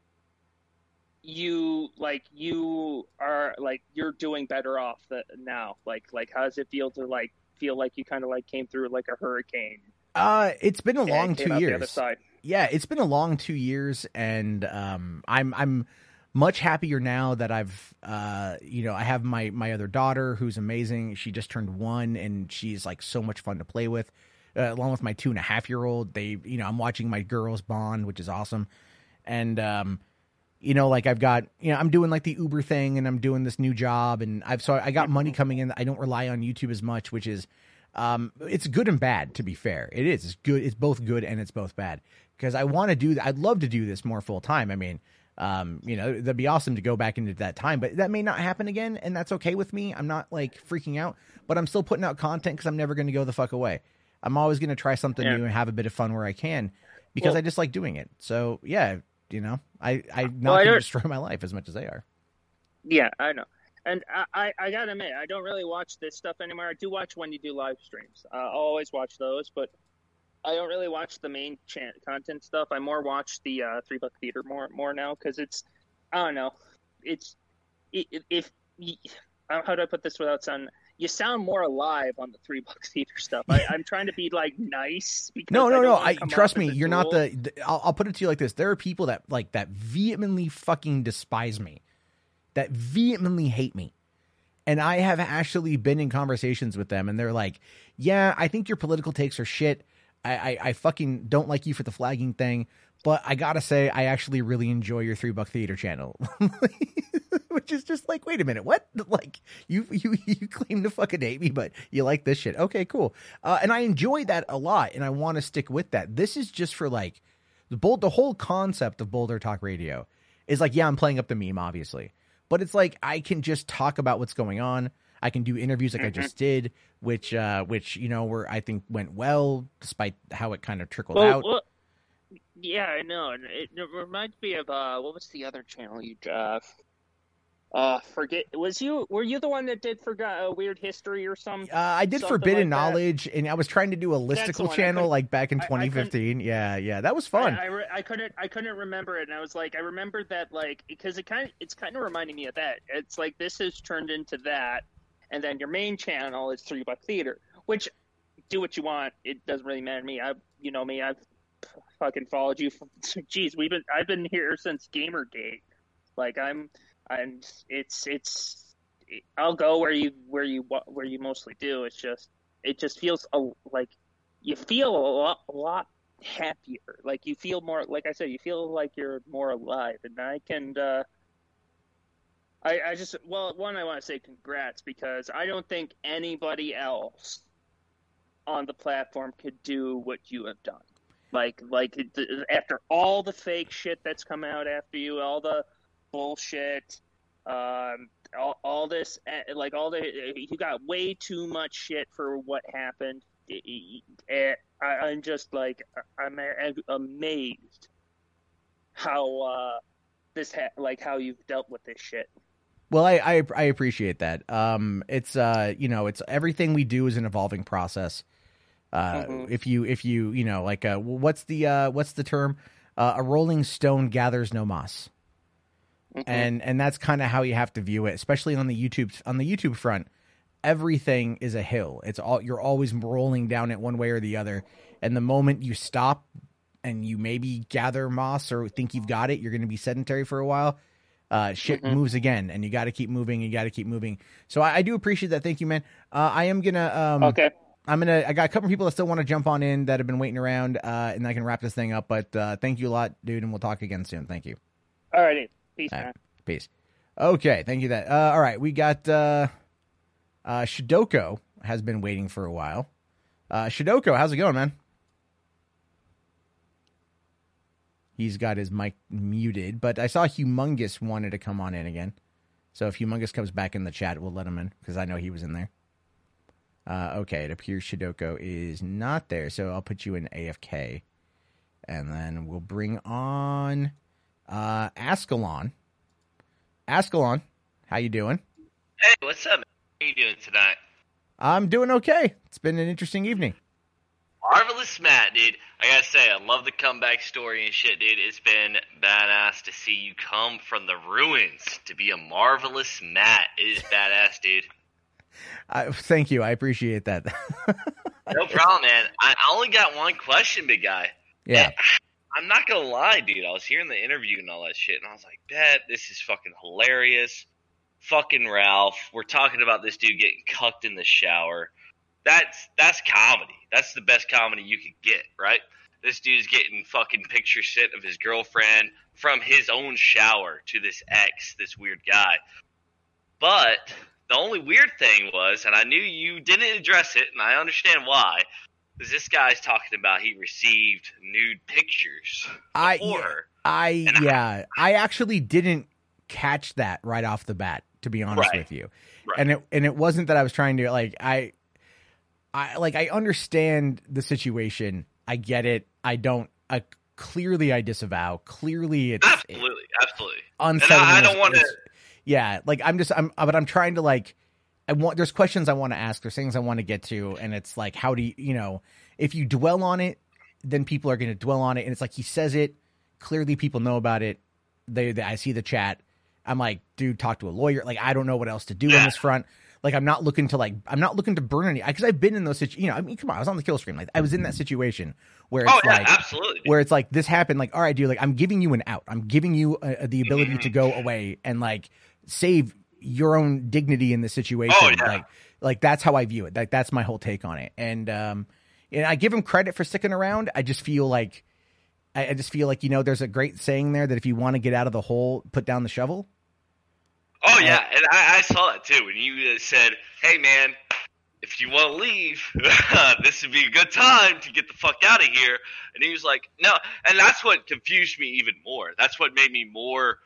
[SPEAKER 11] you like you are like you're doing better off the, now? Like like how does it feel to like feel like you kind of like came through like a hurricane?
[SPEAKER 1] Uh, it's been a
[SPEAKER 11] and
[SPEAKER 1] long
[SPEAKER 11] came
[SPEAKER 1] two
[SPEAKER 11] out the other
[SPEAKER 1] years.
[SPEAKER 11] side?
[SPEAKER 1] Yeah, it's been a long two years, and um, I'm I'm much happier now that I've uh, you know, I have my my other daughter who's amazing. She just turned one, and she's like so much fun to play with. Uh, along with my two and a half year old, they you know I'm watching my girls bond, which is awesome, and um, you know like I've got you know I'm doing like the Uber thing, and I'm doing this new job, and I've so I got money coming in. I don't rely on YouTube as much, which is. Um, it's good and bad, to be fair. It is. It's good. It's both good and it's both bad because I want to do that. I'd love to do this more full time. I mean, um, you know, that'd be awesome to go back into that time, but that may not happen again. And that's okay with me. I'm not like freaking out, but I'm still putting out content because I'm never going to go the fuck away. I'm always going to try something
[SPEAKER 11] Yeah.
[SPEAKER 1] new and have a bit of fun where I can because
[SPEAKER 11] Well-
[SPEAKER 1] I just like doing it. So yeah, you know, I I'm not
[SPEAKER 11] Well, I
[SPEAKER 1] going to
[SPEAKER 11] don't-
[SPEAKER 1] destroy my life as much as they are.
[SPEAKER 11] Yeah, I know. And I, I, I gotta admit, I don't really watch this stuff anymore. I do watch when you do live streams. Uh, I'll always watch those, but I don't really watch the main chan content stuff. I more watch the uh, Three Buck Theater more more now because it's, I don't know, it's if, if how do I put this without sounding? You sound more alive on the Three Buck Theater stuff. I, I'm trying to be like nice. Because
[SPEAKER 1] No,
[SPEAKER 11] I
[SPEAKER 1] no,
[SPEAKER 11] don't
[SPEAKER 1] no.
[SPEAKER 11] wanna
[SPEAKER 1] I
[SPEAKER 11] come
[SPEAKER 1] trust
[SPEAKER 11] off
[SPEAKER 1] me.
[SPEAKER 11] as a
[SPEAKER 1] You're not
[SPEAKER 11] tool.
[SPEAKER 1] the. the- I'll, I'll put it to you like this: there are people that like that vehemently fucking despise me, that vehemently hate me, and I have actually been in conversations with them, and they're like, "Yeah, I think your political takes are shit. I, I, I fucking don't like you for the flagging thing, but I gotta say, I actually really enjoy your Three Buck Theater channel." Which is just like, wait a minute, what? Like, you you you claim to fucking hate me, but you like this shit. Okay, cool. Uh, and I enjoy that a lot, and I want to stick with that. This is just for like the bold, the whole concept of Boulder Talk Radio is like, yeah, I'm playing up the meme, obviously, but it's like I can just talk about what's going on. I can do interviews like I just did, which uh, which you know were I think went well, despite how it kind of trickled
[SPEAKER 11] Well,
[SPEAKER 1] out.
[SPEAKER 11] well, yeah, I know. And it, it reminds me of uh, what was the other channel you uh, uh forget? Was you were you the one that did forgot a weird history or something?
[SPEAKER 1] Uh, I did
[SPEAKER 11] something
[SPEAKER 1] Forbidden
[SPEAKER 11] like that?
[SPEAKER 1] Knowledge, and I was trying to do a
[SPEAKER 11] That's the
[SPEAKER 1] listicle
[SPEAKER 11] one. I
[SPEAKER 1] channel
[SPEAKER 11] couldn't-
[SPEAKER 1] like back in
[SPEAKER 11] I- I
[SPEAKER 1] twenty
[SPEAKER 11] couldn't-
[SPEAKER 1] fifteen. Yeah, yeah, that was fun.
[SPEAKER 11] I, I, re- I couldn't I couldn't remember it, and I was like, I remembered that like because it kind of it's kind of reminding me of that. It's like this has turned into that, and then your main channel is Three Buck Theater, which do what you want. It doesn't really matter to me. I you know me. I've fucking followed you. For, geez, we've been I've been here since Gamergate. Like I'm I'm it's it's I'll go where you where you where you mostly do. It's just it just feels a, like you feel a lot a lot happier. Like you feel more, like I said, you feel like you're more alive. And I can, uh, I, I just, well, one, I want to say congrats because I don't think anybody else on the platform could do what you have done. Like, like it- after all the fake shit that's come out after you, all the bullshit, um, all, all this, eh, like all the, you got way too much shit for what happened. Eh, I, I'm just like, I'm amazed how uh, this, ha- like how you've dealt with this shit.
[SPEAKER 1] Well, I, I I appreciate that. Um, it's uh, you know, it's everything we do is an evolving process. Uh,
[SPEAKER 11] Mhm.
[SPEAKER 1] if you if you you know, like, uh, what's the uh, what's the term? Uh, a rolling stone gathers no moss,
[SPEAKER 11] Mhm.
[SPEAKER 1] and and that's kind of how you have to view it, especially on the YouTube on the YouTube front. Everything is a hill. It's all you're always rolling down it one way or the other, and the moment you stop and you maybe gather moss or think you've got it, you're going to be sedentary for a while. Uh, shit
[SPEAKER 11] Mhm.
[SPEAKER 1] moves again, and you got to keep moving. You got to keep moving. So I, I do appreciate that. Thank you, man. Uh, I am gonna. Um,
[SPEAKER 11] Okay.
[SPEAKER 1] I'm gonna. I got a couple people that still want to jump on in that have been waiting around, uh, and I can wrap this thing up. But uh, thank you a lot, dude, and we'll talk again soon. Thank you.
[SPEAKER 11] All righty. Peace,
[SPEAKER 1] All
[SPEAKER 11] man.
[SPEAKER 1] right. Peace. Okay, thank you. That. Uh, all right, we got uh, uh, Shidoko has been waiting for a while. Uh, Shidoko, how's it going, man? He's got his mic muted, but I saw Humongous wanted to come on in again. So if Humongous comes back in the chat, we'll let him in because I know he was in there. Uh, okay, it appears Shidoko is not there, so I'll put you in A F K. And then we'll bring on uh, Ascalon. Ascalon, how you doing?
[SPEAKER 12] Hey, what's up, man? How you doing tonight?
[SPEAKER 1] I'm doing okay. It's been an interesting evening.
[SPEAKER 12] Marvelous Matt, dude. I gotta say, I love the comeback story and shit, dude. It's been badass to see you come from the ruins to be a Marvelous Matt. It is badass, dude.
[SPEAKER 1] Uh, thank you. I appreciate that.
[SPEAKER 12] No problem, man. I I only got one question, big guy.
[SPEAKER 1] Yeah.
[SPEAKER 12] I'm not gonna lie, dude. I was hearing the interview and all that shit, and I was like, bet, this is fucking hilarious. Fucking Ralph. We're talking about this dude getting cucked in the shower. That's that's comedy. That's the best comedy you could get, right? This dude's getting fucking picture sent of his girlfriend from his own shower to this ex, this weird guy. But the only weird thing was, and I knew you didn't address it, and I understand why, is this guy's talking about he received nude pictures
[SPEAKER 1] I
[SPEAKER 12] before her.
[SPEAKER 1] I yeah, I actually didn't catch that right off the bat, to be honest
[SPEAKER 12] Right.
[SPEAKER 1] with you.
[SPEAKER 12] Right.
[SPEAKER 1] And it and it wasn't that I was trying to like I I like I understand the situation. I get it. I don't I clearly I disavow. Clearly it's
[SPEAKER 12] absolutely, absolutely.
[SPEAKER 1] unsettling.
[SPEAKER 12] And I, I don't want to.
[SPEAKER 1] Yeah, like I'm just I'm but I'm trying to like I want there's questions I want to ask, there's things I want to get to, and it's like how do you you know, if you dwell on it, then people are going to dwell on it, and it's like he says it, clearly people know about it. They, they I see the chat. I'm like, dude, talk to a lawyer. Like I don't know what else to do
[SPEAKER 12] yeah.
[SPEAKER 1] on this front. Like I'm not looking to like I'm not looking to burn any because I've been in those situations. You know, I mean, come on, I was on the kill stream. Like I was in that situation where it's
[SPEAKER 12] oh, yeah,
[SPEAKER 1] like
[SPEAKER 12] absolutely.
[SPEAKER 1] where it's like this happened. Like all right, dude, like I'm giving you an out. I'm giving you uh, the ability mm-hmm. to go away and like save your own dignity in this situation.
[SPEAKER 12] Oh, yeah.
[SPEAKER 1] Like like that's how I view it. Like that's my whole take on it. And um, and I give him credit for sticking around. I just feel like I, I just feel like you know, there's a great saying there that if you want to get out of the hole, put down the shovel.
[SPEAKER 12] Oh, yeah, and I, I saw that, too, when you uh, said, hey, man, if you want to leave, this would be a good time to get the fuck out of here. And he was like, no, and that's what confused me even more. That's what made me more,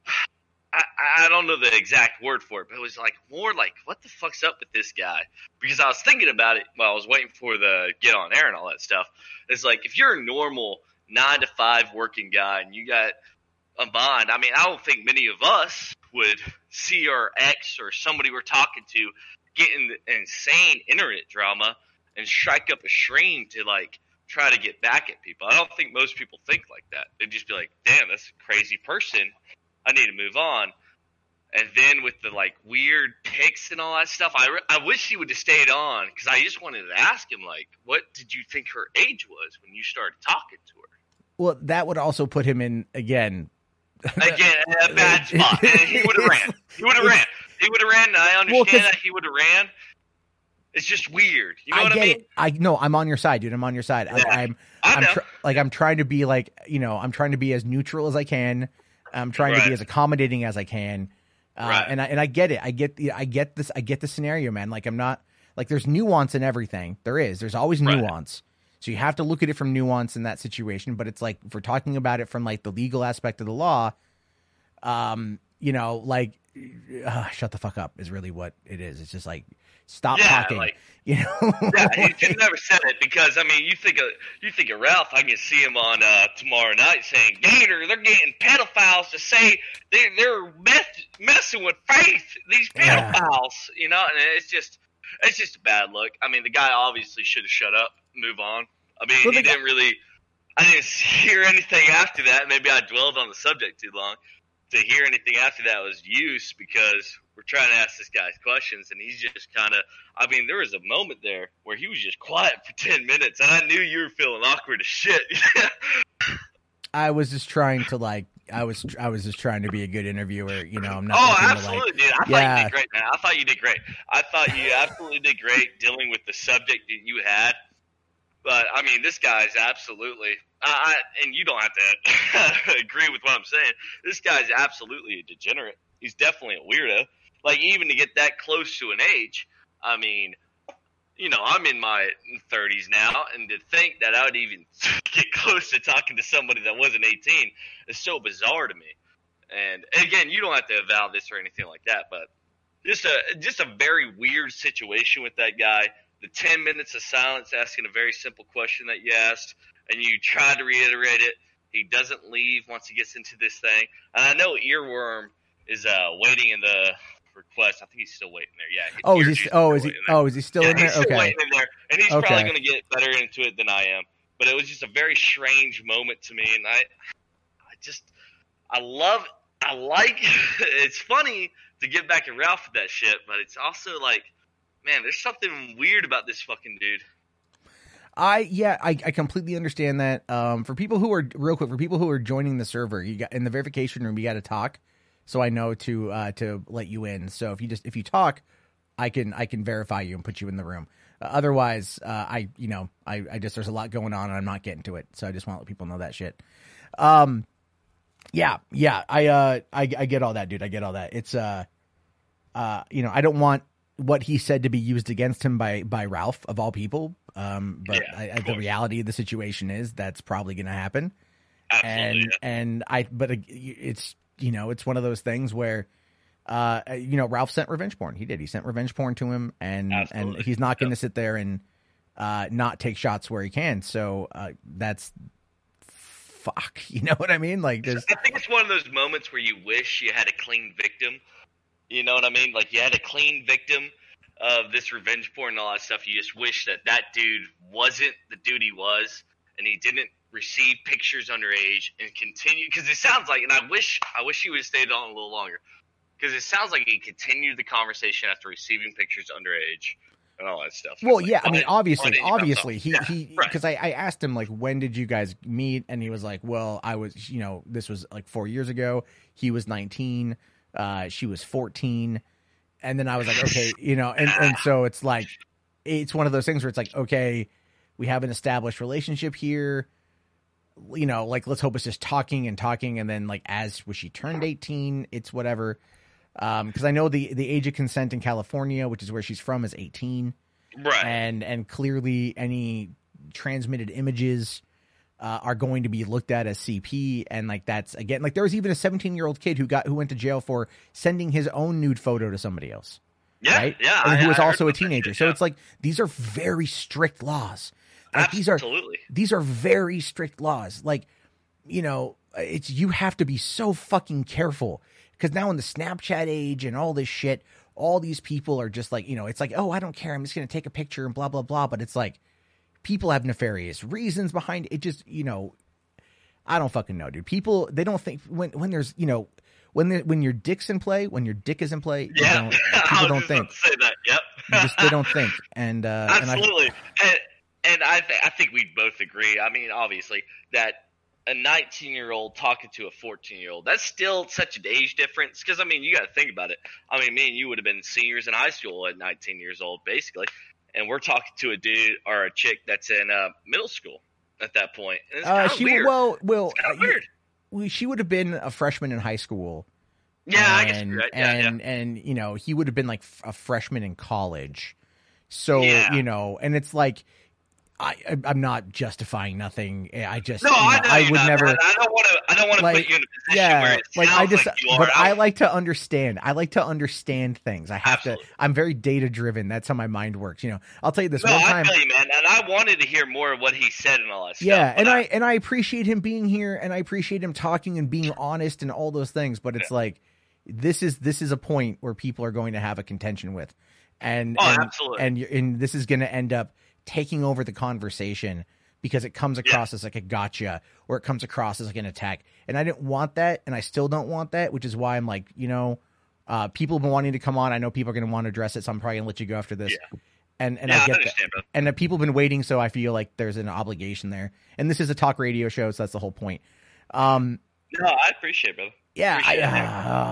[SPEAKER 12] I, I don't know the exact word for it, but it was like more like, what the fuck's up with this guy? Because I was thinking about it while I was waiting for the get on air and all that stuff. It's like, if you're a normal nine to five working guy and you got a mind, I mean, I don't think many of us would see our ex or somebody we're talking to get in the insane internet drama and strike up a stream to like try to get back at people. I don't think most people think like that. They'd just be like, damn, that's a crazy person. I need to move on. And then with the like weird pics and all that stuff, I, re- I wish he would have stayed on because I just wanted to ask him, like, what did you think her age was when you started talking to her?
[SPEAKER 1] Well, that would also put him in, again,
[SPEAKER 12] Again, a bad spot. And he would have ran. He would have ran. He would have ran. And I understand well, that he would have ran. It's just weird. You know
[SPEAKER 1] I
[SPEAKER 12] what
[SPEAKER 1] get
[SPEAKER 12] I mean?
[SPEAKER 1] It. I no, I'm on your side, dude. I'm on your side.
[SPEAKER 12] Yeah,
[SPEAKER 1] I, I'm,
[SPEAKER 12] I
[SPEAKER 1] I'm
[SPEAKER 12] know.
[SPEAKER 1] tr- like I'm trying to be like you know, I'm trying to be as neutral as I can. I'm trying
[SPEAKER 12] right.
[SPEAKER 1] to be as accommodating as I can. Uh,
[SPEAKER 12] right.
[SPEAKER 1] And I and I get it. I get the I get this. I get the scenario, man. Like I'm not like there's nuance in everything. There is. There's always
[SPEAKER 12] right.
[SPEAKER 1] nuance. So you have to look at it from nuance in that situation. But it's like if we're talking about it from like the legal aspect of the law. Um, you know, like, uh, shut the fuck up is really what it is. It's just like, stop
[SPEAKER 12] yeah,
[SPEAKER 1] talking.
[SPEAKER 12] Like,
[SPEAKER 1] you know,
[SPEAKER 12] yeah, he should never said it because I mean, you think of you think of Ralph. I can see him on uh, tomorrow night saying, "Gator, they're getting pedophiles to say they they're mess, messing with Faith. These pedophiles, yeah. you know." And it's just it's just a bad look. I mean, the guy obviously should have shut up, move on. I mean, well, he didn't really. I didn't hear anything after that. Maybe I dwelled on the subject too long. To hear anything after that was use because we're trying to ask this guy questions and he's just kind of, I mean, there was a moment there where he was just quiet for ten minutes and I knew you were feeling awkward as shit.
[SPEAKER 1] I was just trying to like, I was, I was just trying to be a good interviewer. You know, I'm not.
[SPEAKER 12] Oh, absolutely,
[SPEAKER 1] like,
[SPEAKER 12] dude. I thought
[SPEAKER 1] yeah.
[SPEAKER 12] you did great, man. I thought you did great. I thought you absolutely did great dealing with the subject that you had. But, I mean, this guy's absolutely, I, and you don't have to agree with what I'm saying, this guy's absolutely a degenerate. He's definitely a weirdo. Like, even to get that close to an age, I mean, you know, I'm in my thirties now, and to think that I would even get close to talking to somebody that wasn't eighteen is so bizarre to me. And, again, you don't have to avow this or anything like that, but just a just a very weird situation with that guy. The ten minutes of silence asking a very simple question that you asked, and you try to reiterate it. He doesn't leave once he gets into this thing. And I know Earworm is uh, waiting in the request. I think he's still waiting there. Yeah.
[SPEAKER 1] Oh, is he? Oh, is he? Oh, is he still
[SPEAKER 12] yeah,
[SPEAKER 1] in there?
[SPEAKER 12] He's still
[SPEAKER 1] okay.
[SPEAKER 12] waiting in there, and he's
[SPEAKER 1] okay.
[SPEAKER 12] probably going to get better into it than I am. But it was just a very strange moment to me, and I, I just, I love, I like. It's funny to get back at Ralph with that shit, but it's also like. Man, there's something weird about this fucking dude.
[SPEAKER 1] I yeah, I, I completely understand that. Um, for people who are real quick, for people who are joining the server, you got in the verification room, you got to talk, so I know to uh, to let you in. So if you just if you talk, I can I can verify you and put you in the room. Uh, otherwise, uh, I you know I, I just there's a lot going on and I'm not getting to it, so I just want to let people know that shit. Um, yeah, yeah, I uh I I get all that, dude. I get all that. It's uh uh you know I don't want. What he said to be used against him by by Ralph of all people, um, but
[SPEAKER 12] yeah,
[SPEAKER 1] I, I, the reality of the situation is that's probably going to happen.
[SPEAKER 12] Absolutely,
[SPEAKER 1] and
[SPEAKER 12] yeah.
[SPEAKER 1] and I, but it's you know it's one of those things where, uh, you know Ralph sent revenge porn. He did. He sent revenge porn to him, and
[SPEAKER 12] Absolutely.
[SPEAKER 1] and he's not going to
[SPEAKER 12] yep.
[SPEAKER 1] sit there and uh, not take shots where he can. So uh, that's fuck, you know what I mean? Like, there's.
[SPEAKER 12] I think it's one of those moments where you wish you had a clean victim. You know what I mean? Like, you had a clean victim of this revenge porn and all that stuff. You just wish that that dude wasn't the dude he was, and he didn't receive pictures underage and continue. Because it sounds like, and I wish, I wish he would have stayed on a little longer. Because it sounds like he continued the conversation after receiving pictures underage and all that stuff.
[SPEAKER 1] Well,
[SPEAKER 12] Like,
[SPEAKER 1] yeah, I
[SPEAKER 12] why-
[SPEAKER 1] mean,
[SPEAKER 12] why
[SPEAKER 1] obviously,
[SPEAKER 12] didn't you
[SPEAKER 1] obviously,
[SPEAKER 12] mess
[SPEAKER 1] he
[SPEAKER 12] up?
[SPEAKER 1] he
[SPEAKER 12] Yeah, right.
[SPEAKER 1] because I, I asked him like, when did you guys meet? And he was like, well, I was, you know, this was like four years ago. He was nineteen, uh, she was fourteen, and then I was like, okay, you know, and and so it's like, it's one of those things where it's like, okay, we have an established relationship here. You know, like, let's hope it's just talking and talking, and then like as when she turned eighteen, it's whatever. Um, because I know the the age of consent in California, which is where she's from, is eighteen.
[SPEAKER 12] Right.
[SPEAKER 1] And and clearly any transmitted images uh, are going to be looked at as C P, and like that's again, like there was even a seventeen year old kid who got who went to jail for sending his own nude photo to somebody else.
[SPEAKER 12] Yeah,
[SPEAKER 1] right?
[SPEAKER 12] yeah,
[SPEAKER 1] and
[SPEAKER 12] I-
[SPEAKER 1] who was
[SPEAKER 12] I heard
[SPEAKER 1] also a
[SPEAKER 12] about that
[SPEAKER 1] teenager.
[SPEAKER 12] shit,
[SPEAKER 1] So
[SPEAKER 12] yeah.
[SPEAKER 1] it's like these are very strict laws. Like these are
[SPEAKER 12] Absolutely.
[SPEAKER 1] these are very strict laws. Like, you know, it's you have to be so fucking careful because now in the Snapchat age and all this shit, all these people are just like, you know, it's like, oh, I don't care. I'm just going to take a picture and blah, blah, blah. But it's like people have nefarious reasons behind it. It just, you know, I don't fucking know, dude. People, they don't think when, when there's, you know, when the, when your dick's in play, when your dick is in play, you
[SPEAKER 12] Yeah,
[SPEAKER 1] don't,
[SPEAKER 12] I
[SPEAKER 1] people
[SPEAKER 12] was
[SPEAKER 1] don't
[SPEAKER 12] just
[SPEAKER 1] think.
[SPEAKER 12] about to say that. Yep.
[SPEAKER 1] You just, they don't think. And, uh,
[SPEAKER 12] Absolutely.
[SPEAKER 1] And I,
[SPEAKER 12] And, and I, th- I think we both agree. I mean, obviously, that a nineteen-year-old talking to a fourteen-year-old, that's still such an age difference. Because, I mean, you got to think about it. I mean, me and you would have been seniors in high school at nineteen years old, basically. And we're talking to a dude or a chick that's in uh, middle school at that point. And it's
[SPEAKER 1] uh,
[SPEAKER 12] kind of
[SPEAKER 1] she,
[SPEAKER 12] weird.
[SPEAKER 1] well, well,
[SPEAKER 12] It's kinda
[SPEAKER 1] uh,
[SPEAKER 12] weird.
[SPEAKER 1] we- she would have been a freshman in high school.
[SPEAKER 12] Yeah, I guess
[SPEAKER 1] and,
[SPEAKER 12] you're right. Yeah,
[SPEAKER 1] and,
[SPEAKER 12] yeah.
[SPEAKER 1] and, you know, he would have been like f- a freshman in college. So,
[SPEAKER 12] Yeah.
[SPEAKER 1] you know, and it's like, I, I- I'm not justifying nothing. I just,
[SPEAKER 12] No,
[SPEAKER 1] you know,
[SPEAKER 12] I know
[SPEAKER 1] I
[SPEAKER 12] you're
[SPEAKER 1] would
[SPEAKER 12] not,
[SPEAKER 1] never.
[SPEAKER 12] man. I don't want to. I don't want to
[SPEAKER 1] Like,
[SPEAKER 12] put you in a position
[SPEAKER 1] yeah,
[SPEAKER 12] where it
[SPEAKER 1] like I
[SPEAKER 12] sounds
[SPEAKER 1] just,
[SPEAKER 12] like you are.
[SPEAKER 1] but I
[SPEAKER 12] I-
[SPEAKER 1] like to understand. I like to understand things. I have
[SPEAKER 12] Absolutely.
[SPEAKER 1] to. I'm very data driven. That's how my mind works. You know, I'll tell you this
[SPEAKER 12] No,
[SPEAKER 1] one
[SPEAKER 12] I
[SPEAKER 1] time.
[SPEAKER 12] feel you, man. And I wanted to hear more of what he said and all that stuff.
[SPEAKER 1] Yeah,
[SPEAKER 12] but
[SPEAKER 1] and I and I appreciate him being here, and I appreciate him talking and being honest and all those things. But it's like this is this is a point where people are going to have a contention with, and
[SPEAKER 12] Oh,
[SPEAKER 1] and,
[SPEAKER 12] absolutely.
[SPEAKER 1] and you're- and this is going to end up taking over the conversation because it comes across as like a gotcha or it comes across as like an attack, and I didn't want that, and I still don't want that, which is why I'm like, you know, uh, people have been wanting to come on. I know people are going to want to address it, so I'm probably going to let you go after this.
[SPEAKER 12] Yeah.
[SPEAKER 1] And and
[SPEAKER 12] Yeah,
[SPEAKER 1] I
[SPEAKER 12] I
[SPEAKER 1] get that.
[SPEAKER 12] understand, brother.
[SPEAKER 1] And the people have been waiting, so I feel like there's an obligation there. And this is a talk radio show, so that's the whole point. Um,
[SPEAKER 12] No, I appreciate it, brother.
[SPEAKER 1] yeah, I,
[SPEAKER 12] Appreciate it, man.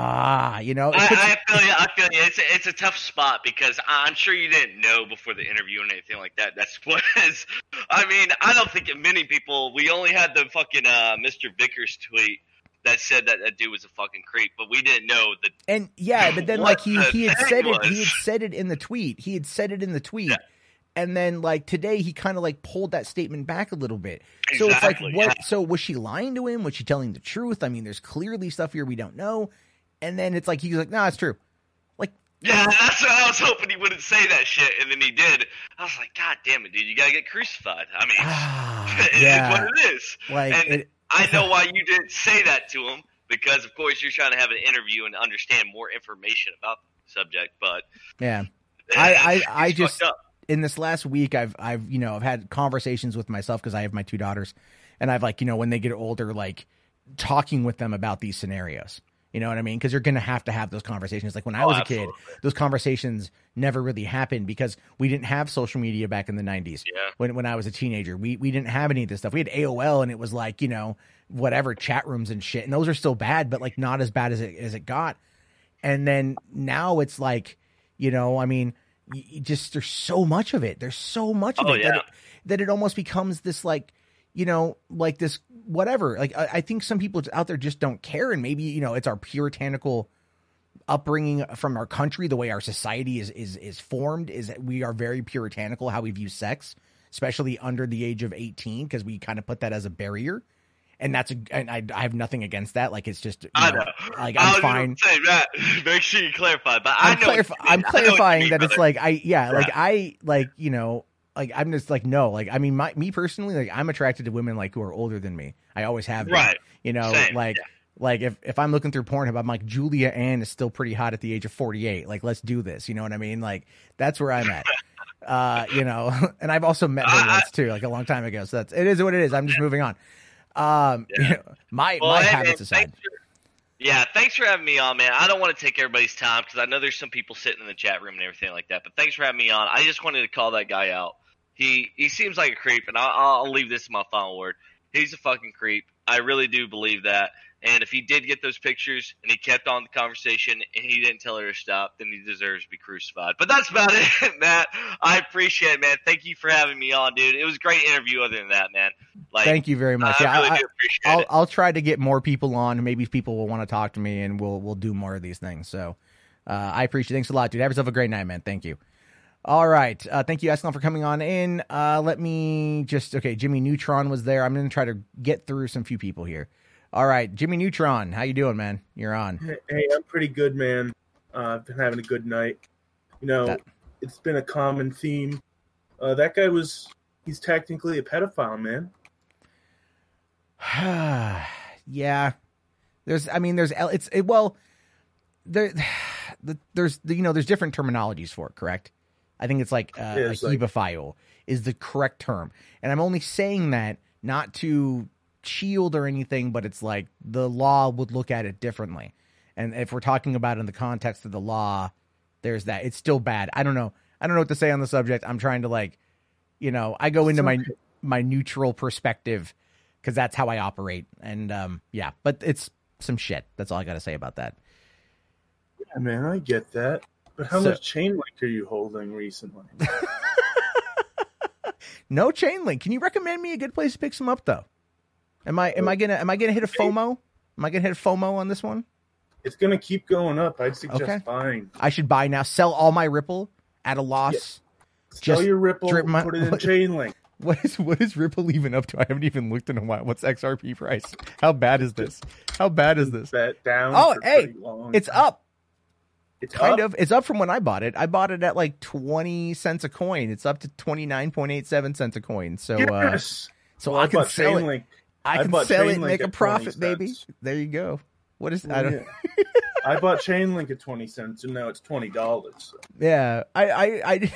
[SPEAKER 1] ah, you know, it
[SPEAKER 12] I,
[SPEAKER 1] puts-
[SPEAKER 12] I feel you. I feel you. It's a, it's a tough spot because I'm sure you didn't know before the interview and anything like that. That's what is. I mean, I don't think many people. We only had the fucking uh, Mister Vickers tweet that said that that dude was a fucking creep, but we didn't know that.
[SPEAKER 1] and yeah, but then
[SPEAKER 12] What
[SPEAKER 1] like he
[SPEAKER 12] the
[SPEAKER 1] he had
[SPEAKER 12] thing
[SPEAKER 1] said it,
[SPEAKER 12] was-
[SPEAKER 1] he had said it in the tweet. He had said it in the tweet. And then, like today, he kind of like pulled that statement back a little bit. So
[SPEAKER 12] Exactly,
[SPEAKER 1] it's like, what?
[SPEAKER 12] yeah.
[SPEAKER 1] So was she lying to him? Was she telling the truth? I mean, there's clearly stuff here we don't know. And then it's like he's like, "No, nah, it's true." Like,
[SPEAKER 12] Yeah, that's what I was hoping he wouldn't say that shit, and then he did. I was like, God damn it, dude! You gotta get crucified. I mean, it
[SPEAKER 1] yeah.
[SPEAKER 12] is what it is.
[SPEAKER 1] Like,
[SPEAKER 12] and
[SPEAKER 1] it-
[SPEAKER 12] I know why you didn't say that to him because, of course, you're trying to have an interview and understand more information about the subject. But
[SPEAKER 1] yeah, I, I, I
[SPEAKER 12] it's
[SPEAKER 1] just
[SPEAKER 12] fucked up.
[SPEAKER 1] in this last week, I've, I've, you know, I've had conversations with myself because I have my two daughters, and I've like, you know, when they get older, like talking with them about these scenarios. You know what I mean? Because you're going to have to have those conversations. Like when I
[SPEAKER 12] Oh,
[SPEAKER 1] was a
[SPEAKER 12] absolutely.
[SPEAKER 1] kid, those conversations never really happened because we didn't have social media back in the nineties.
[SPEAKER 12] Yeah.
[SPEAKER 1] When when I was a teenager, we we didn't have any of this stuff. We had A O L, and it was like, you know, whatever chat rooms and shit, and those are still bad, but like not as bad as it as it got. And then now it's like, you know, I mean, you, you just there's so much of it. There's so much of
[SPEAKER 12] Oh,
[SPEAKER 1] it
[SPEAKER 12] yeah.
[SPEAKER 1] that it, that it almost becomes this like, you know, like this whatever. Like I, I think some people out there just don't care, and maybe you know it's our puritanical upbringing from our country, the way our society is is is formed, is that we are very puritanical how we view sex, especially under the age of eighteen, because we kind of put that as a barrier. And that's a, and I, I have nothing against that. Like it's just, you
[SPEAKER 12] I
[SPEAKER 1] know,
[SPEAKER 12] know.
[SPEAKER 1] like
[SPEAKER 12] I
[SPEAKER 1] I'm
[SPEAKER 12] was
[SPEAKER 1] fine.
[SPEAKER 12] Gonna say that. Make sure you clarify. But I
[SPEAKER 1] I'm,
[SPEAKER 12] know.
[SPEAKER 1] clarif-
[SPEAKER 12] what you mean.
[SPEAKER 1] I'm
[SPEAKER 12] I know what you
[SPEAKER 1] clarifying
[SPEAKER 12] mean,
[SPEAKER 1] that it's
[SPEAKER 12] brother.
[SPEAKER 1] like I yeah, like
[SPEAKER 12] Yeah.
[SPEAKER 1] I like you know like I'm just like no, like I mean, my me personally, like I'm attracted to women like who are older than me. I always have been.
[SPEAKER 12] Right.
[SPEAKER 1] You know,
[SPEAKER 12] Same,
[SPEAKER 1] like
[SPEAKER 12] yeah.
[SPEAKER 1] like if if I'm looking through Pornhub, I'm like Julia Ann is still pretty hot at the age of forty-eight. Like let's do this. You know what I mean? Like that's where I'm at. uh, you know, and I've also met her
[SPEAKER 12] I,
[SPEAKER 1] once too, like a long time ago. So that's it is what it is. I'm just moving on. Um,
[SPEAKER 12] Yeah.
[SPEAKER 1] you know, my
[SPEAKER 12] Well,
[SPEAKER 1] my
[SPEAKER 12] hey,
[SPEAKER 1] habits
[SPEAKER 12] man,
[SPEAKER 1] aside.
[SPEAKER 12] thanks for- yeah, thanks for having me on, man. I don't want to take everybody's time because I know there's some people sitting in the chat room and everything like that. But thanks for having me on. I just wanted to call that guy out. He he seems like a creep, and I'll, I'll leave this in my final word. He's a fucking creep. I really do believe that. And if he did get those pictures and he kept on the conversation and he didn't tell her to stop, then he deserves to be crucified. But that's about it, Matt. I appreciate it, man. Thank you for having me on, dude. It was a great interview other than that, man. Like,
[SPEAKER 1] Thank you very much.
[SPEAKER 12] I
[SPEAKER 1] yeah,
[SPEAKER 12] really
[SPEAKER 1] I,
[SPEAKER 12] do appreciate
[SPEAKER 1] I'll
[SPEAKER 12] it.
[SPEAKER 1] I'll try to get more people on. Maybe people will want to talk to me, and we'll we'll do more of these things. So uh, I appreciate it. Thanks a lot, dude. Have yourself a great night, man. Thank you. All right. Uh, thank you, Ascalon, for coming on in. Uh, let me just okay. Jimmy Neutron was there. I'm going to try to get through some few people here. All right, Jimmy Neutron, how you doing, man? You're on.
[SPEAKER 3] Hey, I'm pretty good, man. Uh, I've been having a good night. You know,
[SPEAKER 1] That-
[SPEAKER 3] it's been a common theme. Uh, that guy was, he's technically a pedophile, man.
[SPEAKER 1] Yeah, there's. I mean, there's. It's it, well, there. The, there's you know there's different terminologies for it. Correct. I think it's like uh,
[SPEAKER 3] Yeah,
[SPEAKER 1] a
[SPEAKER 3] it's like-
[SPEAKER 1] hebephile is the correct term, and I'm only saying that not to shield or anything, but it's like the law would look at it differently, and if we're talking about it in the context of the law, there's that. It's still bad. I don't know. I don't know what to say on the subject. I'm trying to like, you know, I go into my
[SPEAKER 3] okay.
[SPEAKER 1] my neutral perspective because that's how I operate, and um, yeah, but it's some shit. That's all I got to say about that.
[SPEAKER 3] Yeah, man, I get that. But how
[SPEAKER 1] So-
[SPEAKER 3] much chain link are you holding recently?
[SPEAKER 1] No chain link. Can you recommend me a good place to pick some up though? Am I am I gonna am I gonna hit a FOMO? Am I gonna hit a FOMO on this one?
[SPEAKER 3] It's going to keep going up. I'd suggest
[SPEAKER 1] Okay.
[SPEAKER 3] buying.
[SPEAKER 1] I should buy now. Sell all my Ripple at a loss.
[SPEAKER 3] Sell
[SPEAKER 1] Just
[SPEAKER 3] your Ripple,
[SPEAKER 1] drip my-
[SPEAKER 3] put it in chain link.
[SPEAKER 1] What is what is Ripple even up to? I haven't even looked in a while. What's X R P price? How bad is this? How bad is this?
[SPEAKER 3] Bet down
[SPEAKER 1] Oh,
[SPEAKER 3] for
[SPEAKER 1] hey,
[SPEAKER 3] pretty long
[SPEAKER 1] it's
[SPEAKER 3] time.
[SPEAKER 1] up.
[SPEAKER 3] It's
[SPEAKER 1] Kind
[SPEAKER 3] up?
[SPEAKER 1] of. It's up from when I bought it. I bought it at like twenty cents a coin. It's up to twenty-nine point eight seven cents a coin. So uh
[SPEAKER 3] Yes.
[SPEAKER 1] so
[SPEAKER 3] Well,
[SPEAKER 1] I can
[SPEAKER 3] bought
[SPEAKER 1] sell it.
[SPEAKER 3] Chainlink.
[SPEAKER 1] I
[SPEAKER 3] I
[SPEAKER 1] can
[SPEAKER 3] bought
[SPEAKER 1] sell it
[SPEAKER 3] Chainlink
[SPEAKER 1] and make a
[SPEAKER 3] at
[SPEAKER 1] profit,
[SPEAKER 3] twenty
[SPEAKER 1] baby.
[SPEAKER 3] cents.
[SPEAKER 1] There you go. What is I don't
[SPEAKER 3] Yeah. I bought Chainlink at twenty cents, and now it's twenty dollars. So.
[SPEAKER 1] Yeah, I, I, I,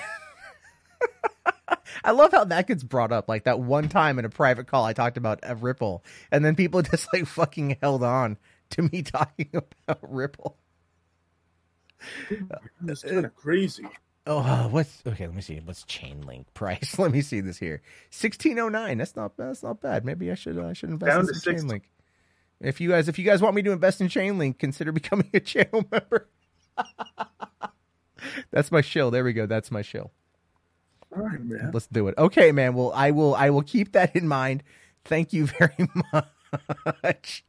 [SPEAKER 1] I love how that gets brought up. Like that one time in a private call, I talked about a Ripple, and then people just like fucking held on to me talking about Ripple.
[SPEAKER 3] It's kind of crazy.
[SPEAKER 1] Oh, uh, what's okay? Let me see. What's Chainlink price? Let me see this here. Sixteen oh nine. That's not. That's not bad. Maybe I should. Uh, I should invest
[SPEAKER 3] Down
[SPEAKER 1] in
[SPEAKER 3] to
[SPEAKER 1] some
[SPEAKER 3] sixty.
[SPEAKER 1] Chainlink. If you guys, if you guys want me to invest in Chainlink, consider becoming a channel member. That's my shill. There we go. That's my shill.
[SPEAKER 3] All right, man.
[SPEAKER 1] Let's do it. Okay, man. Well, I will. I will keep that in mind. Thank you very much.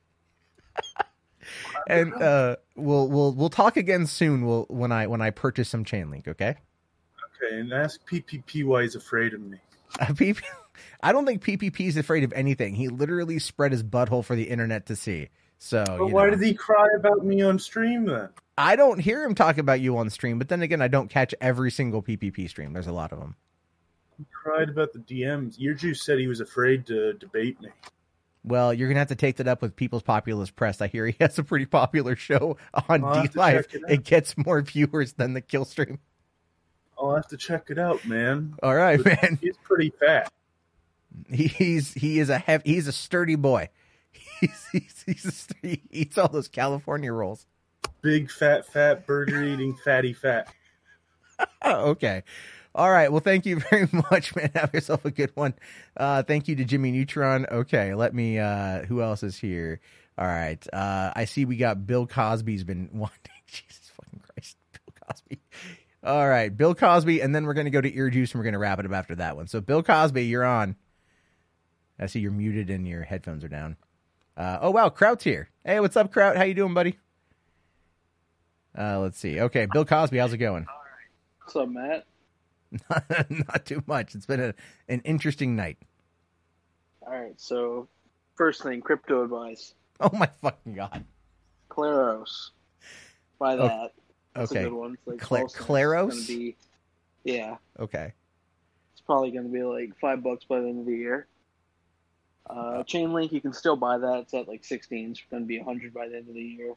[SPEAKER 1] And uh, we'll we'll we'll talk again soon. We'll when I when I purchase some Chainlink. Okay.
[SPEAKER 3] Okay, and ask P P P why he's afraid of me.
[SPEAKER 1] Uh, P P I don't think P P P is afraid of anything. He literally spread his butthole for the internet to see. So
[SPEAKER 3] But
[SPEAKER 1] you
[SPEAKER 3] why
[SPEAKER 1] know.
[SPEAKER 3] did he cry about me on stream then?
[SPEAKER 1] I don't hear him talk about you on stream. But then again, I don't catch every single P P P stream. There's a lot of them.
[SPEAKER 3] He cried about the D Ms. Your juice said he was afraid to debate me.
[SPEAKER 1] Well, you're gonna have to take that up with People's Populist Press. I hear he has a pretty popular show on
[SPEAKER 3] I'll have
[SPEAKER 1] D
[SPEAKER 3] to
[SPEAKER 1] Live.
[SPEAKER 3] check it
[SPEAKER 1] It,
[SPEAKER 3] out.
[SPEAKER 1] gets more viewers than the kill stream.
[SPEAKER 3] I'll have to check it out, man.
[SPEAKER 1] All right,
[SPEAKER 3] But
[SPEAKER 1] man.
[SPEAKER 3] He's pretty fat.
[SPEAKER 1] He, he's he is a heavy, he's a sturdy boy. He's he's, he's a, st- he eats all those California rolls.
[SPEAKER 3] Big fat fat burger eating fatty fat.
[SPEAKER 1] Oh, okay. All right. Well, thank you very much, man. Have yourself a good one. Uh, thank you to Jimmy Neutron. Okay, let me. Uh, who else is here? All right. Uh, I see we got Bill Cosby's been wanting. Jesus fucking Christ, Bill Cosby. All right, Bill Cosby, and then we're gonna go to Ear Juice, and we're gonna wrap it up after that one. So, Bill Cosby, you're on. I see you're muted and your headphones are down. Uh, oh wow, Kraut's here. Hey, what's up, Kraut? How you doing, buddy? Uh, let's see. Okay, Bill Cosby, how's it going?
[SPEAKER 13] What's up, Matt?
[SPEAKER 1] Not too much. It's been a, an interesting night.
[SPEAKER 13] All right, so first thing, crypto advice.
[SPEAKER 1] Oh my fucking god.
[SPEAKER 13] Claros. Buy
[SPEAKER 1] Oh,
[SPEAKER 13] that. That's
[SPEAKER 1] okay.
[SPEAKER 13] a good one. It's like
[SPEAKER 1] Cla-
[SPEAKER 13] twelve cents.
[SPEAKER 1] Claros?
[SPEAKER 13] It's gonna be, yeah,
[SPEAKER 1] Okay.
[SPEAKER 13] it's probably going to be like five bucks by the end of the year. Uh, Chain Link, you can still buy that. It's at like sixteen. It's going to be a hundred by the end of the year.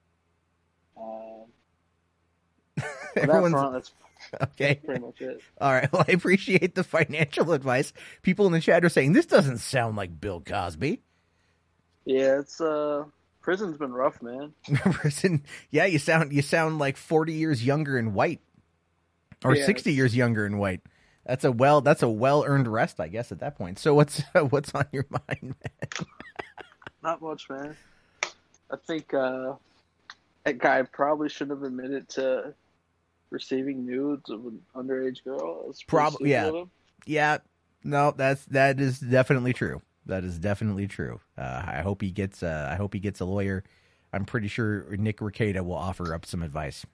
[SPEAKER 13] Uh, that
[SPEAKER 1] Everyone's
[SPEAKER 13] front, that's,
[SPEAKER 1] okay.
[SPEAKER 13] that's pretty much it.
[SPEAKER 1] All right. Well, I appreciate the financial advice. People in the chat are saying this doesn't sound like Bill Cosby.
[SPEAKER 13] Yeah, it's uh, prison's been rough, man.
[SPEAKER 1] Prison. Yeah, you sound you sound like forty years younger and white, or
[SPEAKER 13] Yeah,
[SPEAKER 1] sixty
[SPEAKER 13] it's-
[SPEAKER 1] years younger and white. That's a well. That's a well earned rest, I guess. At that point. So what's what's on your mind, man?
[SPEAKER 13] Not much, man. I think uh, that guy probably should have admitted to receiving nudes of an underage girl. That's pretty
[SPEAKER 1] Probably.
[SPEAKER 13] stupid
[SPEAKER 1] Yeah.
[SPEAKER 13] of him.
[SPEAKER 1] Yeah. No, that's that is definitely true. That is definitely true. Uh, I hope he gets. Uh, I hope he gets a lawyer. I'm pretty sure Nick Rekieta will offer up some advice.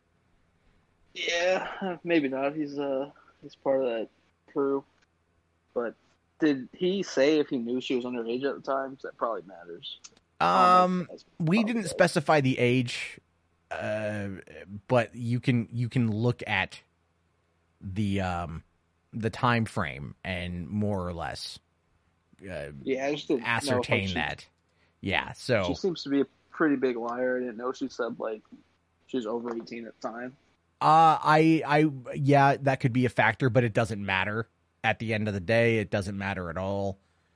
[SPEAKER 13] Yeah, maybe not. He's uh, he's part of that crew. But did he say if he knew she was underage at the time? 'Cause that probably matters.
[SPEAKER 1] Um, we didn't specify the age, uh, but you can you can look at the um the time frame and more or less uh,
[SPEAKER 13] Yeah, I just didn't know if, like,
[SPEAKER 1] ascertain
[SPEAKER 13] she-
[SPEAKER 1] that. Yeah, so
[SPEAKER 13] She seems to be a pretty big liar. I didn't know she said like she was over eighteen at the time.
[SPEAKER 1] Uh, I, I, yeah, that could be a factor, but it doesn't matter. At the end of the day, it doesn't matter at all.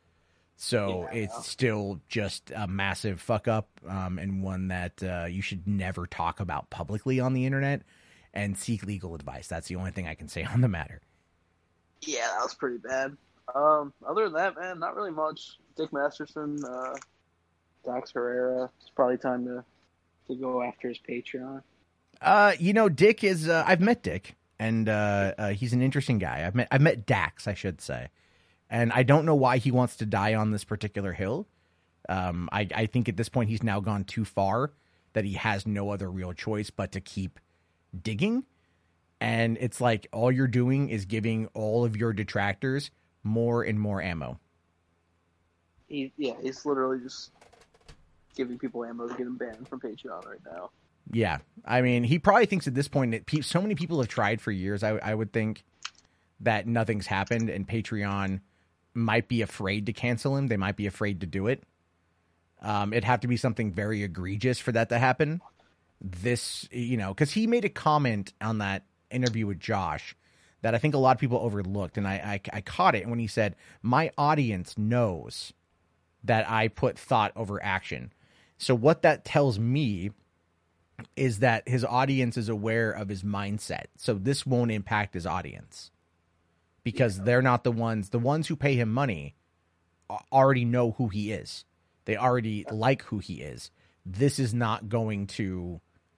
[SPEAKER 1] So it's still just a massive fuck up, um, and one that uh, you should never talk about publicly on the internet, and seek legal advice. That's the only thing I can say on the matter.
[SPEAKER 13] Yeah, that was pretty bad. Um, other than that, man, not really much. Dick Masterson, uh, Dax Herrera. It's probably time to to go after his Patreon.
[SPEAKER 1] Uh, you know, Dick is. Uh, I've met Dick, and uh, uh, he's an interesting guy. I've met. I've met Dax, I should say, and I don't know why he wants to die on this particular hill. Um, I, I think at this point he's now gone too far that he has no other real choice but to keep digging. And it's like all you're doing is giving all of your detractors more and more ammo.
[SPEAKER 13] He, yeah, he's literally just giving people ammo to get him banned from Patreon right now.
[SPEAKER 1] Yeah, I mean, he probably thinks at this point that pe- so many people have tried for years. I, I would think that nothing's happened, and Patreon might be afraid to cancel him. They might be afraid to do it. Um, it'd have to be something very egregious for that to happen. This, you know, because he made a comment on that interview with Josh that I think a lot of people overlooked, and I, I, I caught it when he said, "My audience knows that I put thought over action." So what that tells me is that his audience is aware of his mindset. So this won't impact his audience because they're not the ones, the ones who pay him money already know who he is. They already like who he is. This is not going to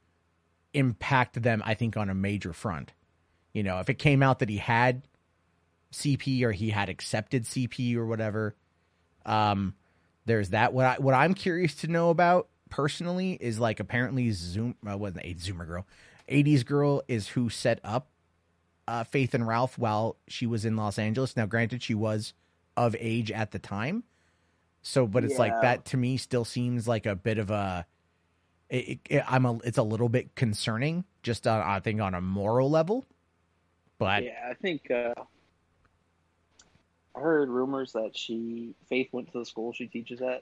[SPEAKER 1] impact them, I think, on a major front. You know, if it came out that he had C P or he had accepted C P or whatever, um, there's that. What I, what I'm curious to know about personally is like apparently Zoom uh, wasn't a Zoomer girl, eighties girl is who set up uh, Faith and Ralph while she was in Los Angeles. Now, granted, she was of age at the time, so but it's
[SPEAKER 13] Yeah.
[SPEAKER 1] like that to me still seems like a bit of a. It, it, I'm a. It's a little bit concerning, just on, I think on a moral level, but
[SPEAKER 13] Yeah, I think uh, I heard rumors that she Faith went to the school she teaches at,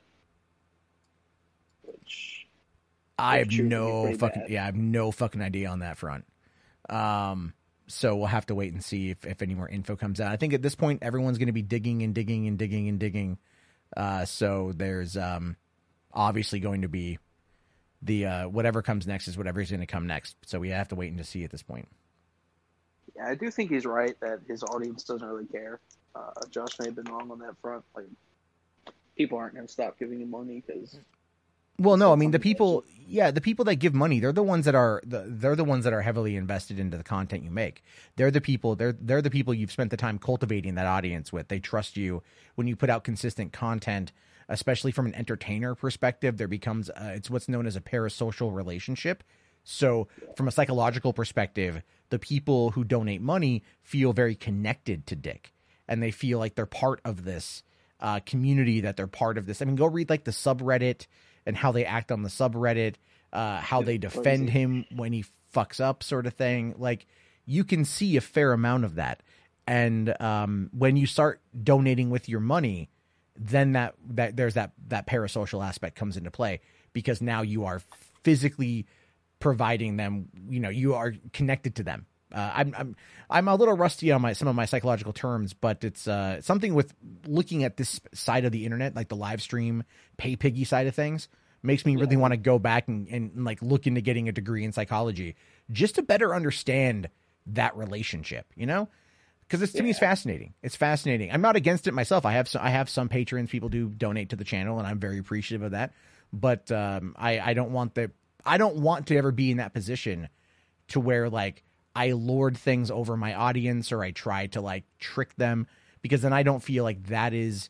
[SPEAKER 13] which
[SPEAKER 1] I
[SPEAKER 13] if
[SPEAKER 1] have
[SPEAKER 13] true, would be
[SPEAKER 1] no
[SPEAKER 13] pretty
[SPEAKER 1] fucking
[SPEAKER 13] bad.
[SPEAKER 1] yeah, I have no fucking idea on that front. Um, so we'll have to wait and see if, if any more info comes out. I think at this point everyone's going to be digging and digging and digging and digging. Uh, so there's um, obviously going to be the uh, whatever comes next is whatever is going to come next. So we have to wait and to see at this point.
[SPEAKER 13] Yeah, I do think he's right that his audience doesn't really care. Uh, Josh may have been wrong on that front. Like, people aren't going to stop giving him money because
[SPEAKER 1] Well, no, I mean the people, yeah, the people that give money, they're the ones that are the, they're the ones that are heavily invested into the content you make. They're the people, they're they're the people you've spent the time cultivating that audience with. They trust you when you put out consistent content, especially from an entertainer perspective. There becomes uh, it's what's known as a parasocial relationship. So, from a psychological perspective, the people who donate money feel very connected to Dick, and they feel like they're part of this uh, community. That they're part of this. I mean, go read like the subreddit and how they act on the subreddit, uh, how they defend him when he fucks up, sort of thing. Like, you can see a fair amount of that. And um, when you start donating with your money, then that, that there's that, that parasocial aspect comes into play, because now you are physically providing them, you know, you are connected to them. Uh, I'm, I'm, I'm a little rusty on my, some of my psychological terms, but it's uh, something with looking at this side of the internet, like the live stream pay piggy side of things, makes me really want to go back and, and like look into getting a degree in psychology just to better understand that relationship, you know? Because it's, to me, it's fascinating. It's fascinating. I'm not against it myself. I have some, I have some patrons. People do donate to the channel, and I'm very appreciative of that. But um, I, I don't want the, I don't want to ever be in that position to where like I lord things over my audience, or I try to like trick them, because then I don't feel like that is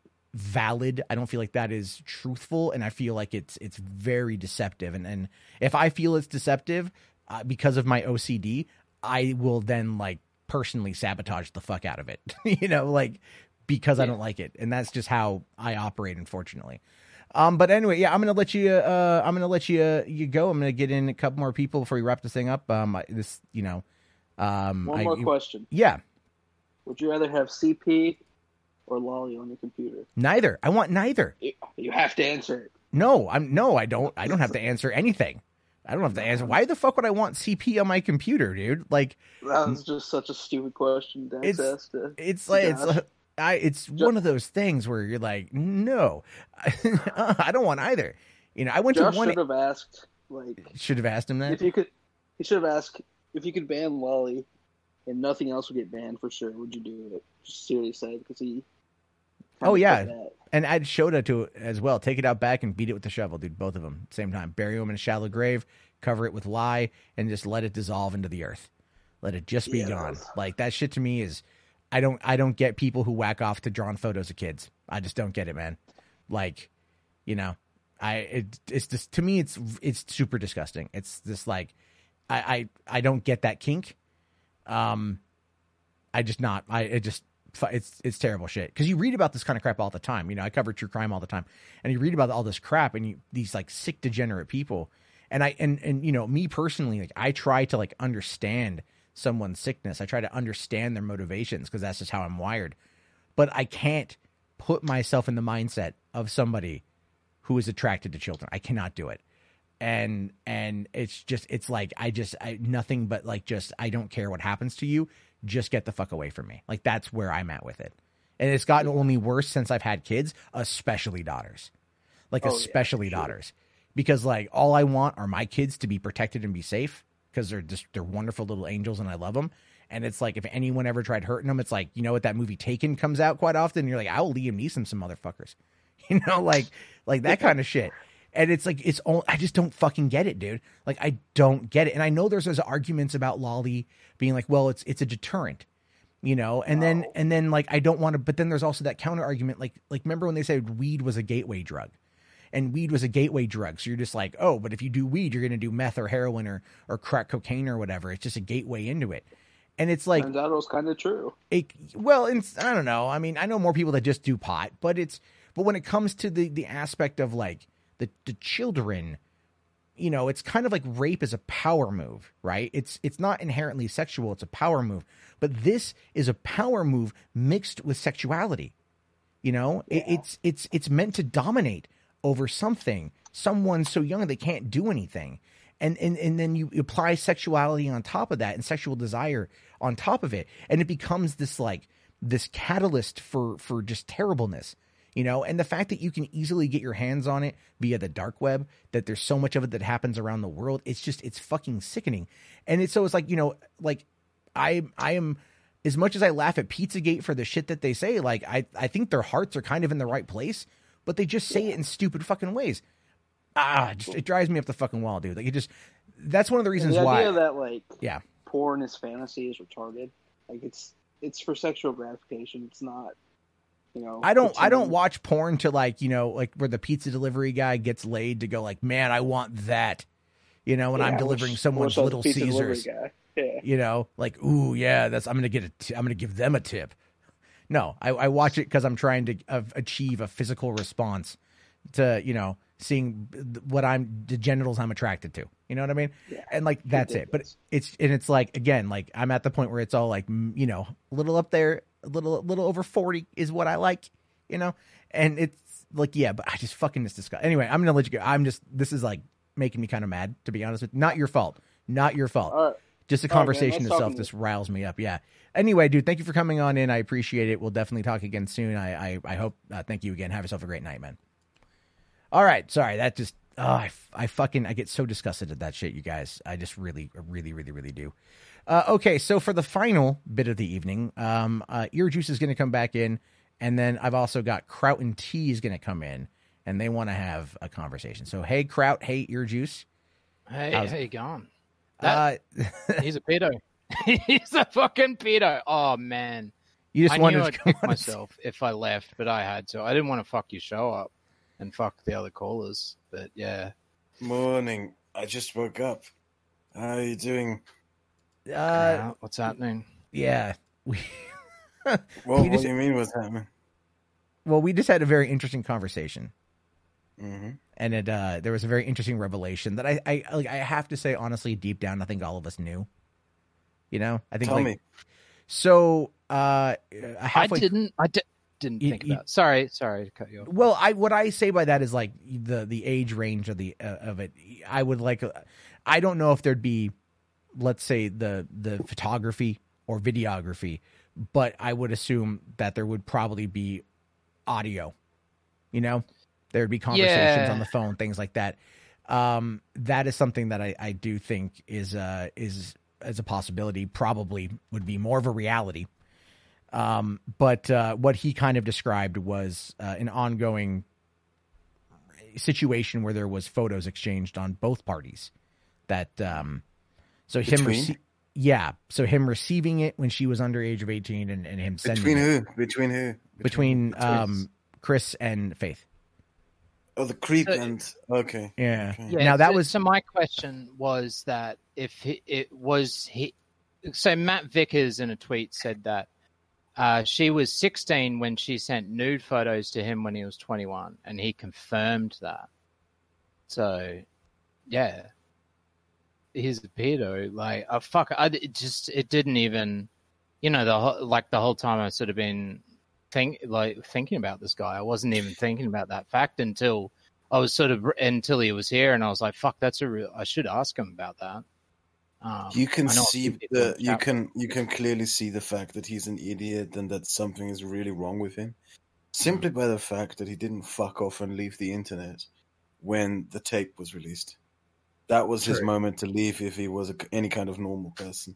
[SPEAKER 1] valid. I don't feel like that is truthful, and I feel like it's it's very deceptive. And and if I feel it's deceptive uh, because of my O C D, I will then like personally sabotage the fuck out of it, you know, like because yeah. I don't like it. And that's just how I operate, unfortunately. Um, but anyway, yeah, I'm going to let you, uh, I'm going to let you, uh, you go. I'm going to get in a couple more people before we wrap this thing up. Um, this, you know, um,
[SPEAKER 13] one
[SPEAKER 1] I,
[SPEAKER 13] more question.
[SPEAKER 1] Yeah.
[SPEAKER 13] Would you rather have C P or Lolly on your computer?
[SPEAKER 1] Neither. I want neither.
[SPEAKER 13] You, you have to answer it.
[SPEAKER 1] No, I'm no, I don't, I don't have to answer anything. I don't have to answer. Why the fuck would I want C P on my computer, dude? Like,
[SPEAKER 13] that was just such a stupid question to
[SPEAKER 1] it's,
[SPEAKER 13] ask. To,
[SPEAKER 1] it's
[SPEAKER 13] to
[SPEAKER 1] like, it's like, I, it's just, one of those things where you're like, no, I don't want either. You know, I went
[SPEAKER 13] Josh
[SPEAKER 1] to one.
[SPEAKER 13] Should have asked, like,
[SPEAKER 1] should have asked him that.
[SPEAKER 13] If you could, he should have asked if you could ban Lolly, and nothing else would get banned for sure. Would you do it? Just seriously, because he.
[SPEAKER 1] Oh yeah, and I'd Shota to it as well. Take it out back and beat it with the shovel, dude. Both of them, same time. Bury them in a shallow grave, cover it with lye, and just let it dissolve into the earth. Let it just be yeah, gone. Like that shit to me is, I don't, I don't get people who whack off to drawn photos of kids. I just don't get it, man. Like, you know, I, it, it's just to me, it's, it's super disgusting. It's just like, I, I, I don't get that kink. Um, I just not, I, it just. It's it's terrible shit, because you read about this kind of crap all the time. You know, I cover true crime all the time, and you read about all this crap, and you, these like sick, degenerate people. And I and and you know, me personally, like I try to like understand someone's sickness. I try to understand their motivations, because that's just how I'm wired. But I can't put myself in the mindset of somebody who is attracted to children. I cannot do it. And and it's just it's like I just I, nothing but like just I don't care what happens to you. Just get the fuck away from me. Like that's where I'm at with it. And it's gotten only worse since I've had kids, especially daughters. Like oh, especially yeah, daughters. Sure. Because like all I want are my kids to be protected and be safe, because they're just they're wonderful little angels and I love them. And it's like if anyone ever tried hurting them, it's like, you know what, that movie Taken comes out quite often, and you're like, I'll Liam Neeson some motherfuckers. You know, like like that kind of shit. And it's like, it's all, I just don't fucking get it, dude. Like, I don't get it. And I know there's those arguments about Lolly being like, well, it's, it's a deterrent, you know? And then, oh. and then like, I don't want to, but then there's also that counter argument. Like, like, remember when they said weed was a gateway drug, and weed was a gateway drug. So you're just like, oh, but if you do weed, you're going to do meth or heroin or, or crack cocaine or whatever. It's just a gateway into it. And it's like,
[SPEAKER 13] turns out it was kind of true.
[SPEAKER 1] It, well, it's, I don't know. I mean, I know more people that just do pot, but it's, but when it comes to the, the aspect of like, The, the children, you know, it's kind of like rape is a power move, right? It's it's not inherently sexual, it's a power move. But this is a power move mixed with sexuality. You know, yeah. it, it's it's it's meant to dominate over something, someone so young they can't do anything. And, and and then you apply sexuality on top of that, and sexual desire on top of it, and it becomes this like this catalyst for for just terribleness. You know, and the fact that you can easily get your hands on it via the dark web, that there's so much of it that happens around the world. It's just, it's fucking sickening. And it's, so it's like, you know, like I, I am, as much as I laugh at Pizzagate for the shit that they say, like, I, I think their hearts are kind of in the right place, but they just say it in stupid fucking ways. Ah, just, it drives me up the fucking wall, dude. Like it just, that's one of the reasons
[SPEAKER 13] the
[SPEAKER 1] why.
[SPEAKER 13] The idea that like,
[SPEAKER 1] yeah,
[SPEAKER 13] porn is fantasy is retarded. Like it's, it's for sexual gratification. It's not. You know,
[SPEAKER 1] I don't I don't watch porn to like, you know, like where the pizza delivery guy gets laid to go like, man, I want that, you know, when yeah, I'm delivering wish, someone's Little Caesars,
[SPEAKER 13] yeah.
[SPEAKER 1] you know, like, ooh, yeah, that's, I'm going to get a, t- I'm going to give them a tip. No, I, I watch it because I'm trying to uh, achieve a physical response to, you know, seeing what I'm the genitals I'm attracted to. You know what I mean?
[SPEAKER 13] Yeah,
[SPEAKER 1] and like that's it. But
[SPEAKER 13] ridiculous.
[SPEAKER 1] it's and it's like again, like I'm at the point where it's all like you know a little up there, a little a little over forty is what I like. You know, and it's like yeah, but I just fucking just disgust. Anyway, I'm gonna let you go. I'm just this is like making me kind of mad to be honest with you. Not your fault. Not your fault.
[SPEAKER 13] All right.
[SPEAKER 1] Just the
[SPEAKER 13] All right, man,
[SPEAKER 1] conversation
[SPEAKER 13] nice talking
[SPEAKER 1] itself
[SPEAKER 13] to
[SPEAKER 1] just riles me up. Yeah. Anyway, dude, thank you for coming on in. I appreciate it. We'll definitely talk again soon. I I, I hope. Uh, thank you again. Have yourself a great night, man. All right. Sorry. That just, oh, I, I fucking, I get so disgusted at that shit, you guys. I just really, really, really, really do. Uh, okay. So for the final bit of the evening, um, uh, Ear Juice is going to come back in. And then I've also got Kraut and T is going to come in and they want to have a conversation. So, hey, Kraut. Hey, Ear Juice.
[SPEAKER 5] Hey,
[SPEAKER 1] How's-
[SPEAKER 5] how you going? That,
[SPEAKER 1] Uh,
[SPEAKER 5] he's a pedo. He's a fucking pedo. Oh, man.
[SPEAKER 1] You just
[SPEAKER 5] I
[SPEAKER 1] wanted
[SPEAKER 5] knew
[SPEAKER 1] to
[SPEAKER 5] I'd
[SPEAKER 1] come
[SPEAKER 5] kick
[SPEAKER 1] on and
[SPEAKER 5] myself if I left, but I had to. I didn't want to fuck your show up and fuck the other callers. But yeah.
[SPEAKER 14] Morning. I just woke up. How are you doing?
[SPEAKER 1] Uh,
[SPEAKER 5] Yeah, what's happening?
[SPEAKER 1] yeah. We,
[SPEAKER 14] Well,
[SPEAKER 1] we
[SPEAKER 14] what
[SPEAKER 1] just-
[SPEAKER 14] do you mean what's happening?
[SPEAKER 1] well, we just had a very interesting conversation.
[SPEAKER 14] Mm-hmm.
[SPEAKER 1] And it uh, there was a very interesting revelation that I I like. I have to say honestly, deep down, I think all of us knew. You know, I think
[SPEAKER 14] Tell
[SPEAKER 1] like
[SPEAKER 14] me.
[SPEAKER 1] so. Uh,
[SPEAKER 5] I
[SPEAKER 1] halfway,
[SPEAKER 5] didn't. I di- didn't
[SPEAKER 1] You-
[SPEAKER 5] think
[SPEAKER 1] you-
[SPEAKER 5] about it. Sorry, sorry to cut you off.
[SPEAKER 1] Well, I what I say by that is like the the age range of the uh, of it. I would like. I don't know if there'd be, let's say the the photography or videography, but I would assume that there would probably be audio. You know, there'd be conversations
[SPEAKER 5] Yeah.
[SPEAKER 1] on the phone, things like that. Um, that is something that I, I do think is uh is as a possibility. Probably would be more of a reality. Um, but uh, what he kind of described was uh, an ongoing situation where there was photos exchanged on both parties. That um, so him,
[SPEAKER 14] Between?
[SPEAKER 1] rece- yeah, so him receiving it when she was under age of eighteen, and, and him sending
[SPEAKER 14] Between
[SPEAKER 1] it.
[SPEAKER 14] who? Between who?
[SPEAKER 1] Between,
[SPEAKER 14] the twins?
[SPEAKER 1] um Chris and Faith.
[SPEAKER 14] Oh, the creep
[SPEAKER 5] So-
[SPEAKER 14] and okay.
[SPEAKER 1] Yeah.
[SPEAKER 14] Okay.
[SPEAKER 5] Yeah,
[SPEAKER 1] Now that
[SPEAKER 5] so,
[SPEAKER 1] was
[SPEAKER 5] so. My question was that if he, it was he, so Matt Vickers in a tweet said that uh, she was sixteen when she sent nude photos to him when he was twenty-one, and he confirmed that. So, yeah, he's a pedo. Like, oh, fuck, I it just it didn't even, you know, the whole, like the whole time I've sort of been think like thinking about this guy. I wasn't even thinking about that fact until I was sort of until he was here, and I was like, "Fuck, that's a real." I should ask him about that. Um,
[SPEAKER 14] You can
[SPEAKER 5] I know a
[SPEAKER 14] see
[SPEAKER 5] few people
[SPEAKER 14] the
[SPEAKER 5] in
[SPEAKER 14] you
[SPEAKER 5] chat-
[SPEAKER 14] can you can clearly see the fact that he's an idiot and that something is really wrong with him, simply by the fact that he didn't fuck off and leave the internet when the tape was released. That was his
[SPEAKER 1] True.
[SPEAKER 14] moment to leave if he was a, any kind of normal person.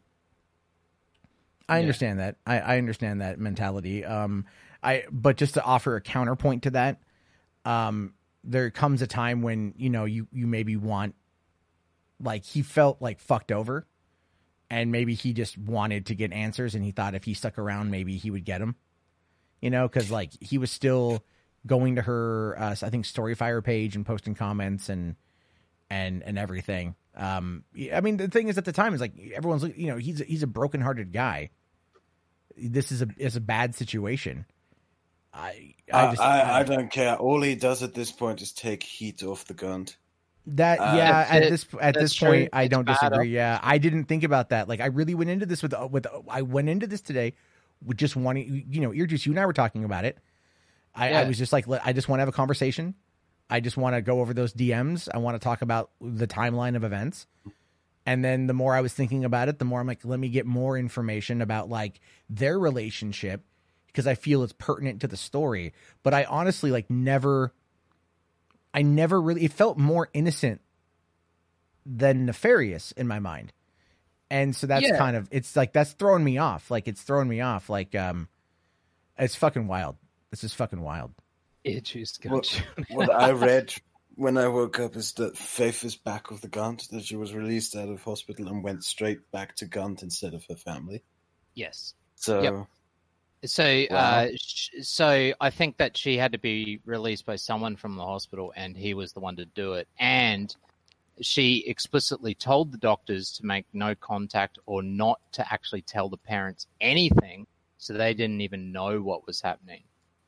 [SPEAKER 1] I
[SPEAKER 5] Yeah.
[SPEAKER 1] understand that. I, I understand that mentality. Um, I but just to offer a counterpoint to that, um, there comes a time when you know you you maybe want, like he felt like fucked over, and maybe he just wanted to get answers, and he thought if he stuck around, maybe he would get them. You know, because like he was still going to her, uh, I think Storyfire page and posting comments and and and everything. Um, I mean, the thing is, at the time, is like everyone's, you know, he's he's a brokenhearted guy. This is a is a bad situation. I I
[SPEAKER 14] I,
[SPEAKER 1] just
[SPEAKER 14] I, I don't care. All he does at this point is take heat off the gun.
[SPEAKER 1] that
[SPEAKER 14] uh,
[SPEAKER 1] yeah.
[SPEAKER 5] That's
[SPEAKER 1] At
[SPEAKER 5] it.
[SPEAKER 1] this at
[SPEAKER 5] That's
[SPEAKER 1] this point,
[SPEAKER 5] true.
[SPEAKER 1] I
[SPEAKER 5] It's
[SPEAKER 1] don't
[SPEAKER 5] bad,
[SPEAKER 1] disagree.
[SPEAKER 5] huh?
[SPEAKER 1] Yeah, I didn't think about that. Like I really went into this with with I went into this today with just wanting, you know, Ear Juice. You and I were talking about it. I, I
[SPEAKER 5] Yeah.
[SPEAKER 1] was just like, let- I just want to have a conversation. I just want to go over those D Ms. I want to talk about the timeline of events. And then the more I was thinking about it, the more I'm like, let me get more information about like their relationship because I feel it's pertinent to the story. But I honestly like never, I never really, it felt more innocent than nefarious in my mind. And so that's
[SPEAKER 5] Yeah.
[SPEAKER 1] kind of, it's like, that's throwing me off. Like it's throwing me off. Like, um, it's fucking wild. This is fucking wild.
[SPEAKER 5] Ear Juice got
[SPEAKER 14] What,
[SPEAKER 5] you.
[SPEAKER 14] what I read when I woke up is that Faith is back with the Gaunt, that she was released out of hospital and went straight back to Gaunt instead of her family.
[SPEAKER 5] Yes.
[SPEAKER 14] So,
[SPEAKER 5] Yep. So,
[SPEAKER 14] Wow.
[SPEAKER 5] uh, sh- so I think that she had to be released by someone from the hospital, and he was the one to do it. And she explicitly told the doctors to make no contact or not to actually tell the parents anything, so they didn't even know what was happening.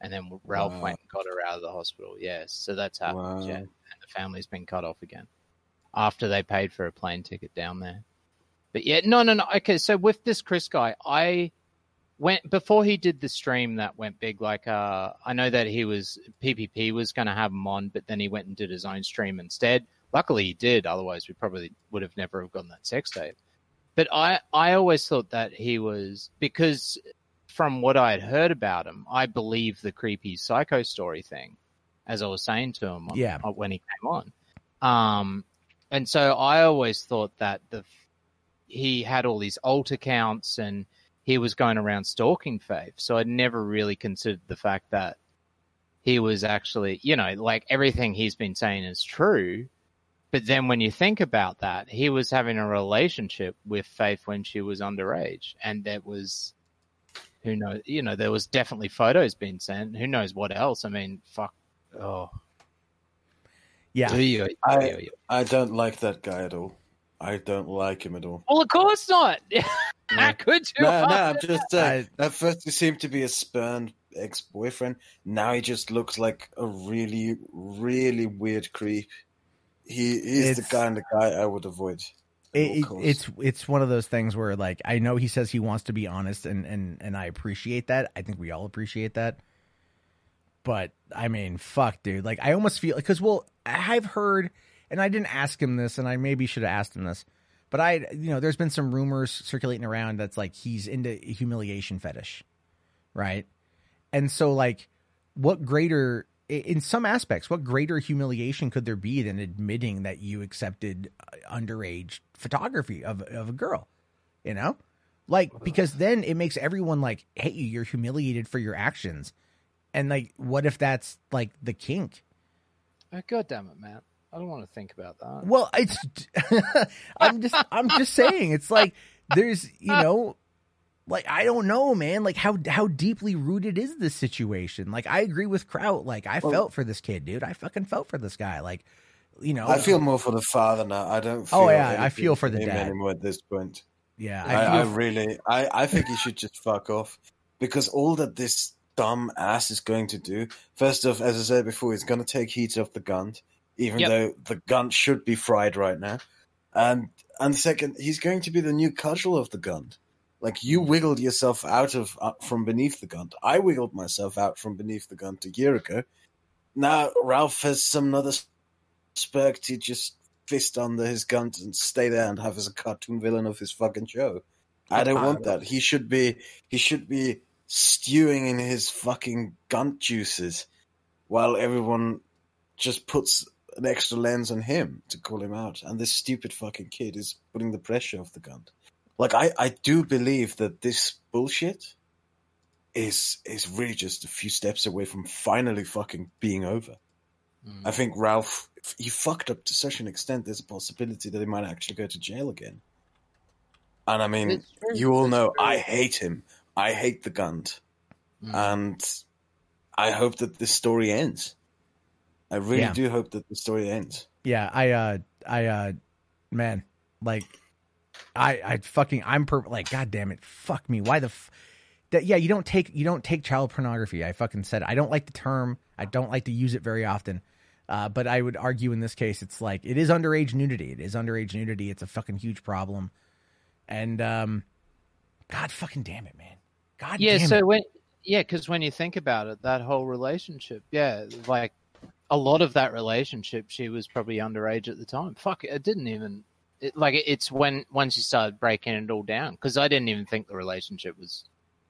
[SPEAKER 5] And then Ralph
[SPEAKER 14] Wow.
[SPEAKER 5] went and got her out of the hospital. Yes, so that's happened.
[SPEAKER 14] Wow.
[SPEAKER 5] Yeah, and the family's been cut off again after they paid for a plane ticket down there. But yeah, no, no, no. Okay, so with this Chris guy, I went before he did the stream that went big. Like, uh, I know that he was P P P was going to have him on, but then he went and did his own stream instead. Luckily, he did. Otherwise, we probably would have never have gotten that sex tape. But I, I always thought that he was because. From what I had heard about him, I believe the creepy psycho story thing, as I was saying to him
[SPEAKER 1] Yeah.
[SPEAKER 5] when he came on. Um, and so I always thought that the he had all these alt accounts and he was going around stalking Faith. So I never really considered the fact that he was actually, you know, like everything he's been saying is true. But then when you think about that, he was having a relationship with Faith when she was underage. And that was... Who knows? You know, there was definitely photos being sent. Who knows what else? I mean, fuck. Oh,
[SPEAKER 1] Yeah.
[SPEAKER 5] Do you?
[SPEAKER 14] I, I don't like that guy at all. I don't like him at all.
[SPEAKER 5] Well, of course not. How could you?
[SPEAKER 14] No, no, I'm just saying. At first, he seemed to be a spurned ex-boyfriend. Now he just looks like a really, really weird creep. He he's the
[SPEAKER 1] It's-
[SPEAKER 14] kind of guy I would avoid. at all
[SPEAKER 1] It, it,
[SPEAKER 14] costs.
[SPEAKER 1] it's it's one of those things where like I know he says he wants to be honest and and and I appreciate that. I think we all appreciate that. But I mean, fuck, dude. Like I almost feel because well, I've heard, and I didn't ask him this, and I maybe should have asked him this, but I, you know, there's been some rumors circulating around that's like he's into humiliation fetish, right? And so like, what greater in some aspects, what greater humiliation could there be than admitting that you accepted underage photography of of a girl, you know? Like, because then it makes everyone like hate you. You're humiliated for your actions. And like, what if that's like the kink?
[SPEAKER 5] Oh, God damn it, man. I don't want to think about that.
[SPEAKER 1] Well, it's, I'm just, I'm just saying, it's like, there's, you know, like, I don't know, man. Like, how, how deeply rooted is this situation? Like, I agree with Kraut. Like, I
[SPEAKER 14] Well-
[SPEAKER 1] felt for this kid, dude. I fucking felt for this guy. Like, you know,
[SPEAKER 14] I feel more for the father now. I don't. Feel
[SPEAKER 1] Oh, yeah, I
[SPEAKER 14] anything
[SPEAKER 1] feel for the
[SPEAKER 14] him
[SPEAKER 1] dad.
[SPEAKER 14] anymore at this point.
[SPEAKER 1] Yeah,
[SPEAKER 14] I,
[SPEAKER 1] I
[SPEAKER 14] I,
[SPEAKER 1] feel-
[SPEAKER 14] really, I, I think he should just fuck off because all that this dumb ass is going to do. First off, as I said before, he's going to take heat off the gun, even
[SPEAKER 5] Yep.
[SPEAKER 14] though the gun should be fried right now. And and second, he's going to be the new cudgel of the gun. Like you wiggled yourself out of uh, from beneath the gun. I wiggled myself out from beneath the gun a year ago. Now Ralph has some other spurk to just fist under his gun and stay there and have as a cartoon villain of his fucking show. I don't want that. He should be he should be stewing in his fucking gun juices while everyone just puts an extra lens on him to call him out. And this stupid fucking kid is putting the pressure off the gun. Like I, I do believe that this bullshit is is really just a few steps away from finally fucking being over. I think Ralph, he fucked up to such an extent, there's a possibility that he might actually go to jail again. And I mean,
[SPEAKER 5] It's true.
[SPEAKER 14] you all
[SPEAKER 5] It's
[SPEAKER 14] know,
[SPEAKER 5] true.
[SPEAKER 14] I hate him. I hate the Gund.
[SPEAKER 5] Mm.
[SPEAKER 14] And I hope that this story ends. I really
[SPEAKER 1] Yeah.
[SPEAKER 14] do hope that the story ends.
[SPEAKER 1] Yeah, I, uh, I, uh, man, like, I, I fucking, I'm per, like, God damn it, fuck me, why the, f- that, yeah, you don't take, you don't take child pornography. I fucking said, I don't like the term. I don't like to use it very often. Uh, but I would argue in this case, it's like, it is underage nudity. It is underage nudity. It's a fucking huge problem. And, um, God fucking damn it, man. God
[SPEAKER 5] yeah,
[SPEAKER 1] damn
[SPEAKER 5] so
[SPEAKER 1] it.
[SPEAKER 5] when yeah, because when you think about it, that whole relationship, yeah, like a lot of that relationship, she was probably underage at the time. Fuck, it didn't even it, like it, it's when once you started breaking it all down, because I didn't even think the relationship was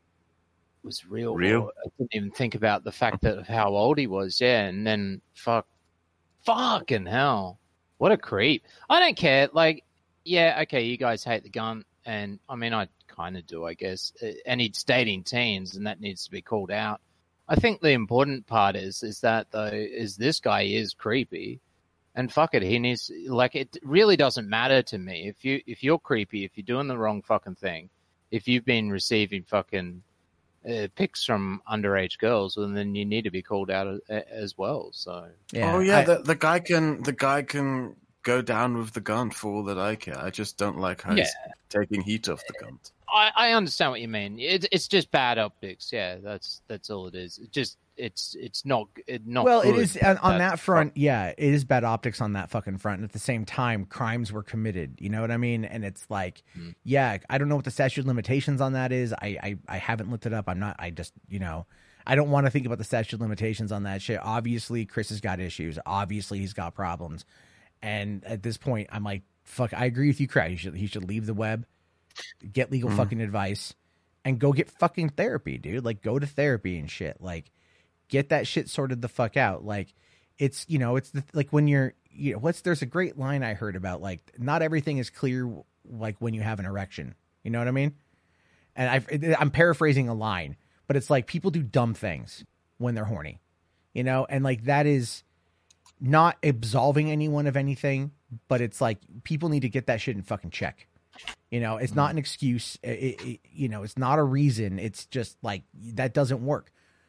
[SPEAKER 5] was real.
[SPEAKER 14] Real?
[SPEAKER 5] I didn't even think about the fact that of how old he was. Yeah, and then fuck, fucking hell, what a creep. I don't care. Like, yeah, okay, you guys hate the gun, and I mean, I kind of do, I guess. Uh, And he's dating teens, and that needs to be called out. I think the important part is is that though is this guy is creepy, and fuck it, he needs like it really doesn't matter to me if you if you're creepy, if you're doing the wrong fucking thing, if you've been receiving fucking uh, pics from underage girls, well, then you need to be called out a, as well. So
[SPEAKER 14] oh yeah, the, the guy can the guy can go down with the gun for all that I care. I just don't like how he's
[SPEAKER 5] Yeah.
[SPEAKER 14] taking heat off the gun.
[SPEAKER 5] I, I understand what you mean. It, it's just bad optics. Yeah, that's that's all it is. It just it's it's not it not
[SPEAKER 1] well,
[SPEAKER 5] good
[SPEAKER 1] it is on, on
[SPEAKER 5] that
[SPEAKER 1] that front. Yeah, it is bad optics on that fucking front. And at the same time, crimes were committed. You know what I mean? And it's like,
[SPEAKER 5] Mm.
[SPEAKER 1] yeah, I don't know what the statute of limitations on that is. I, I I haven't looked it up. I'm not. I just you know. I don't want to think about the statute of limitations on that shit. Obviously, Chris has got issues. Obviously, he's got problems. And at this point, I'm like, fuck, I agree with you, Craig. He should, he should leave the web, get legal
[SPEAKER 14] Mhm.
[SPEAKER 1] fucking advice, and go get fucking therapy, dude. Like, go to therapy and shit. Like, get that shit sorted the fuck out. Like, it's, you know, it's the, like when you're, you know, what's, there's a great line I heard about, like, not everything is clear, like, when you have an erection. You know what I mean? And I've, I'm paraphrasing a line. But it's like people do dumb things when they're horny, you know? And like that is not absolving anyone of anything, but it's like people need to get that shit in fucking check. You know, it's not an excuse. It, it, you know, it's not a reason. It's just like that doesn't work.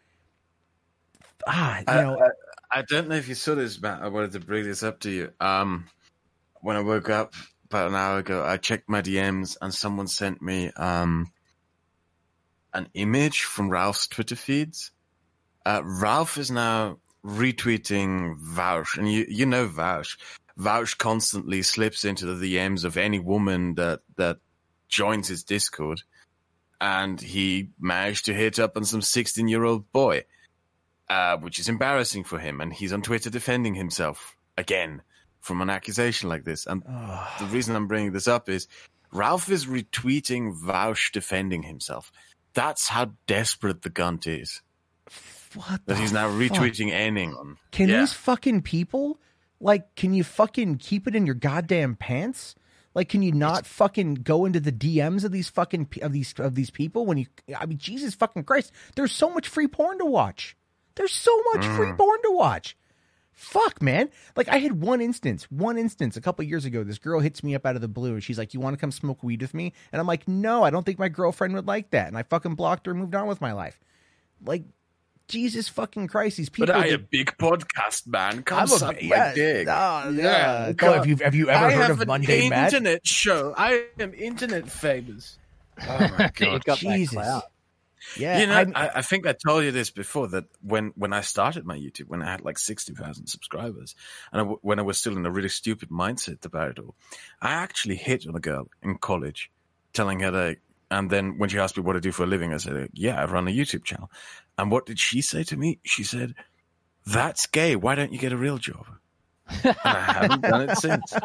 [SPEAKER 1] Ah, you
[SPEAKER 14] I,
[SPEAKER 1] know,
[SPEAKER 14] I, I don't know if you saw this, Matt. I wanted to bring this up to you. Um, when I woke up about an hour ago, I checked my D Ms and someone sent me um, an image from Ralph's Twitter feeds. Uh, Ralph is now retweeting Vouch, and you you know Vouch. Vouch constantly slips into the D Ms of any woman that that joins his Discord, and he managed to hit up on some sixteen-year-old boy, uh, which is embarrassing for him, and he's on Twitter defending himself again from an accusation like this. And the reason I'm bringing this up is Ralph is retweeting Vouch defending himself. That's how desperate the Gunt is.
[SPEAKER 1] What
[SPEAKER 14] that he's now
[SPEAKER 1] fuck?
[SPEAKER 14] retweeting anyone.
[SPEAKER 1] Can
[SPEAKER 14] yeah.
[SPEAKER 1] these fucking people, like, can you fucking keep it in your goddamn pants? Like, can you not fucking go into the D Ms of these fucking of these of these people when you? I mean, Jesus fucking Christ! There's so much free porn to watch. There's so much
[SPEAKER 14] Mm.
[SPEAKER 1] free porn to watch. Fuck, man. Like, I had one instance, one instance a couple years ago. This girl hits me up out of the blue. She's like, "You want to come smoke weed with me?" And I'm like, "No, I don't think my girlfriend would like that." And I fucking blocked her and moved on with my life. Like, Jesus fucking Christ, these people.
[SPEAKER 14] But I
[SPEAKER 1] that-
[SPEAKER 14] a big podcast man. Come
[SPEAKER 1] I'm a-
[SPEAKER 14] suck
[SPEAKER 1] yeah,
[SPEAKER 14] my dick.
[SPEAKER 1] oh, yeah. Oh, have you- have you ever
[SPEAKER 14] I
[SPEAKER 1] heard
[SPEAKER 14] have
[SPEAKER 1] of
[SPEAKER 14] an
[SPEAKER 1] Monday Matt?
[SPEAKER 15] Internet show. I am internet famous.
[SPEAKER 14] Oh my god,
[SPEAKER 5] got that
[SPEAKER 1] Jesus.
[SPEAKER 5] clout.
[SPEAKER 1] Yeah,
[SPEAKER 14] you know,
[SPEAKER 1] I'm-
[SPEAKER 14] I, I think I told you this before, that when, when I started my YouTube, when I had like sixty thousand subscribers, and I w when I was still in a really stupid mindset about it all, I actually hit on a girl in college, telling her that, and then when she asked me what I do for a living, I said, yeah, I run a YouTube channel. And what did she say to me? She said, "That's gay. Why don't you get a real job?" And I haven't done it since.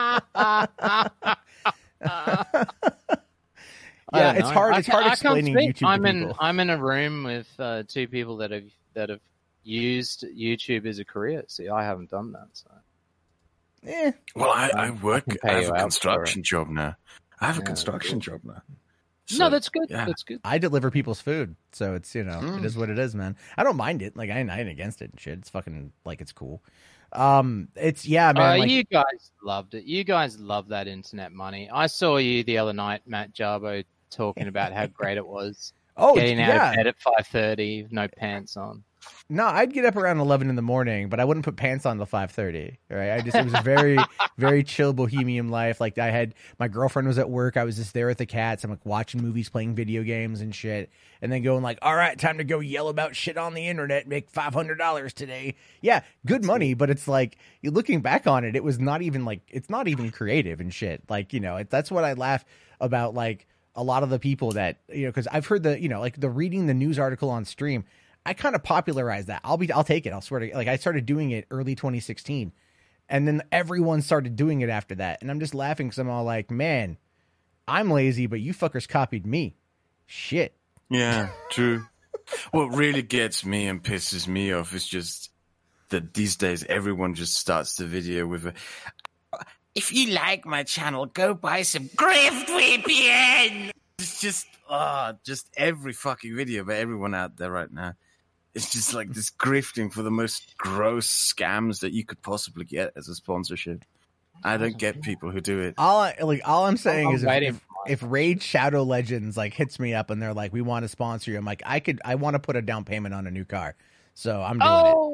[SPEAKER 5] I
[SPEAKER 1] Yeah,
[SPEAKER 5] don't
[SPEAKER 1] it's
[SPEAKER 5] know.
[SPEAKER 1] hard.
[SPEAKER 5] I
[SPEAKER 1] It's
[SPEAKER 5] ca-
[SPEAKER 1] hard
[SPEAKER 5] I can't
[SPEAKER 1] explaining
[SPEAKER 5] speak.
[SPEAKER 1] YouTube to
[SPEAKER 5] I'm in.
[SPEAKER 1] people.
[SPEAKER 5] I'm in a room with uh, two people that have that have used YouTube as a career. See, I haven't done that. So.
[SPEAKER 1] Eh.
[SPEAKER 14] Well, I, I work.
[SPEAKER 5] can pay
[SPEAKER 14] I have
[SPEAKER 5] you
[SPEAKER 14] a
[SPEAKER 5] out
[SPEAKER 14] construction job now. I have a
[SPEAKER 5] Yeah,
[SPEAKER 14] construction job now.
[SPEAKER 5] No, that's good.
[SPEAKER 14] yeah.
[SPEAKER 5] That's good.
[SPEAKER 1] I deliver people's food, so it's, you know,
[SPEAKER 14] Mm.
[SPEAKER 1] it is what it is, man. I don't mind it. Like, I ain't, I ain't against it and shit. It's fucking like it's cool. Um, it's yeah, man.
[SPEAKER 5] Uh,
[SPEAKER 1] like,
[SPEAKER 5] you guys loved it. You guys love that internet money. I saw you the other night, Matt Jarbo, talking about how great it was.
[SPEAKER 1] Oh,
[SPEAKER 5] getting out
[SPEAKER 1] yeah.
[SPEAKER 5] of bed at five thirty, no pants on.
[SPEAKER 1] No, I'd get up around eleven in the morning, but I wouldn't put pants on till five thirty. Right? I just it was a very, very chill bohemian life. Like, I had my girlfriend was at work. I was just there with the cats. I'm like watching movies, playing video games and shit, and then going like, "All right, time to go yell about shit on the internet. Make five hundred dollars today." Yeah, good money, but it's like, you looking back on it, it was not even like it's not even creative and shit. Like, you know, it, that's what I laugh about. Like, a lot of the people that, you know, because I've heard the, you know, like the reading the news article on stream. I kind of popularized that. I'll be, I'll take it. I'll swear to, like, I started doing it early twenty sixteen, and then everyone started doing it after that. And I'm just laughing because I'm all like, man, I'm lazy, but you fuckers copied me. Shit.
[SPEAKER 14] Yeah, true. What really gets me and pisses me off is just that these days everyone just starts the video with a, "If you like my channel, go buy some Grift V P N." It's just, ah, just every fucking video by everyone out there right now. It's just like this grifting for the most gross scams that you could possibly get as a sponsorship. I don't get people who do it.
[SPEAKER 1] All I, like, all I'm saying
[SPEAKER 5] I'm
[SPEAKER 1] is
[SPEAKER 5] waiting
[SPEAKER 1] if, if, if Raid Shadow Legends like hits me up and they're like, "We want to sponsor you," I'm like, I could, I want to put a down payment on a new car, so I'm doing
[SPEAKER 5] Oh,
[SPEAKER 1] it.